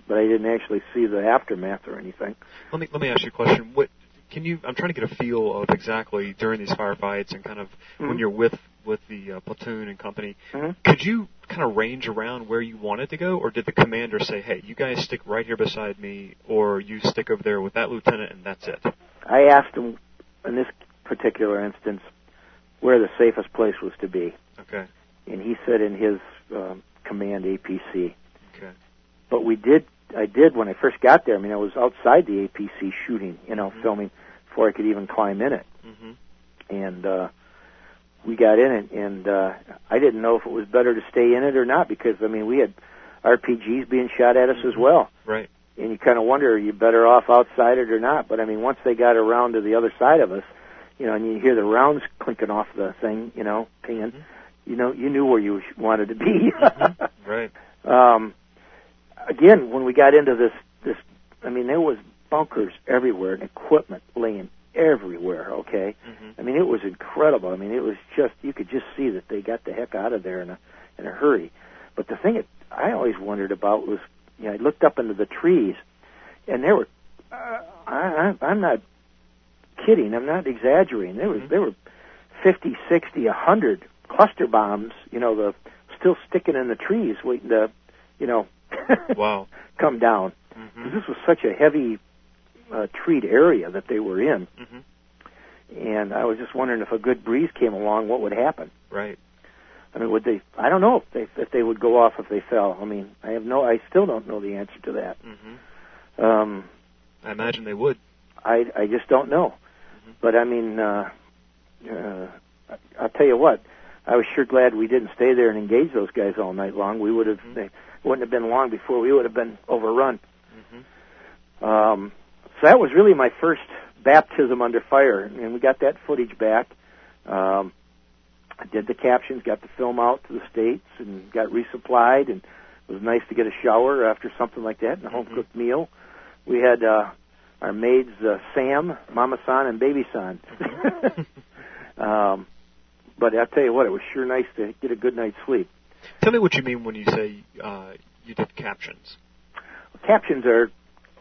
but I didn't actually see the aftermath or anything. Let me ask you a question. I'm trying to get a feel of exactly during these firefights and kind of when you're with the platoon and company. Could you kind of range around where you wanted to go, or did the commander say, "Hey, you guys stick right here beside me," or "You stick over there with that lieutenant and that's it"? I asked him in this particular instance where the safest place was to be. Okay. And he said in his command APC. Okay. But I did when I first got there. I mean, I was outside the APC shooting, filming before I could even climb in it. And we got in it, and I didn't know if it was better to stay in it or not because, I mean, we had RPGs being shot at us as well. Right. And you kind of wonder, are you better off outside it or not? But, I mean, once they got around to the other side of us, and you hear the rounds clinking off the thing, pinging, you knew where you wanted to be. Right. Again, when we got into this, I mean, there was bunkers everywhere and equipment laying everywhere, okay? I mean, it was incredible. I mean, it was just, you could just see that they got the heck out of there in a hurry. But the thing that I always wondered about was, I looked up into the trees, and there were, I'm not kidding, I'm not exaggerating, there were 50, 60, 100 cluster bombs, still sticking in the trees waiting to, wow. come down. Because this was such a heavy treed area that they were in. And I was just wondering if a good breeze came along, what would happen? Right. I mean, I don't know if they would go off if they fell. I mean, I still don't know the answer to that. I imagine they would. I just don't know. But I mean, I'll tell you what, I was sure glad we didn't stay there and engage those guys all night long. We would have, it wouldn't have been long before we would have been overrun. So that was really my first baptism under fire, and we got that footage back. I did the captions, got the film out to the States, and got resupplied, and it was nice to get a shower after something like that, and a home-cooked meal. We had our maids, Sam, Mama-san, and Baby-san. But I'll tell you what, it was sure nice to get a good night's sleep. Tell me what you mean when you say you did captions. Captions are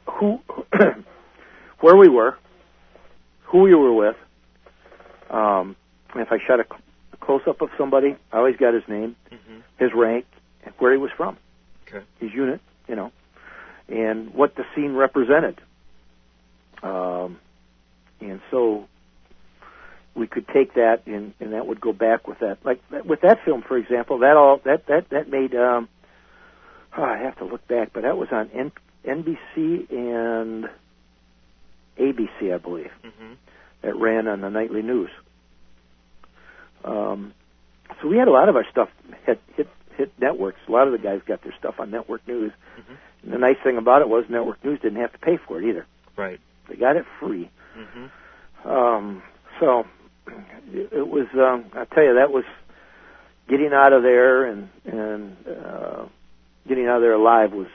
where we were, who we were with. And if I shot a close-up of somebody, I always got his name, his rank, and where he was from, his unit, and what the scene represented. And so we could take that, and that would go back with that. Like with that film, for example, that made. I have to look back, but that was on NBC and ABC, I believe. That ran on the nightly news. So we had a lot of our stuff hit networks. A lot of the guys got their stuff on network news. And the nice thing about it was network news didn't have to pay for it either. Right. They got it free. So it was, I'll tell you, that was getting out of there and getting out of there alive was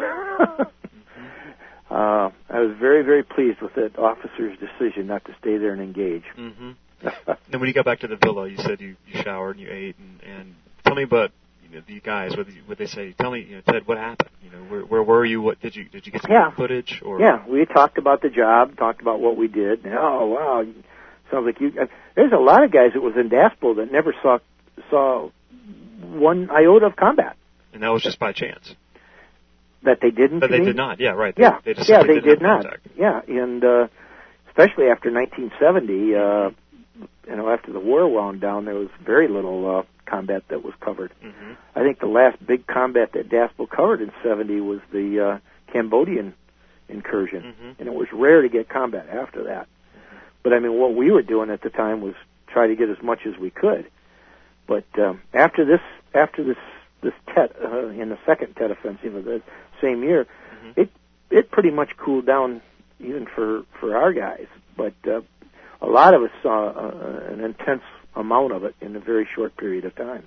I was very, very pleased with that officer's decision not to stay there and engage. Then when you got back to the villa, you said you showered and you ate, and tell me about the guys. What they say? Tell me, Ted, what happened? Where were you? What did you get some footage? Or we talked about the job, talked about what we did. Oh wow, sounds like you. There's a lot of guys that was in DASPO that never saw one iota of combat, and that was just by chance. That they didn't. But they did not. Yeah, right. They did not. Yeah, and especially after 1970, after the war wound down, there was very little combat that was covered. I think the last big combat that DASPO covered in 70 was the Cambodian incursion, and it was rare to get combat after that. But I mean, what we were doing at the time was try to get as much as we could. But after this Tet in the second Tet offensive of the same year, it pretty much cooled down even for our guys. But a lot of us saw an intense amount of it in a very short period of time.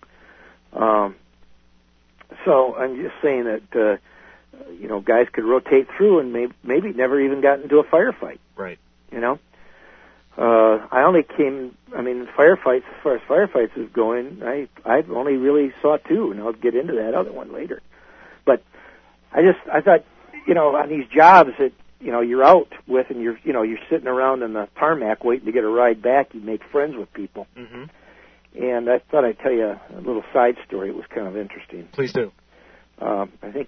So I'm just saying that guys could rotate through and maybe never even got into a firefight. Right. I only firefights, as far as firefights is going, I've only really saw two, and I'll get into that other one later. But I thought, on these jobs that, you're out with and you're sitting around in the tarmac waiting to get a ride back, you make friends with people. Mm-hmm. And I thought I'd tell you a little side story. It was kind of interesting. Please do. I think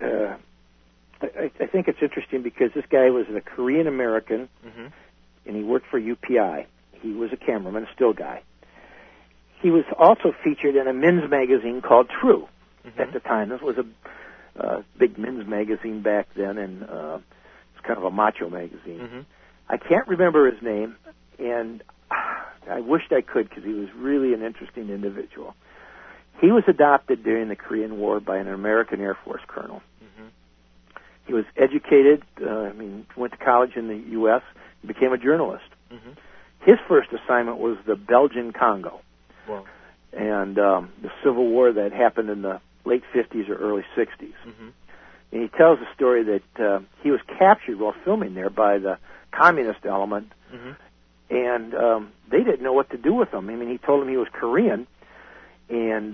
it's interesting because this guy was a Korean American, mm-hmm. and he worked for UPI. He was a cameraman, a still guy. He was also featured in a men's magazine called True mm-hmm. at the time. This was a big men's magazine back then, and it's kind of a macho magazine. Mm-hmm. I can't remember his name, and I wished I could because he was really an interesting individual. He was adopted during the Korean War by an American Air Force colonel. Mm-hmm. He was educated, went to college in the U.S., and became a journalist. Mm-hmm. His first assignment was the Belgian Congo. Wow. And the Civil War that happened in the late 50s or early 60s. Mm-hmm. And he tells a story that he was captured while filming there by the communist element, mm-hmm. and they didn't know what to do with him. I mean, he told them he was Korean, and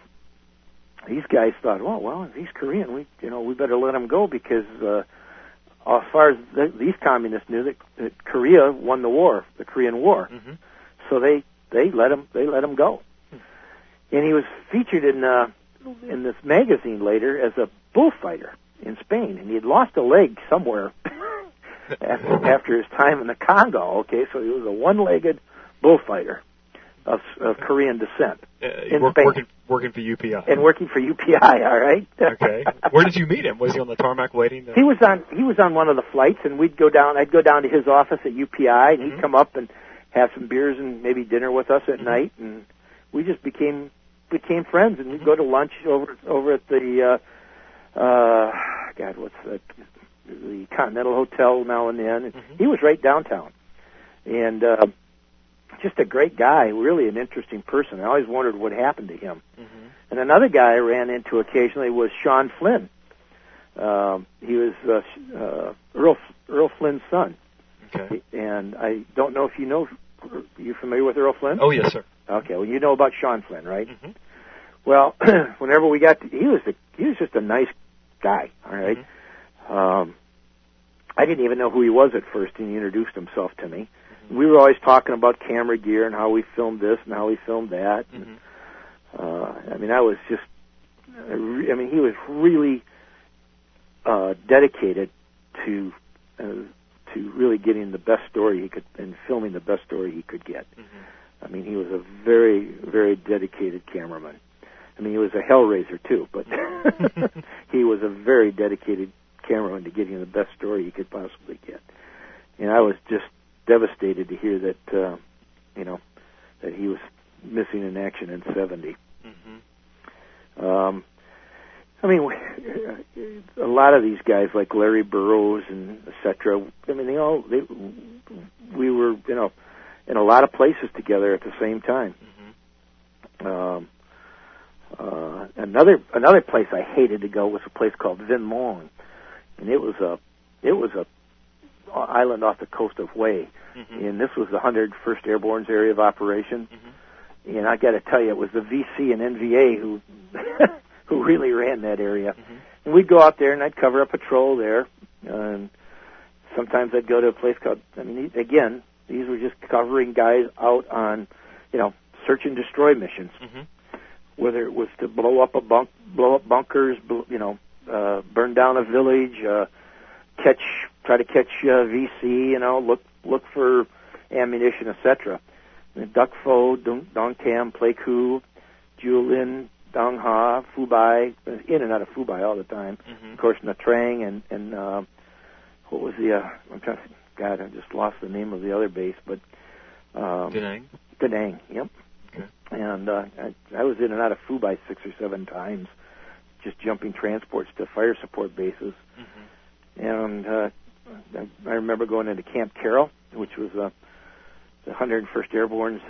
these guys thought, well, if he's Korean, we better let him go because as far as these communists knew that Korea won the war, the Korean War. Mm-hmm. So they let him go. And he was featured in this magazine later as a bullfighter in Spain, and he had lost a leg somewhere after his time in the Congo. Okay, so he was a one-legged bullfighter of Korean descent in Spain. Working for UPI. And working for UPI, all right. Okay. Where did you meet him? Was he on the tarmac waiting? He was on one of the flights, and I'd go down to his office at UPI, and he'd come up and have some beers and maybe dinner with us at night, and we just became friends, and we'd go to lunch over at the what's that? The Continental Hotel now and then. And he was right downtown, and just a great guy, really an interesting person. I always wondered what happened to him. Mm-hmm. And another guy I ran into occasionally was Sean Flynn. He was Earl Flynn's son. Okay. And I don't know if you're familiar with Earl Flynn? Oh, yes, sir. Okay, well, you know about Sean Flynn, right? Mm-hmm. Well, whenever we got he was just a nice guy, all right? Mm-hmm. I didn't even know who he was at first, and he introduced himself to me. Mm-hmm. We were always talking about camera gear and how we filmed this and how we filmed that. Mm-hmm. He was really dedicated to really getting the best story he could and filming the best story he could get. Mm-hmm. I mean, he was a very, very dedicated cameraman. I mean, he was a hellraiser too, but he was a very dedicated cameraman to getting the best story he could possibly get. And I was just devastated to hear that, that he was missing in action in 70. Mm-hmm. A lot of these guys like Larry Burroughs and et cetera, I mean, we were, in a lot of places together at the same time. Mm-hmm. Another place I hated to go was a place called Vinh Long, and it was a island off the coast of Hue, mm-hmm. and this was the 101st Airborne's area of operation. Mm-hmm. And I got to tell you, it was the VC and NVA who who really ran that area. Mm-hmm. And we'd go out there, and I'd cover a patrol there, and sometimes I'd go to a place called. Again, these were just covering guys out on, search and destroy missions. Mm-hmm. Whether it was to blow up bunkers, burn down a village, try to catch VC, look for ammunition, etc. Duc Pho, Dong Tam, Pleiku, Julin, Dong Ha, Phu-Bai, in and out of Phu-Bai all the time. Mm-hmm. Of course, Nha Trang and what was the? I'm trying to. God, I just lost the name of the other base, but Da Nang. Da Nang, yep. Okay. And I was in and out of Phu-Bai 6 or 7 times, just jumping transports to fire support bases. Mm-hmm. And I remember going into Camp Carroll, which was the 101st Airborne's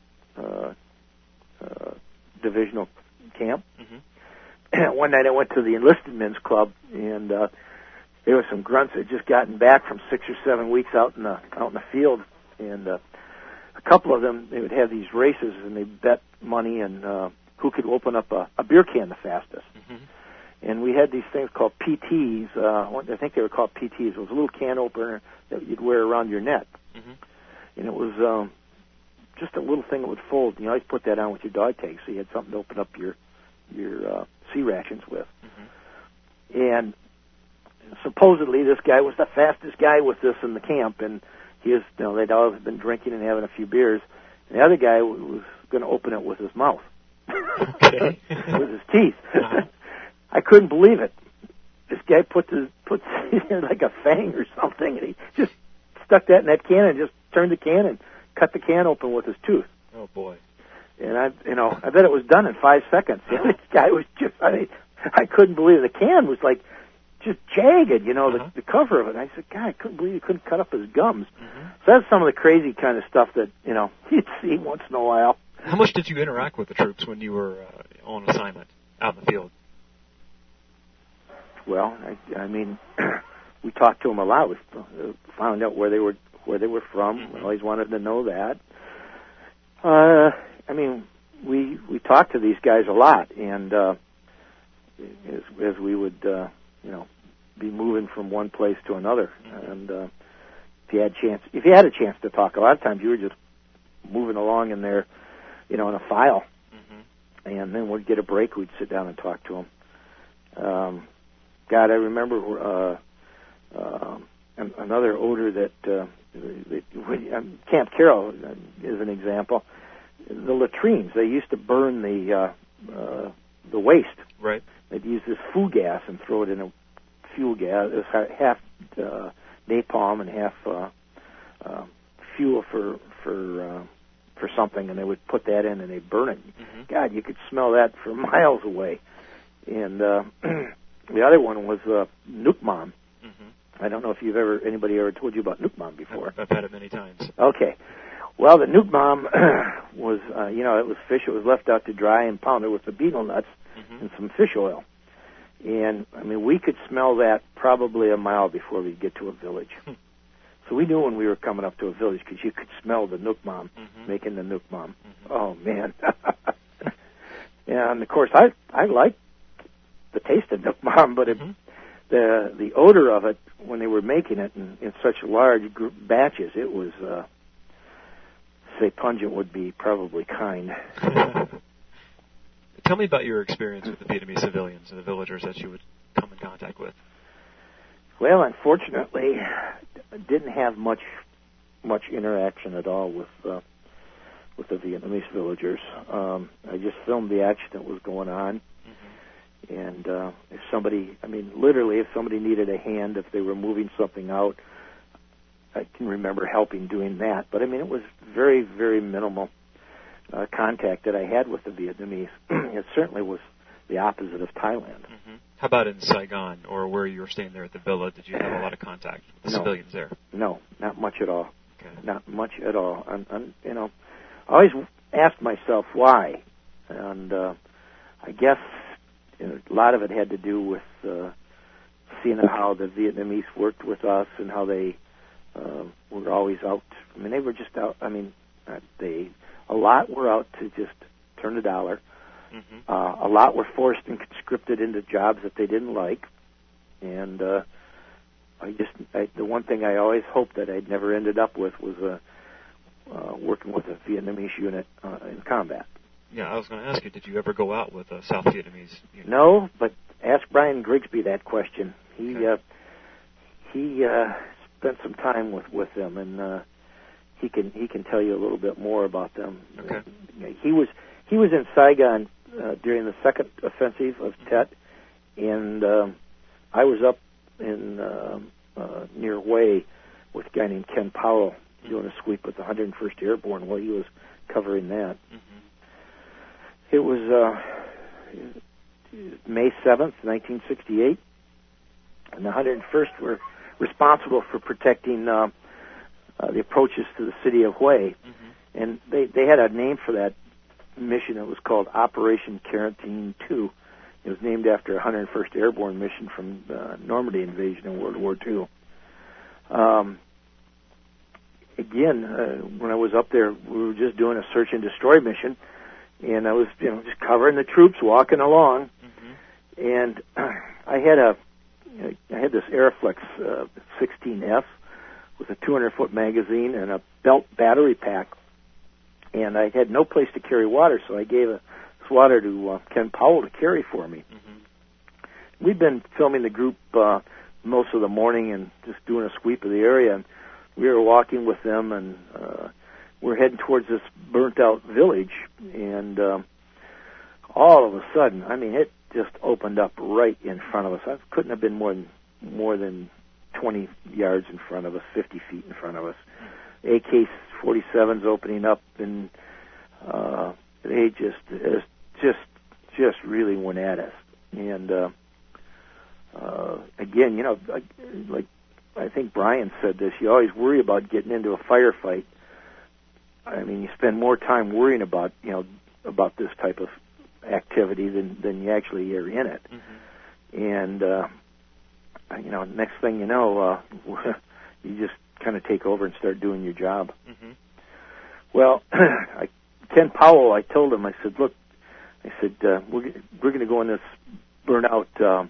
divisional camp. Mm-hmm. One night I went to the enlisted men's club, and there were some grunts that had just gotten back from 6 or 7 weeks out in the field, and a couple of them, they would have these races, and they bet money and who could open up a beer can the fastest. Mm-hmm. And we had these things called PTs. I think they were called PTs. It was a little can opener that you'd wear around your neck. Mm-hmm. And it was just a little thing that would fold. You always put that on with your dog tags, so you had something to open up your C rations with. Mm-hmm. And supposedly this guy was the fastest guy with this in the camp, and they'd always been drinking and having a few beers. And the other guy was going to open it with his mouth, okay. with his teeth. Uh-huh. I couldn't believe it. This guy puts like a fang or something, and he just stuck that in that can and just turned the can and cut the can open with his tooth. Oh boy! And I bet it was done in 5 seconds. And this guy was I couldn't believe it. The can was like just jagged, the cover of it. And I said, God, I couldn't believe he couldn't cut up his gums. Mm-hmm. So that's some of the crazy kind of stuff that you'd see once in a while. How much did you interact with the troops when you were on assignment out in the field? Well, I mean, we talked to them a lot. We found out where they were from. Mm-hmm. We always wanted to know that. I mean, we talked to these guys a lot, and as we would, be moving from one place to another, mm-hmm. and if you had a chance to talk, a lot of times you were just moving along in there, in a file, mm-hmm. and then we'd get a break. We'd sit down and talk to them. God, I remember another odor that Camp Carroll is an example. The latrines, they used to burn the waste. Right. They'd use this flue gas and throw it in a fuel gas. It was half napalm and half fuel for something, and they would put that in and they'd burn it. Mm-hmm. God, you could smell that from miles away. And the other one was Nuke Mom. Mm-hmm. I don't know if anybody ever told you about Nuke Mom before. I've had it many times. Okay. Well, the Nuke Mom was, it was fish. It was left out to dry and pounded with the betel nuts mm-hmm. and some fish oil. And, I mean, we could smell that probably a mile before we'd get to a village. So we knew when we were coming up to a village because you could smell the Nuke Mom mm-hmm. making the Nuke Mom. Mm-hmm. Oh, man. And, of course, I liked the taste of Nuke Mom, but mm-hmm. the odor of it when they were making it in such large batches, it was, say pungent would be probably kind. Tell me about your experience with the Vietnamese civilians and the villagers that you would come in contact with. Well, unfortunately, I didn't have much interaction at all with the Vietnamese villagers. I just filmed the action that was going on. And if somebody needed a hand, if they were moving something out, I can remember helping doing that. But, I mean, it was very, very minimal contact that I had with the Vietnamese. It certainly was the opposite of Thailand. Mm-hmm. How about in Saigon or where you were staying there at the villa? Did you have a lot of contact with the civilians there? No, not much at all. Okay. Not much at all. I always asked myself why. And I guess a lot of it had to do with seeing how the Vietnamese worked with us and how they were always out. I mean, they were just out. I mean, a lot were out to just turn a dollar. Mm-hmm. A lot were forced and conscripted into jobs that they didn't like. And the one thing I always hoped that I'd never ended up with was working with a Vietnamese unit in combat. Yeah, I was going to ask you, did you ever go out with a South Vietnamese unit? No, but ask Brian Grigsby that question. He spent some time with them, and he can tell you a little bit more about them. Okay. He was in Saigon during the second offensive of Tet, and I was up in near Hue with a guy named Ken Powell doing a sweep with the 101st Airborne while he was covering that. Mm-hmm. It was May 7th, 1968, and the 101st were responsible for protecting the approaches to the city of Hue. Mm-hmm. And they had a name for that mission. It was called Operation Quarantine 2. It was named after a 101st Airborne mission from the Normandy invasion in World War II. When I was up there, we were just doing a search and destroy mission, and I was just covering the troops walking along. Mm-hmm. and I had this Aeroflex 16S with a 200-foot magazine and a belt battery pack, and I had no place to carry water, so I gave a swatter to Ken Powell to carry for me. Mm-hmm. We'd been filming the group most of the morning and just doing a sweep of the area, and we were walking with them, and we're heading towards this burnt-out village, and all of a sudden, I mean, it just opened up right in front of us. I couldn't have been more than 20 yards in front of us, 50 feet in front of us. AK-47s opening up, and they just really went at us. And again, you know, like I think Brian said this, you always worry about getting into a firefight. I mean, you spend more time worrying about, you know, about this type of activity than you actually are in it. Mm-hmm. And you know, next thing you know, you just kind of take over and start doing your job. Mm-hmm. Well, Ken Powell, I told him, I said, look, I said, we're going to go in this burnout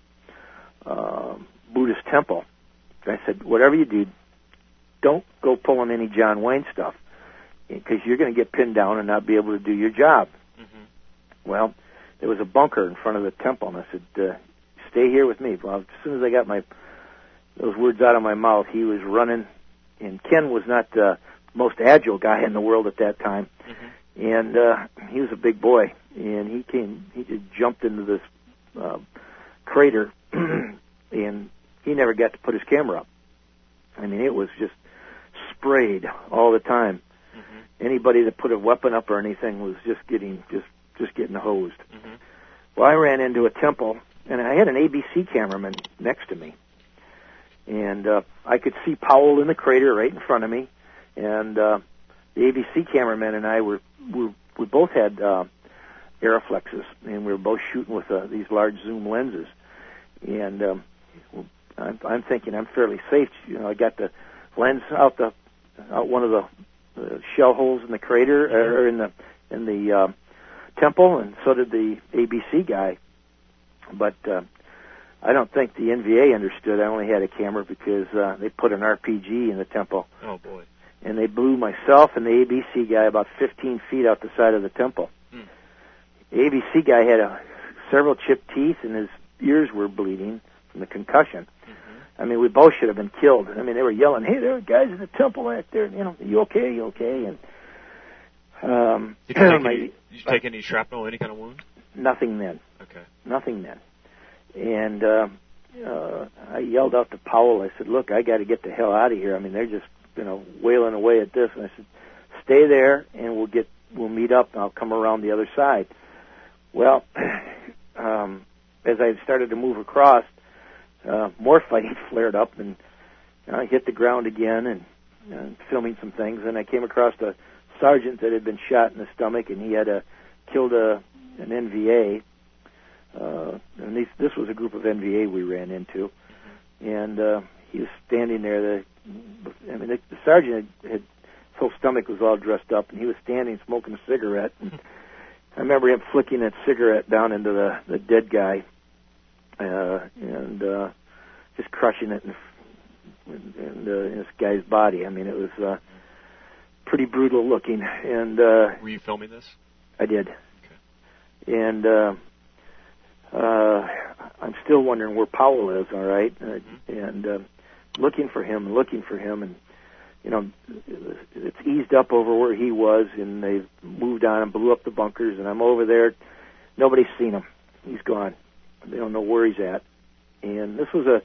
Buddhist temple. I said, whatever you do, don't go pulling any John Wayne stuff, because you're going to get pinned down and not be able to do your job. Mm-hmm. Well, there was a bunker in front of the temple, and I said, stay here with me. Well, as soon as I got those words out of my mouth, he was running, and Ken was not the most agile guy in the world at that time. Mm-hmm. And he was a big boy, and he just jumped into this crater, and he never got to put his camera up. I mean, it was just sprayed all the time. Mm-hmm. Anybody that put a weapon up or anything was just getting hosed. Mm-hmm. Well, I ran into a temple, and I had an ABC cameraman next to me, and I could see Powell in the crater right in front of me, and the ABC cameraman and I we both had Aeroflexes, and we were both shooting with these large zoom lenses, and I'm thinking I'm fairly safe. You know, I got the lens out one of the shell holes in the crater or in the temple, and so did the ABC guy. But I don't think the NVA understood I only had a camera, because they put an RPG in the temple. Oh, boy. And they blew myself and the ABC guy about 15 feet out the side of the temple. Hmm. The ABC guy had several chipped teeth, and his ears were bleeding from the concussion. Mm-hmm. I mean, we both should have been killed. I mean, they were yelling, "Hey, there are guys in the temple out there, you know, you okay, you okay?" And did you take any shrapnel, any kind of wound? Nothing then. Okay. Nothing then. And I yelled out to Powell. I said, "Look, I got to get the hell out of here. I mean, they're just, you know, wailing away at this." And I said, "Stay there, and we'll meet up, and I'll come around the other side." Well, as I started to move across, more fighting flared up, and I hit the ground again and filming some things. And I came across a sergeant that had been shot in the stomach, and he had killed an NVA. And this was a group of NVA we ran into, and he was standing there. The sergeant his whole stomach was all dressed up, and he was standing smoking a cigarette. And I remember him flicking that cigarette down into the dead guy, and just crushing it in this guy's body. I mean, it was pretty brutal looking. And were you filming this? I did. Okay. And I'm still wondering where Powell is, all right, and looking for him, and, you know, it's eased up over where he was, and they've moved on and blew up the bunkers, and I'm over there. Nobody's seen him. He's gone. They don't know where he's at. And this was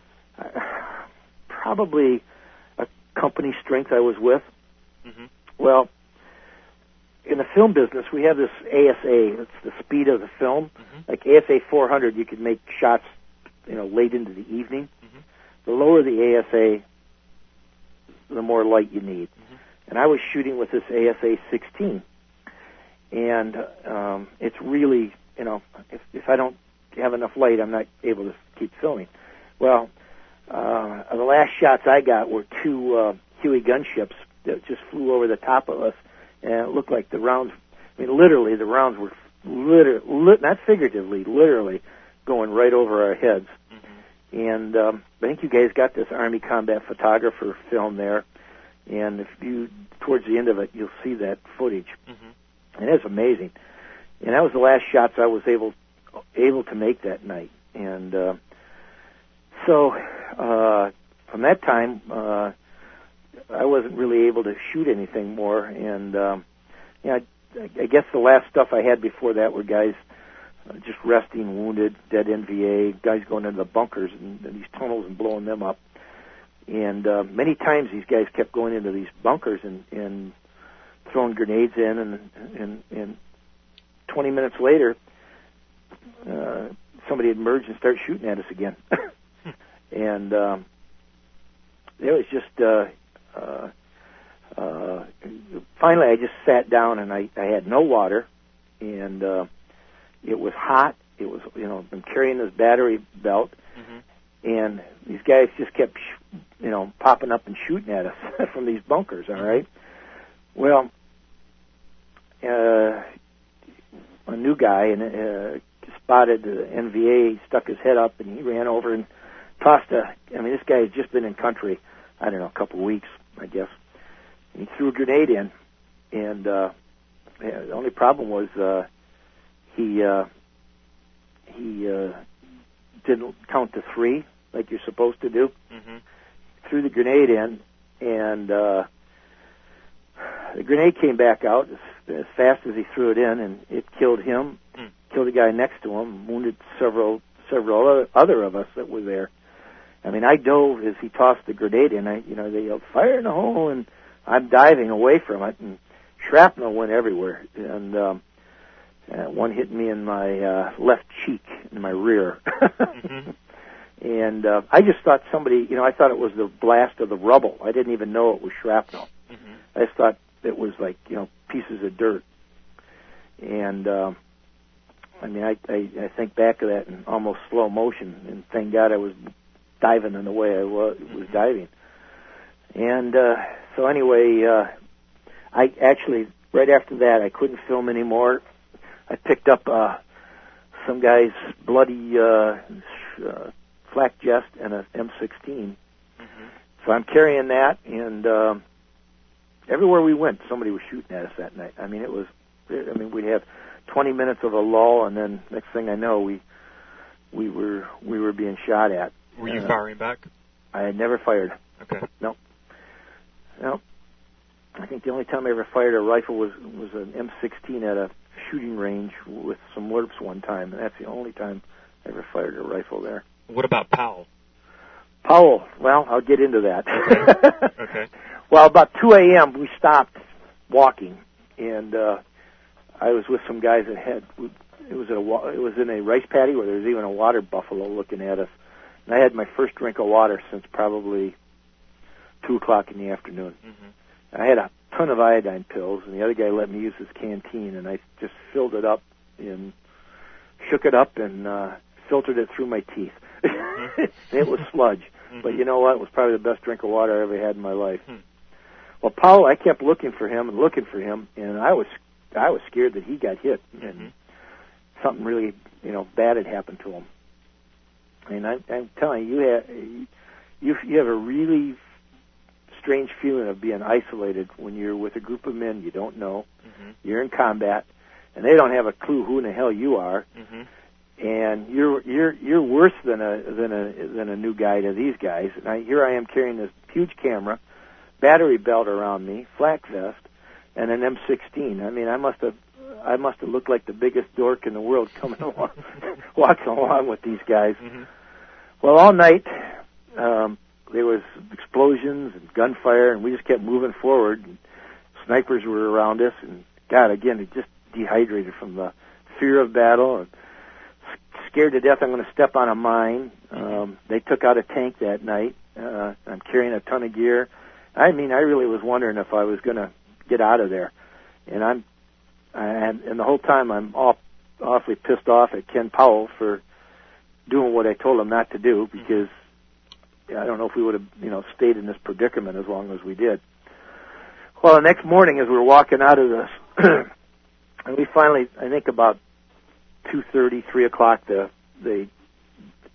probably a company strength I was with. Mm-hmm. Well, in the film business, we have this ASA. It's the speed of the film. Mm-hmm. Like ASA 400, you could make shots, you know, late into the evening. Mm-hmm. The lower the ASA, the more light you need. Mm-hmm. And I was shooting with this ASA 16. And it's really, you know, if I don't have enough light, I'm not able to keep filming. Well, the last shots I got were two Huey gunships that just flew over the top of us. And it looked like the rounds, I mean, literally, the rounds were not figuratively, literally going right over our heads. And I think you guys got this Army combat photographer film there, and if you towards the end of it, you'll see that footage, and it's amazing. And that was the last shots I was able to make that night. And so from that time, I wasn't really able to shoot anything more. And I guess the last stuff I had before that were guys just resting wounded, dead NVA, guys going into the bunkers and these tunnels and blowing them up. And many times these guys kept going into these bunkers and throwing grenades in, and 20 minutes later, somebody had emerged and started shooting at us again. And it was just, finally I just sat down, and I had no water, and it was hot. It was, I'm carrying this battery belt, and these guys just kept, popping up and shooting at us from these bunkers, all right? Well, a new guy and spotted the NVA, stuck his head up, and he ran over and tossed this guy had just been in country, I don't know, a couple of weeks, I guess. And he threw a grenade in, and the only problem was he didn't count to three like you're supposed to do. Threw the grenade in, and the grenade came back out as fast as he threw it in, and it killed him, killed the guy next to him, wounded several other of us that were there. I mean, I dove as he tossed the grenade in. They yelled, "Fire in the hole!" and I'm diving away from it, and shrapnel went everywhere. And one hit me in my left cheek, in my rear. And I just thought somebody, I thought it was the blast of the rubble. I didn't even know it was shrapnel. I just thought it was like, pieces of dirt. And, I think back of that in almost slow motion, and thank God I was diving in the way I was diving. And so anyway, I actually, right after that, I couldn't film anymore. I picked up some guy's bloody flak jest and an M16. So I'm carrying that, and everywhere we went, somebody was shooting at us that night. We'd have 20 minutes of a lull, and then next thing I know, we were being shot at. Were you firing back? I had never fired. Okay. No. I think the only time I ever fired a rifle was an M16 at a shooting range with some LRPs one time, and that's the only time I ever fired a rifle there. What about Powell? Powell, well, I'll get into that. Okay. Well, about 2 a.m. we stopped walking, and I was with some guys that had, it was in a rice paddy where there was even a water buffalo looking at us, and I had my first drink of water since probably 2 o'clock in the afternoon. I had a ton of iodine pills, and the other guy let me use his canteen, and I just filled it up and shook it up and filtered it through my teeth. It was sludge, but you know what? It was probably the best drink of water I ever had in my life. Well, Powell, I kept looking for him, and I was scared that he got hit, and something really, bad had happened to him. And I'm telling you, you have a really strange feeling of being isolated when you're with a group of men you don't know. You're in combat, and they don't have a clue who in the hell you are. And you're worse than a new guy to these guys. And here I am carrying this huge camera, battery belt around me, flak vest, and an M16. I mean, I must have looked like the biggest dork in the world coming along, walking along with these guys. Well, all night there was explosions and gunfire, and we just kept moving forward. And snipers were around us, and God, again, it just dehydrated from the fear of battle. And scared to death I'm going to step on a mine. They took out a tank that night. I'm carrying a ton of gear. I really was wondering if I was going to get out of there. And the whole time I'm awfully pissed off at Ken Powell for doing what I told him not to do, because I don't know if we would have, stayed in this predicament as long as we did. Well, the next morning as we were walking out of this, and we finally, I think about 2:30, 3 o'clock, they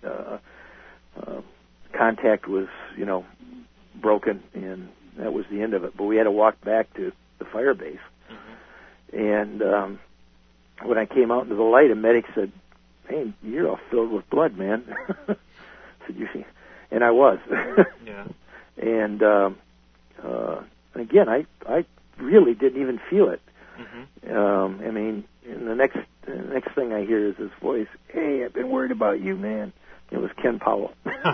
contact was, broken, and that was the end of it. But we had to walk back to the fire base. And when I came out into the light, a medic said, "Hey, you're all filled with blood, man." I said, "You see?" And I was. Yeah. And again, I really didn't even feel it. I mean, and the next thing I hear is his voice. "Hey, I've been worried about you, man." It was Ken Powell.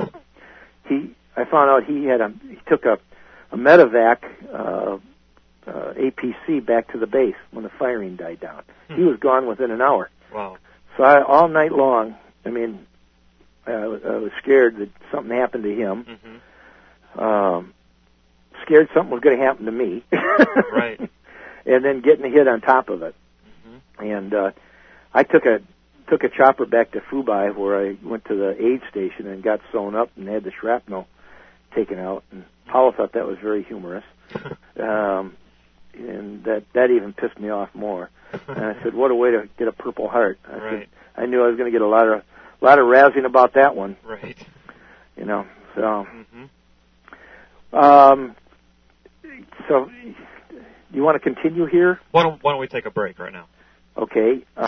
I found out he took a medevac APC back to the base when the firing died down. He was gone within an hour. Wow. So all night long, I mean, I was scared that something happened to him. Scared something was going to happen to me. Right. And then getting hit on top of it. And I took a chopper back to Fubai, where I went to the aid station and got sewn up and had the shrapnel taken out. And Powell thought that was very humorous. And that even pissed me off more. And I said, "What a way to get a Purple Heart." I knew I was going to get a lot of rousing about that one. Right. So. So, you want to continue here? Why don't we take a break right now? Okay.